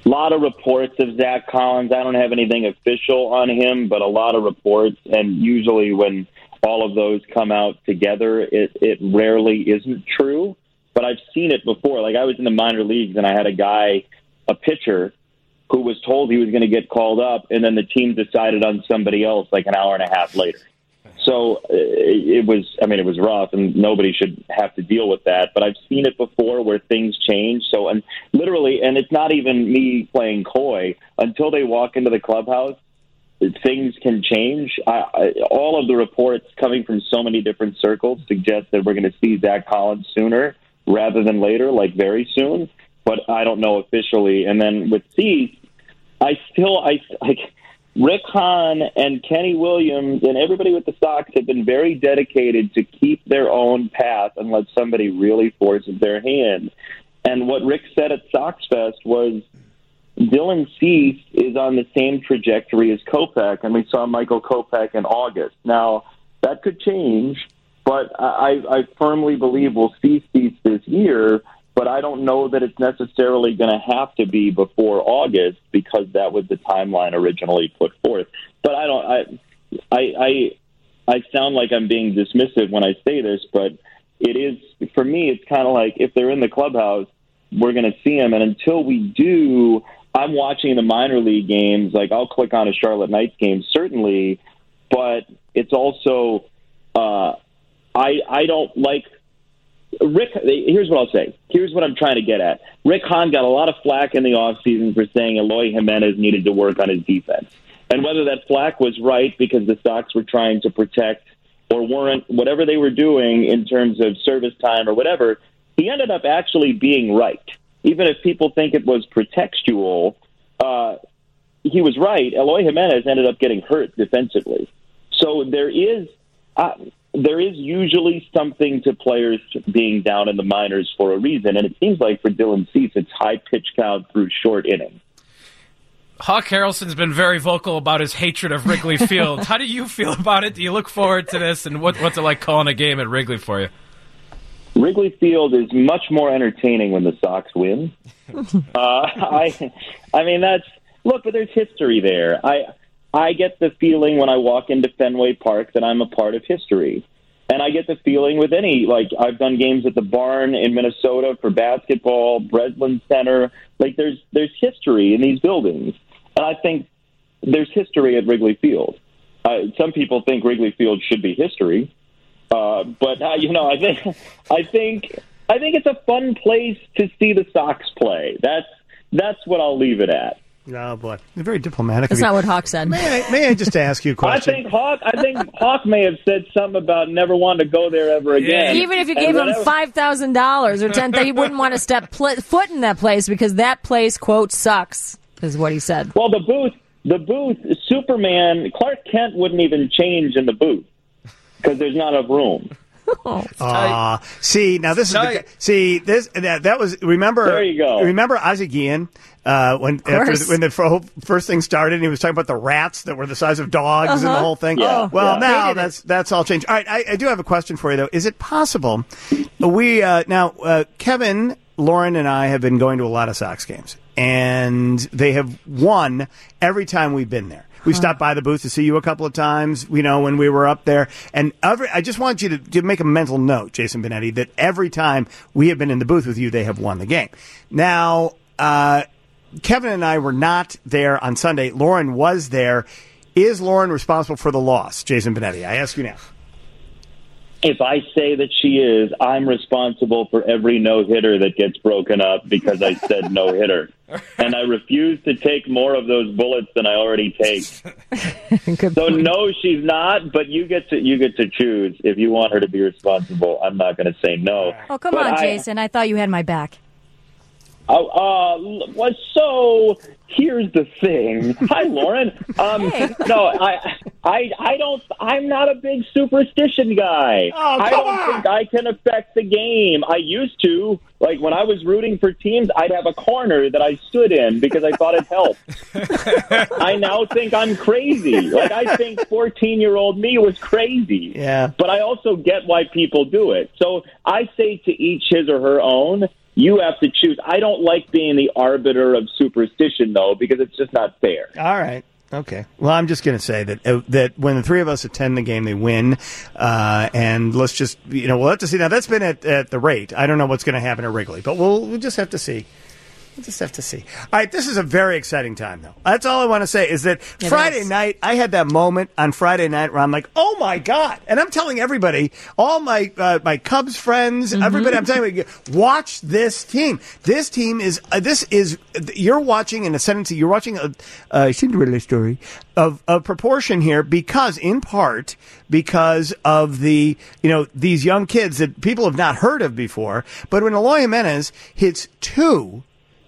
lot of reports of Zach Collins. I don't have anything official on him, but a lot of reports. And usually when all of those come out together, it rarely isn't true. But I've seen it before. Like, I was in the minor leagues, and I had a pitcher, who was told he was going to get called up, and then the team decided on somebody else like an hour and a half later. So it was rough, and nobody should have to deal with that. But I've seen it before where things change. So, and literally, and it's not even me playing coy, until they walk into the clubhouse, things can change. All of the reports coming from so many different circles suggest that we're going to see Zach Collins sooner rather than later, like very soon. But I don't know officially. And then with Cease, Rick Hahn and Kenny Williams and everybody with the Sox have been very dedicated to keep their own path unless somebody really forces their hand. And what Rick said at Sox Fest was Dylan Cease is on the same trajectory as Kopech, and we saw Michael Kopech in August. Now, that could change, but I firmly believe we'll see Cease this year, but I don't know that it's necessarily going to have to be before August because that was the timeline originally put forth. But I sound like I'm being dismissive when I say this, but it is, for me, it's kind of like if they're in the clubhouse, we're going to see them. And until we do, I'm watching the minor league games. Like, I'll click on a Charlotte Knights game, certainly, but it's also, I don't like, Rick, here's what I'll say. Here's what I'm trying to get at. Rick Hahn got a lot of flack in the offseason for saying Eloy Jimenez needed to work on his defense. And whether that flack was right because the Sox were trying to protect or warrant whatever they were doing in terms of service time or whatever, he ended up actually being right. Even if people think it was pretextual, he was right. Eloy Jimenez ended up getting hurt defensively. So there is usually something to players being down in the minors for a reason, and it seems like for Dylan Cease, it's high pitch count through short innings. Hawk Harrelson's been very vocal about his hatred of Wrigley Field. How do you feel about it? Do you look forward to this, and what's it like calling a game at Wrigley for you? Wrigley Field is much more entertaining when the Sox win. But there's history there. I get the feeling when I walk into Fenway Park that I'm a part of history. And I get the feeling with I've done games at the Barn in Minnesota for basketball, Breslin Center. Like, there's history in these buildings. And I think there's history at Wrigley Field. Some people think Wrigley Field should be history. I think it's a fun place to see the Sox play. That's what I'll leave it at. Oh, boy. You're very diplomatic. That's not what Hawk said. May I just ask you a question? I think Hawk may have said something about never wanting to go there ever again. Even if you gave him $5,000 or $10,000, he wouldn't want to step foot in that place because that place, quote, sucks, is what he said. Well, the booth, Superman, Clark Kent wouldn't even change in the booth because there's not enough room. See, now this is that was, remember. There you go. Remember Ozzie Guillen when the first thing started, and he was talking about the rats that were the size of dogs and the whole thing. Yeah. Well, now that's all changed. All right, I do have a question for you though. Is it possible Kevin, Lauren, and I have been going to a lot of Sox games, and they have won every time we've been there. We stopped by the booth to see you a couple of times, when we were up there. And I just want you to make a mental note, Jason Benetti, that every time we have been in the booth with you, they have won the game. Now, Kevin and I were not there on Sunday. Lauren was there. Is Lauren responsible for the loss, Jason Benetti? I ask you now. If I say that she is, I'm responsible for every no-hitter that gets broken up because I said no-hitter. And I refuse to take more of those bullets than I already take. So no, she's not, but you get to choose if you want her to be responsible. I'm not going to say no. Oh, come on, Jason. I thought you had my back. So here's the thing. Hi, Lauren. No, I'm not a big superstition guy. I don't think I can affect the game. I used to. Like, when I was rooting for teams, I'd have a corner that I stood in because I thought it helped. I now think I'm crazy. Like, I think 14-year-old me was crazy. Yeah. But I also get why people do it. So I say to each his or her own. You have to choose. I don't like being the arbiter of superstition, though, because it's just not fair. All right. Okay. Well, I'm just going to say that when the three of us attend the game, they win. And let's just, we'll have to see. Now, that's been at the rate. I don't know what's going to happen at Wrigley, but we'll just have to see. We'll just have to see. All right, this is a very exciting time, though. That's all I want to say is that Friday night, I had that moment on Friday night where I'm like, oh, my God. And I'm telling everybody, all my Cubs friends, everybody, I'm telling you, watch this team. This team is, you're watching an ascendancy, you're watching a Cinderella story of proportion here in part because of the, these young kids that people have not heard of before. But when Eloy Jimenez hits two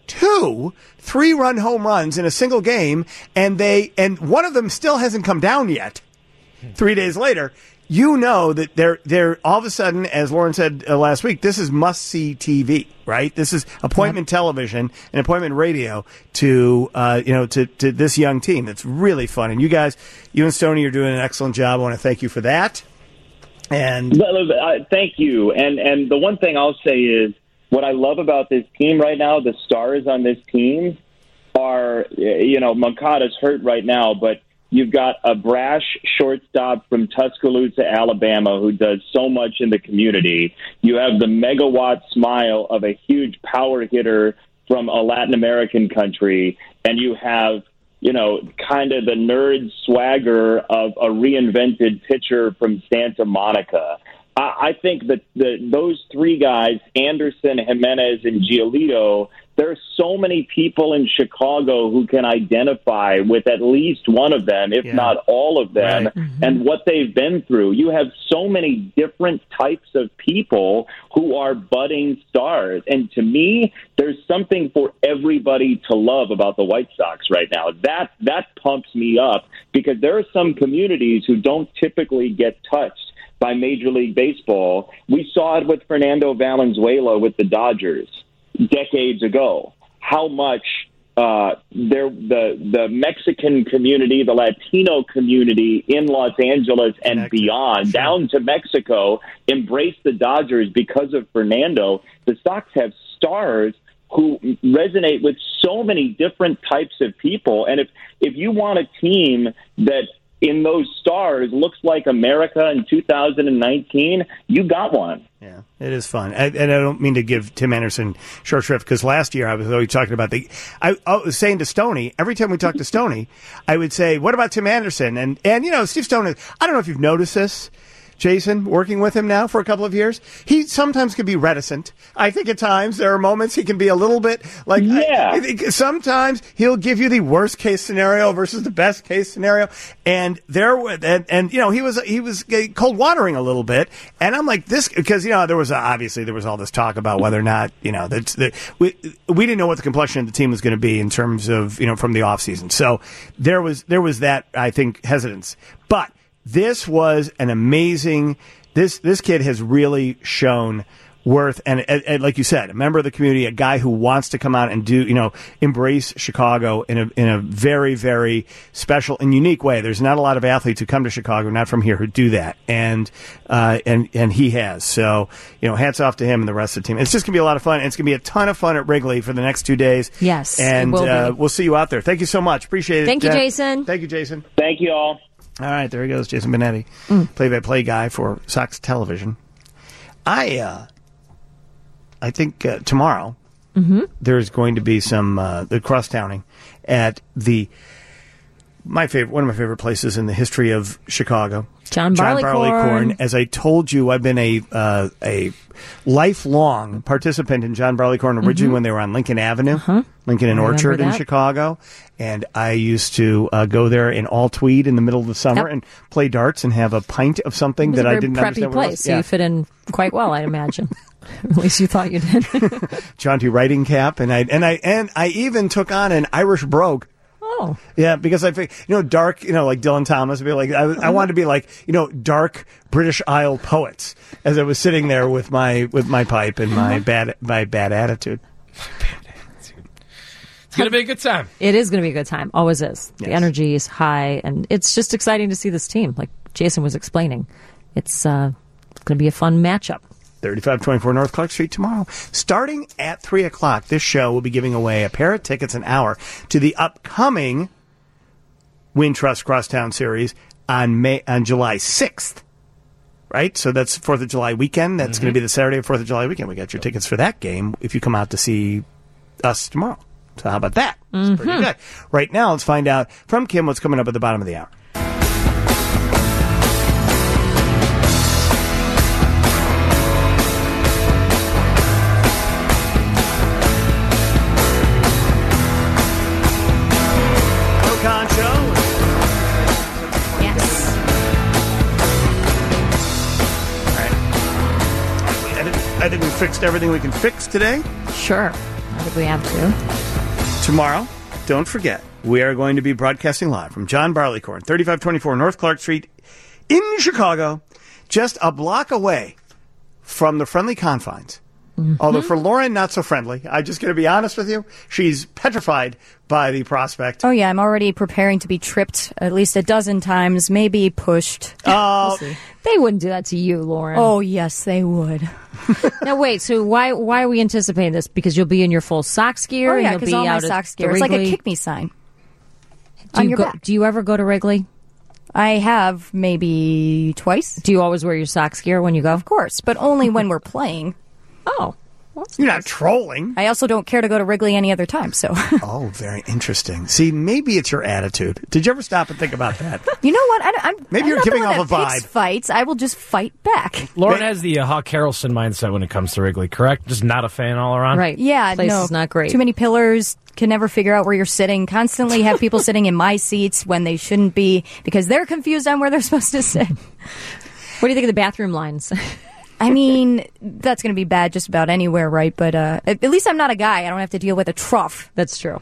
3-run home runs in a single game, and one of them still hasn't come down yet. 3 days later, that they're all of a sudden, as Lauren said last week, this is must-see TV, right? This is appointment television and appointment radio to this young team. It's really fun, and you and Stoney are doing an excellent job. I want to thank you for that. And thank you. And the one thing I'll say is, what I love about this team right now, the stars on this team are, Moncada's hurt right now, but you've got a brash shortstop from Tuscaloosa, Alabama, who does so much in the community. You have the megawatt smile of a huge power hitter from a Latin American country, and you have, kind of the nerd swagger of a reinvented pitcher from Santa Monica. I think that those three guys, Anderson, Jimenez, and Giolito, there are so many people in Chicago who can identify with at least one of them, if not all of them, and what they've been through. You have so many different types of people who are budding stars. And to me, there's something for everybody to love about the White Sox right now. That pumps me up because there are some communities who don't typically get touched by Major League Baseball. We saw it with Fernando Valenzuela with the Dodgers decades ago. How much the Mexican community, the Latino community in Los Angeles and beyond, down to Mexico, embraced the Dodgers because of Fernando. The Sox have stars who resonate with so many different types of people. And if you want a team that in those stars looks like America in 2019, you got one. Yeah, it is fun. And I don't mean to give Tim Anderson short shrift, because last year I was always talking about I was saying to Stoney, every time we talked to Stoney, I would say, what about Tim Anderson? And Steve Stone, I don't know if you've noticed this, Jason, working with him now for a couple of years, he sometimes can be reticent. I think at times there are moments he can be a little bit like, sometimes he'll give you the worst case scenario versus the best case scenario. And he was cold watering a little bit. And I'm like, this, because, there was all this talk about whether or not, we didn't know what the complexion of the team was going to be in terms of, from the offseason. So there was that, I think, hesitance. But this was an amazing. This kid has really shown worth, and like you said, a member of the community, a guy who wants to come out and embrace Chicago in a very, very special and unique way. There's not a lot of athletes who come to Chicago, not from here, who do that, and he has. So hats off to him and the rest of the team. It's just gonna be a lot of fun. And it's gonna be a ton of fun at Wrigley for the next 2 days. Yes, and we'll see you out there. Thank you so much. Appreciate it. Thank you, Jason. Thank you, Jason. Thank you all. All right, there he goes, Jason Benetti, play-by-play guy for Sox Television. I think tomorrow there's going to be some the crosstowning at one of my favorite places in the history of Chicago. John Barleycorn. As I told you, I've been a lifelong participant in John Barleycorn originally when they were on Lincoln Avenue, Lincoln and Orchard in Chicago. And I used to go there in all tweed in the middle of the summer and play darts and have a pint of something that I didn't understand. It was a very preppy place, so you fit in quite well, I'd imagine. At least you thought you did. Jaunty riding cap, and I even took on an Irish brogue. Oh. Yeah, because I think, dark, like Dylan Thomas would be like, I wanted to be like, dark British Isle poets as I was sitting there with my pipe and my bad attitude. It's going to be a good time. It is going to be a good time. Always is. Yes. The energy is high, and it's just exciting to see this team. Like Jason was explaining, it's going to be a fun matchup. 3524 North Clark Street tomorrow. Starting at 3 o'clock, this show will be giving away a pair of tickets an hour to the upcoming Wintrust Crosstown Series on July 6th. Right? So that's 4th of July weekend. That's going to be the Saturday of 4th of July weekend. We got your tickets for that game if you come out to see us tomorrow. So how about that? It's pretty good. Right now, let's find out from Kim what's coming up at the bottom of the hour. Rokan Show. Yes. All right. I think we fixed everything we can fix today. Sure. I think we have to. Tomorrow, don't forget, we are going to be broadcasting live from John Barleycorn, 3524 North Clark Street in Chicago, just a block away from the friendly confines. Although for Lauren, not so friendly. I'm just going to be honest with you. She's petrified by the prospect. Oh, yeah, I'm already preparing to be tripped at least a dozen times, maybe pushed. Oh, They wouldn't do that to you, Lauren. Oh, yes, they would. Now, wait, so why are we anticipating this? Because you'll be in your full Sox gear? Oh, yeah, and you'll because be all my out at Sox the gear. It's like a Wrigley? kick me sign on your back. Do you ever go to Wrigley? I have maybe twice. Do you always wear your Sox gear when you go? Of course, but only when we're playing. Oh. You're not trolling. I also don't care to go to Wrigley any other time, so. Oh, very interesting. See, maybe it's your attitude. Did you ever stop and think about that? You know what? Maybe you're giving off a vibe. Fights, I will just fight back. Lauren has the Hawk Harrelson mindset when it comes to Wrigley, correct? Just not a fan all around? Right. Yeah, Place no. is not great. Too many pillars. Can never figure out where you're sitting. Constantly have people sitting in my seats when they shouldn't be because they're confused on where they're supposed to sit. What do you think of the bathroom lines? I mean, that's going to be bad just about anywhere, right? But at least I'm not a guy. I don't have to deal with a trough. That's true.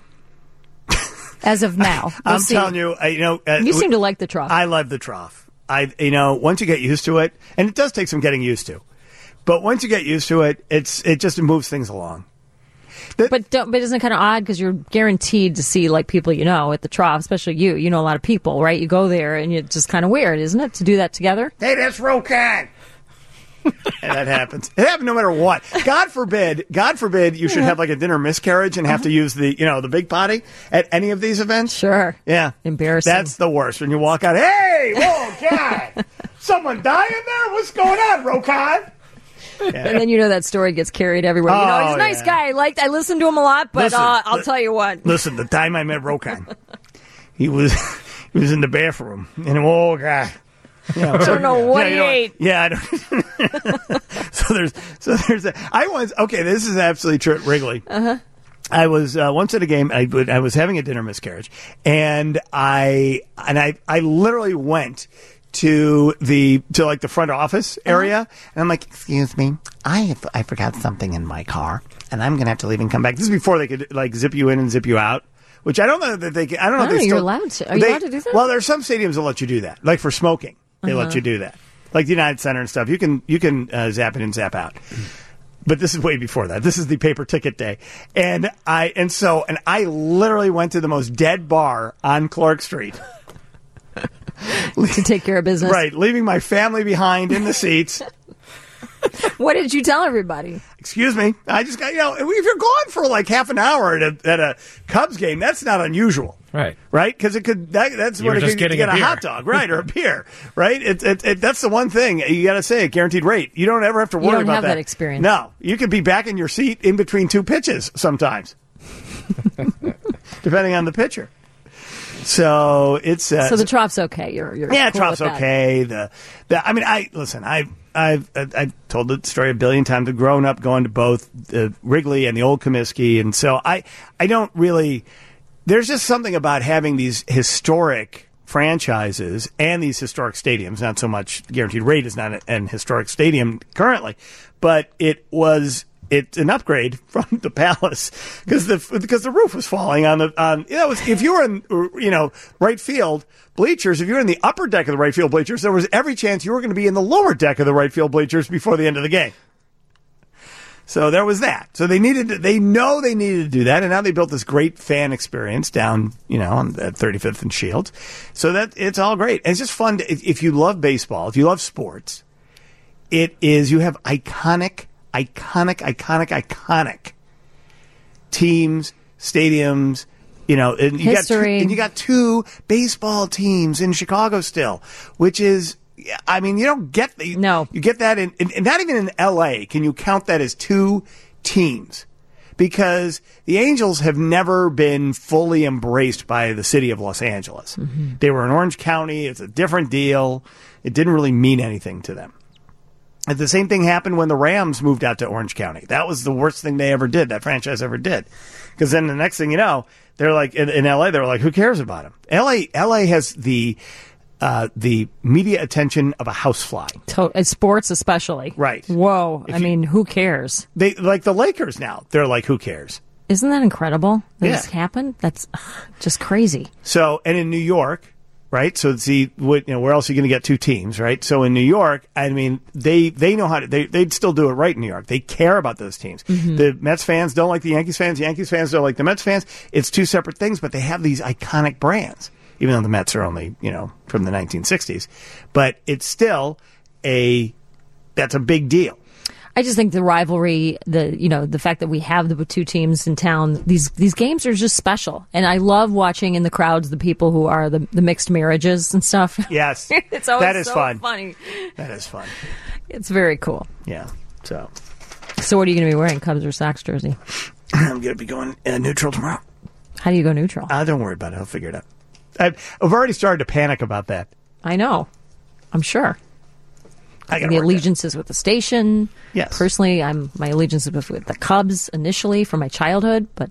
As of now. I'm telling you, you seem to like the trough. I love the trough. Once you get used to it, and it does take some getting used to, but once you get used to it, it just moves things along. But isn't it kind of odd because you're guaranteed to see like people you know at the trough, especially you. You know a lot of people, right? You go there and it's just kind of weird, isn't it, to do that together? Hey, that's Rokan. And that happens. It happens no matter what. God forbid you should have like a dinner miscarriage and have to use the big potty at any of these events. Sure. Yeah. Embarrassing. That's the worst. When you walk out, hey, whoa, God, someone dying there? What's going on, Rokan? Yeah. And then that story gets carried everywhere. He's a nice guy. I listened to him a lot, but I'll tell you what. Listen, the time I met Rokan, he was in the bathroom, and oh God. Yeah, I don't know what he ate. Yeah, I don't. So there's that. This is absolutely true at Wrigley. Uh-huh. I was once at a game. I was having a dinner miscarriage, and I literally went to the front office area, and I'm like, excuse me, I forgot something in my car, and I'm gonna have to leave and come back. This is before they could zip you in and zip you out. Which I don't know that they can. I don't know if they're you're allowed to. Are you allowed to do that? Well, there's some stadiums that let you do that. Like for smoking, they let you do that. Like the United Center and stuff. You can zap in and zap out. But this is way before that. This is the paper ticket day. And I literally went to the most dead bar on Clark Street. To take care of business. Right. Leaving my family behind in the seats. What did you tell everybody? Excuse me. I just got, if you're gone for like half an hour at a Cubs game, that's not unusual. Right. Right? Because that's what it could get a hot dog, right? Or a beer, right? That's the one thing you got to say, a guaranteed rate. You don't ever have to worry about that. You don't have that experience. No. You could be back in your seat in between two pitches sometimes, depending on the pitcher. So it's so the trough's okay. You're cool trough's with that. okay. I've told the story a billion times. I've grown up going to both the Wrigley and the old Comiskey, and so I don't really. There's just something about having these historic franchises and these historic stadiums. Not so much Guaranteed Rate is not an historic stadium currently, but it's an upgrade from the Palace because the roof was falling if you were in right field bleachers, if you were in the upper deck of the right field bleachers, there was every chance you were going to be in the lower deck of the right field bleachers before the end of the game. So there was that. So they needed to do that, and now they built this great fan experience down on 35th and Shields. So that it's all great. And it's just fun if you love baseball, if you love sports. it is, you have iconic teams, stadiums, you know, and you History. you got two baseball teams in Chicago still, which is, I mean, you don't get you get that in not even in LA can you count that as two teams, because the Angels have never been fully embraced by the city of Los Angeles. Mm-hmm. They were in Orange County. It's a different deal. It didn't really mean anything to them. And the same thing happened when the Rams moved out to Orange County. That was the worst thing they ever did, that franchise ever did. Because then the next thing you know, they're like, in LA, they're like, who cares about them? LA has the media attention of a housefly. Sports especially. Right. Whoa. I mean, who cares? They like the Lakers now. They're like, who cares? Isn't that incredible that Yeah. this happened? That's just crazy. So, and in New York, right? So, where else are you going to get two teams, right? So in New York, I mean, they know how to, they'd still do it right in New York. They care about those teams. Mm-hmm. The Mets fans don't like the Yankees fans. Yankees fans don't like the Mets fans. It's two separate things, but they have these iconic brands, even though the Mets are only, from the 1960s. But it's still that's a big deal. I just think the rivalry, the fact that we have the two teams in town, these games are just special. And I love watching in the crowds the people who are the mixed marriages and stuff. Yes. It's always that is so fun. funny. That is fun. It's very cool. Yeah. So what are you going to be wearing, Cubs or Sox jersey? I'm going to be going neutral tomorrow. How do you go neutral? Don't worry about it. I'll figure it out. I've already started to panic about that. I know. I'm sure. The allegiances with the station. Yes. Personally, my allegiance is with the Cubs initially from my childhood, but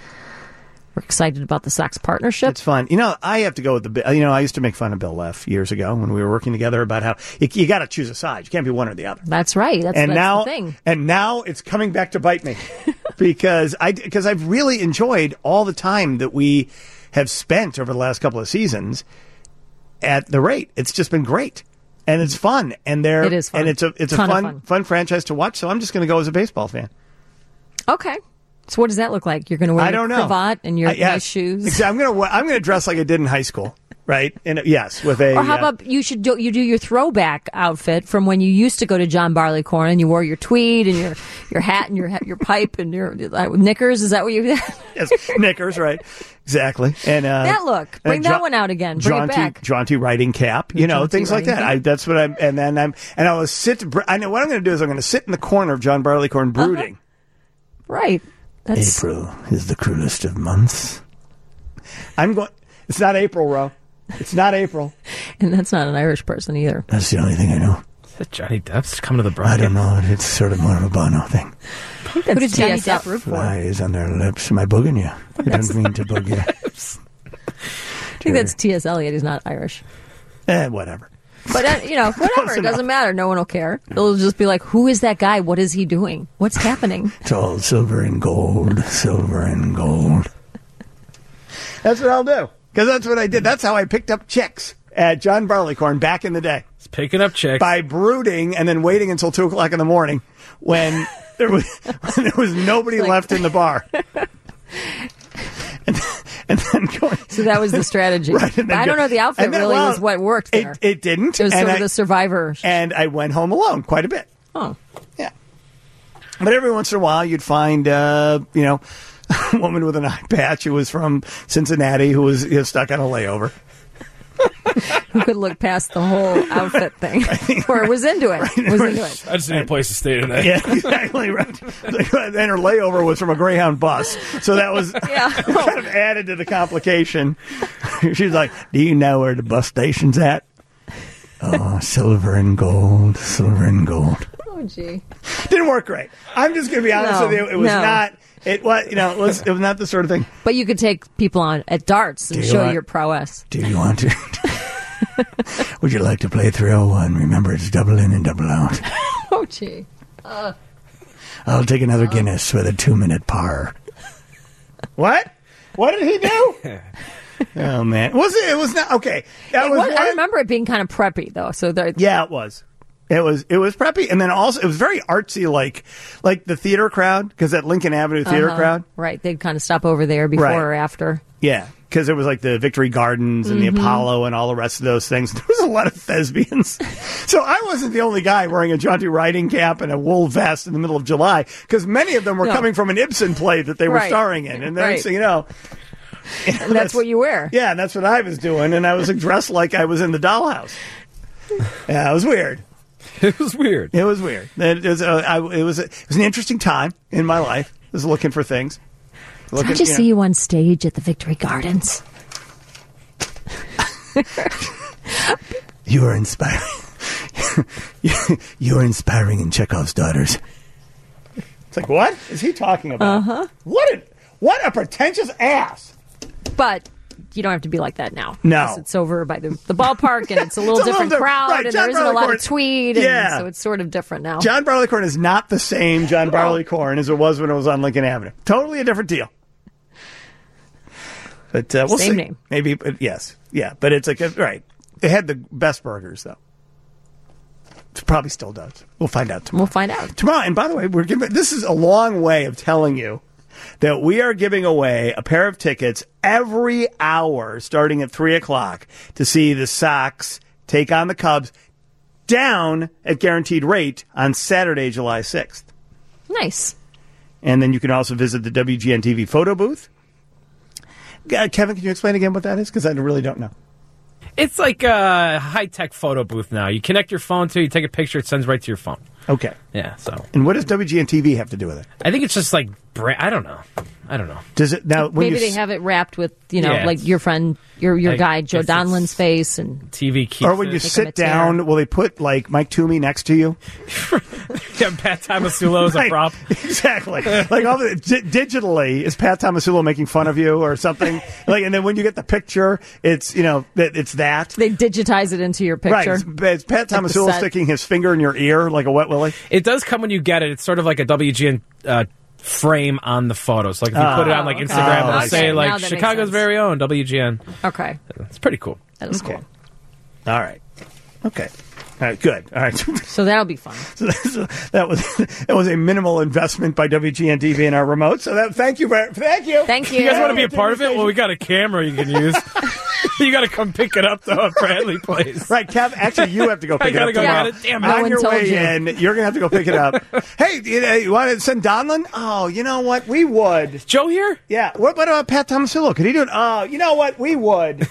we're excited about the Sox partnership. It's fun. I have to go with I used to make fun of Bill Leff years ago when we were working together about how you got to choose a side. You can't be one or the other. That's right. That's now, the thing. And now it's coming back to bite me because I've really enjoyed all the time that we have spent over the last couple of seasons at the rate. It's just been great. And it's fun, and it is fun. And it's a fun franchise to watch. So I'm just going to go as a baseball fan. Okay. So what does that look like? You're going to wear your cravat and your nice shoes. Exactly. I'm going to dress like I did in high school, right? And yes, with a. Or how about you do your throwback outfit from when you used to go to John Barleycorn and you wore your tweed and your hat and your pipe and your knickers. Is that what you did? Yes, knickers, right? Exactly. And that look, bring that one out again. Bring it back. Jaunty riding cap, things like that. That's what I'm. And then I will sit. I know what I'm going to do is I'm going to sit in the corner of John Barleycorn brooding. Right. April is the cruelest of months. It's not April, Ro. It's not April. And that's not an Irish person either. That's the only thing I know. Is that Johnny Depp's coming to the Bronx? I don't know. It's sort of more of a Bono thing. Who did Johnny Depp root for? Flies on their lips. Am I booging you? I don't mean to boog you. I think that's T.S. Eliot. He's not Irish. Whatever. But, whatever. It doesn't matter. No one will care. It'll just be like, who is that guy? What is he doing? What's happening? It's all silver and gold. Silver and gold. That's what I'll do. Because that's what I did. That's how I picked up chicks at John Barleycorn back in the day. It's picking up chicks. By brooding and then waiting until 2 o'clock in the morning when there was nobody left in the bar. And then going. So that was the strategy. Right, I don't know. The outfit really was what worked there. It didn't. It was sort of the survivor. And I went home alone quite a bit. Oh. Yeah. But every once in a while, you'd find, a woman with an eye patch who was from Cincinnati who was stuck on a layover. Who could look past the whole outfit thing, or was into it. I just need a place to stay tonight. Yeah, exactly right. And her layover was from a Greyhound bus, so that was kind of added to the complication. She's like, "Do you know where the bus station's at?" Oh, silver and gold, silver and gold. Oh, gee, didn't work great. I'm just going to be honest with you. It was not. It was, it was not the sort of thing. But you could take people on at darts and show your prowess. Do you want to? Would you like to play 301? Remember, it's double in and double out. Oh, gee. I'll take another Guinness with a 2-minute par. What? What did he do? Oh, man. It was not. Okay. I remember it being kind of preppy, though. Yeah, it was. It was preppy, and then also it was very artsy, like the theater crowd, because that Lincoln Avenue theater crowd. Right, they'd kind of stop over there before or after. Yeah, because it was like the Victory Gardens and the Apollo and all the rest of those things. There was a lot of thespians. So I wasn't the only guy wearing a jaunty riding cap and a wool vest in the middle of July, because many of them were coming from an Ibsen play that they were starring in. And then, so, you know, and that's what you wear. Yeah, and that's what I was doing. And I was dressed like I was in the dollhouse. Yeah, it was weird. It was weird. It was weird. It was an interesting time in my life. I was looking for things. How'd you see you on stage at the Victory Gardens? You are inspiring. You are inspiring in Chekhov's Daughters. It's like, what is he talking about? What a pretentious ass. But you don't have to be like that now. No. It's over by the ballpark, and it's a little different crowd, right, and John there isn't a lot of Barleycorn, tweed, and so it's sort of different now. John Barleycorn is not the same John Barleycorn as it was when it was on Lincoln Avenue. Totally a different deal. But we'll see. Same name. Maybe, but yes. Yeah, but it's like, right. It had the best burgers, though. It probably still does. We'll find out tomorrow. We'll find out. Tomorrow, and by the way, this is a long way of telling you that we are giving away a pair of tickets every hour starting at 3 o'clock to see the Sox take on the Cubs down at guaranteed rate on Saturday, July 6th. Nice. And then you can also visit the WGN TV photo booth. Kevin, can you explain again what that is? Because I really don't know. It's like a high-tech photo booth now. You connect your phone to it, you take a picture, it sends right to your phone. Okay. Yeah, so. And what does WGN TV have to do with it? I think it's just like, I don't know. Does it now? When Maybe they have it wrapped with, like your friend, your guy, Joe Donlan's face and TV keeps or when you sit down, will they put like Mike Toomey next to you? Yeah, Pat Tomasulo as a prop. Exactly. Like digitally, is Pat Tomasulo making fun of you or something? Like, and then when you get the picture, it's it's that they digitize it into your picture. Right. It's Pat Tomasulo sticking his finger in your ear like a wet willy. It does come when you get it. It's sort of like a WGN frame on the photos. Like if you put it on like Instagram, it'll say like Chicago's very own WGN. Okay, it's pretty cool. That is cool. All right. Okay. All right, good. All right. So that'll be fun. So that was a minimal investment by WGN TV in our remote. So thank you. Thank you. You guys want to be a part of it? Well, we got a camera you can use. You got to come pick it up though at Bradley Place. Right, Kev. Actually, you have to go pick it up. I gotta go get it. Damn it! On your way in, you're gonna have to go pick it up. Hey, you want to send Donlan? Oh, you know what? We would. Joe here? Yeah. What about Pat Tomasulo? Could he do it? Oh, you know what? We would.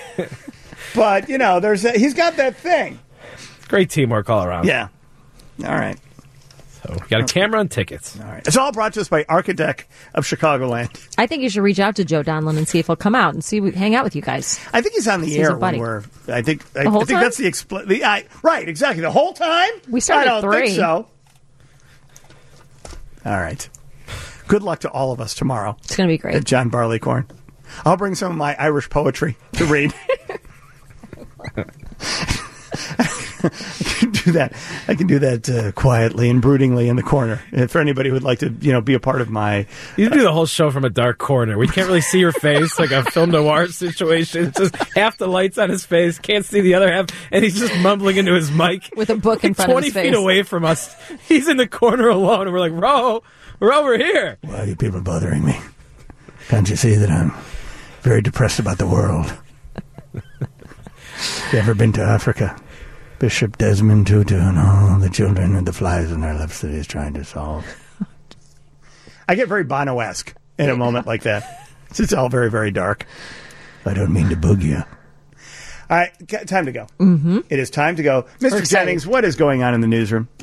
But he's got that thing. Great teamwork all around. Yeah. All right. So we got a camera and tickets. All right. It's all brought to us by Architect of Chicagoland. I think you should reach out to Joe Donlan and see if he'll come out and hang out with you guys. I think he's on the air when we're. I think that's the right. Exactly. The whole time. We started at 3. Think so. All right. Good luck to all of us tomorrow. It's going to be great. At John Barleycorn. I'll bring some of my Irish poetry to read. I can do that quietly and broodingly in the corner. For anybody who would like to, be a part of my... You do the whole show from a dark corner. We can't really see your face, like a film noir situation. It's just half the lights on his face, can't see the other half, and he's just mumbling into his mic. With a book in front of his face. 20 feet away from us. He's in the corner alone, and we're like, Ro, we're over here. Why are you people bothering me? Can't you see that I'm very depressed about the world? You ever been to Africa? Bishop Desmond Tutu and all the children with the flies in their lips that he's trying to solve. I get very Bono-esque in a moment like that. It's all very, very dark. I don't mean to bug you. All right, time to go. Mm-hmm. It is time to go. Mr. Jennings, what is going on in the newsroom?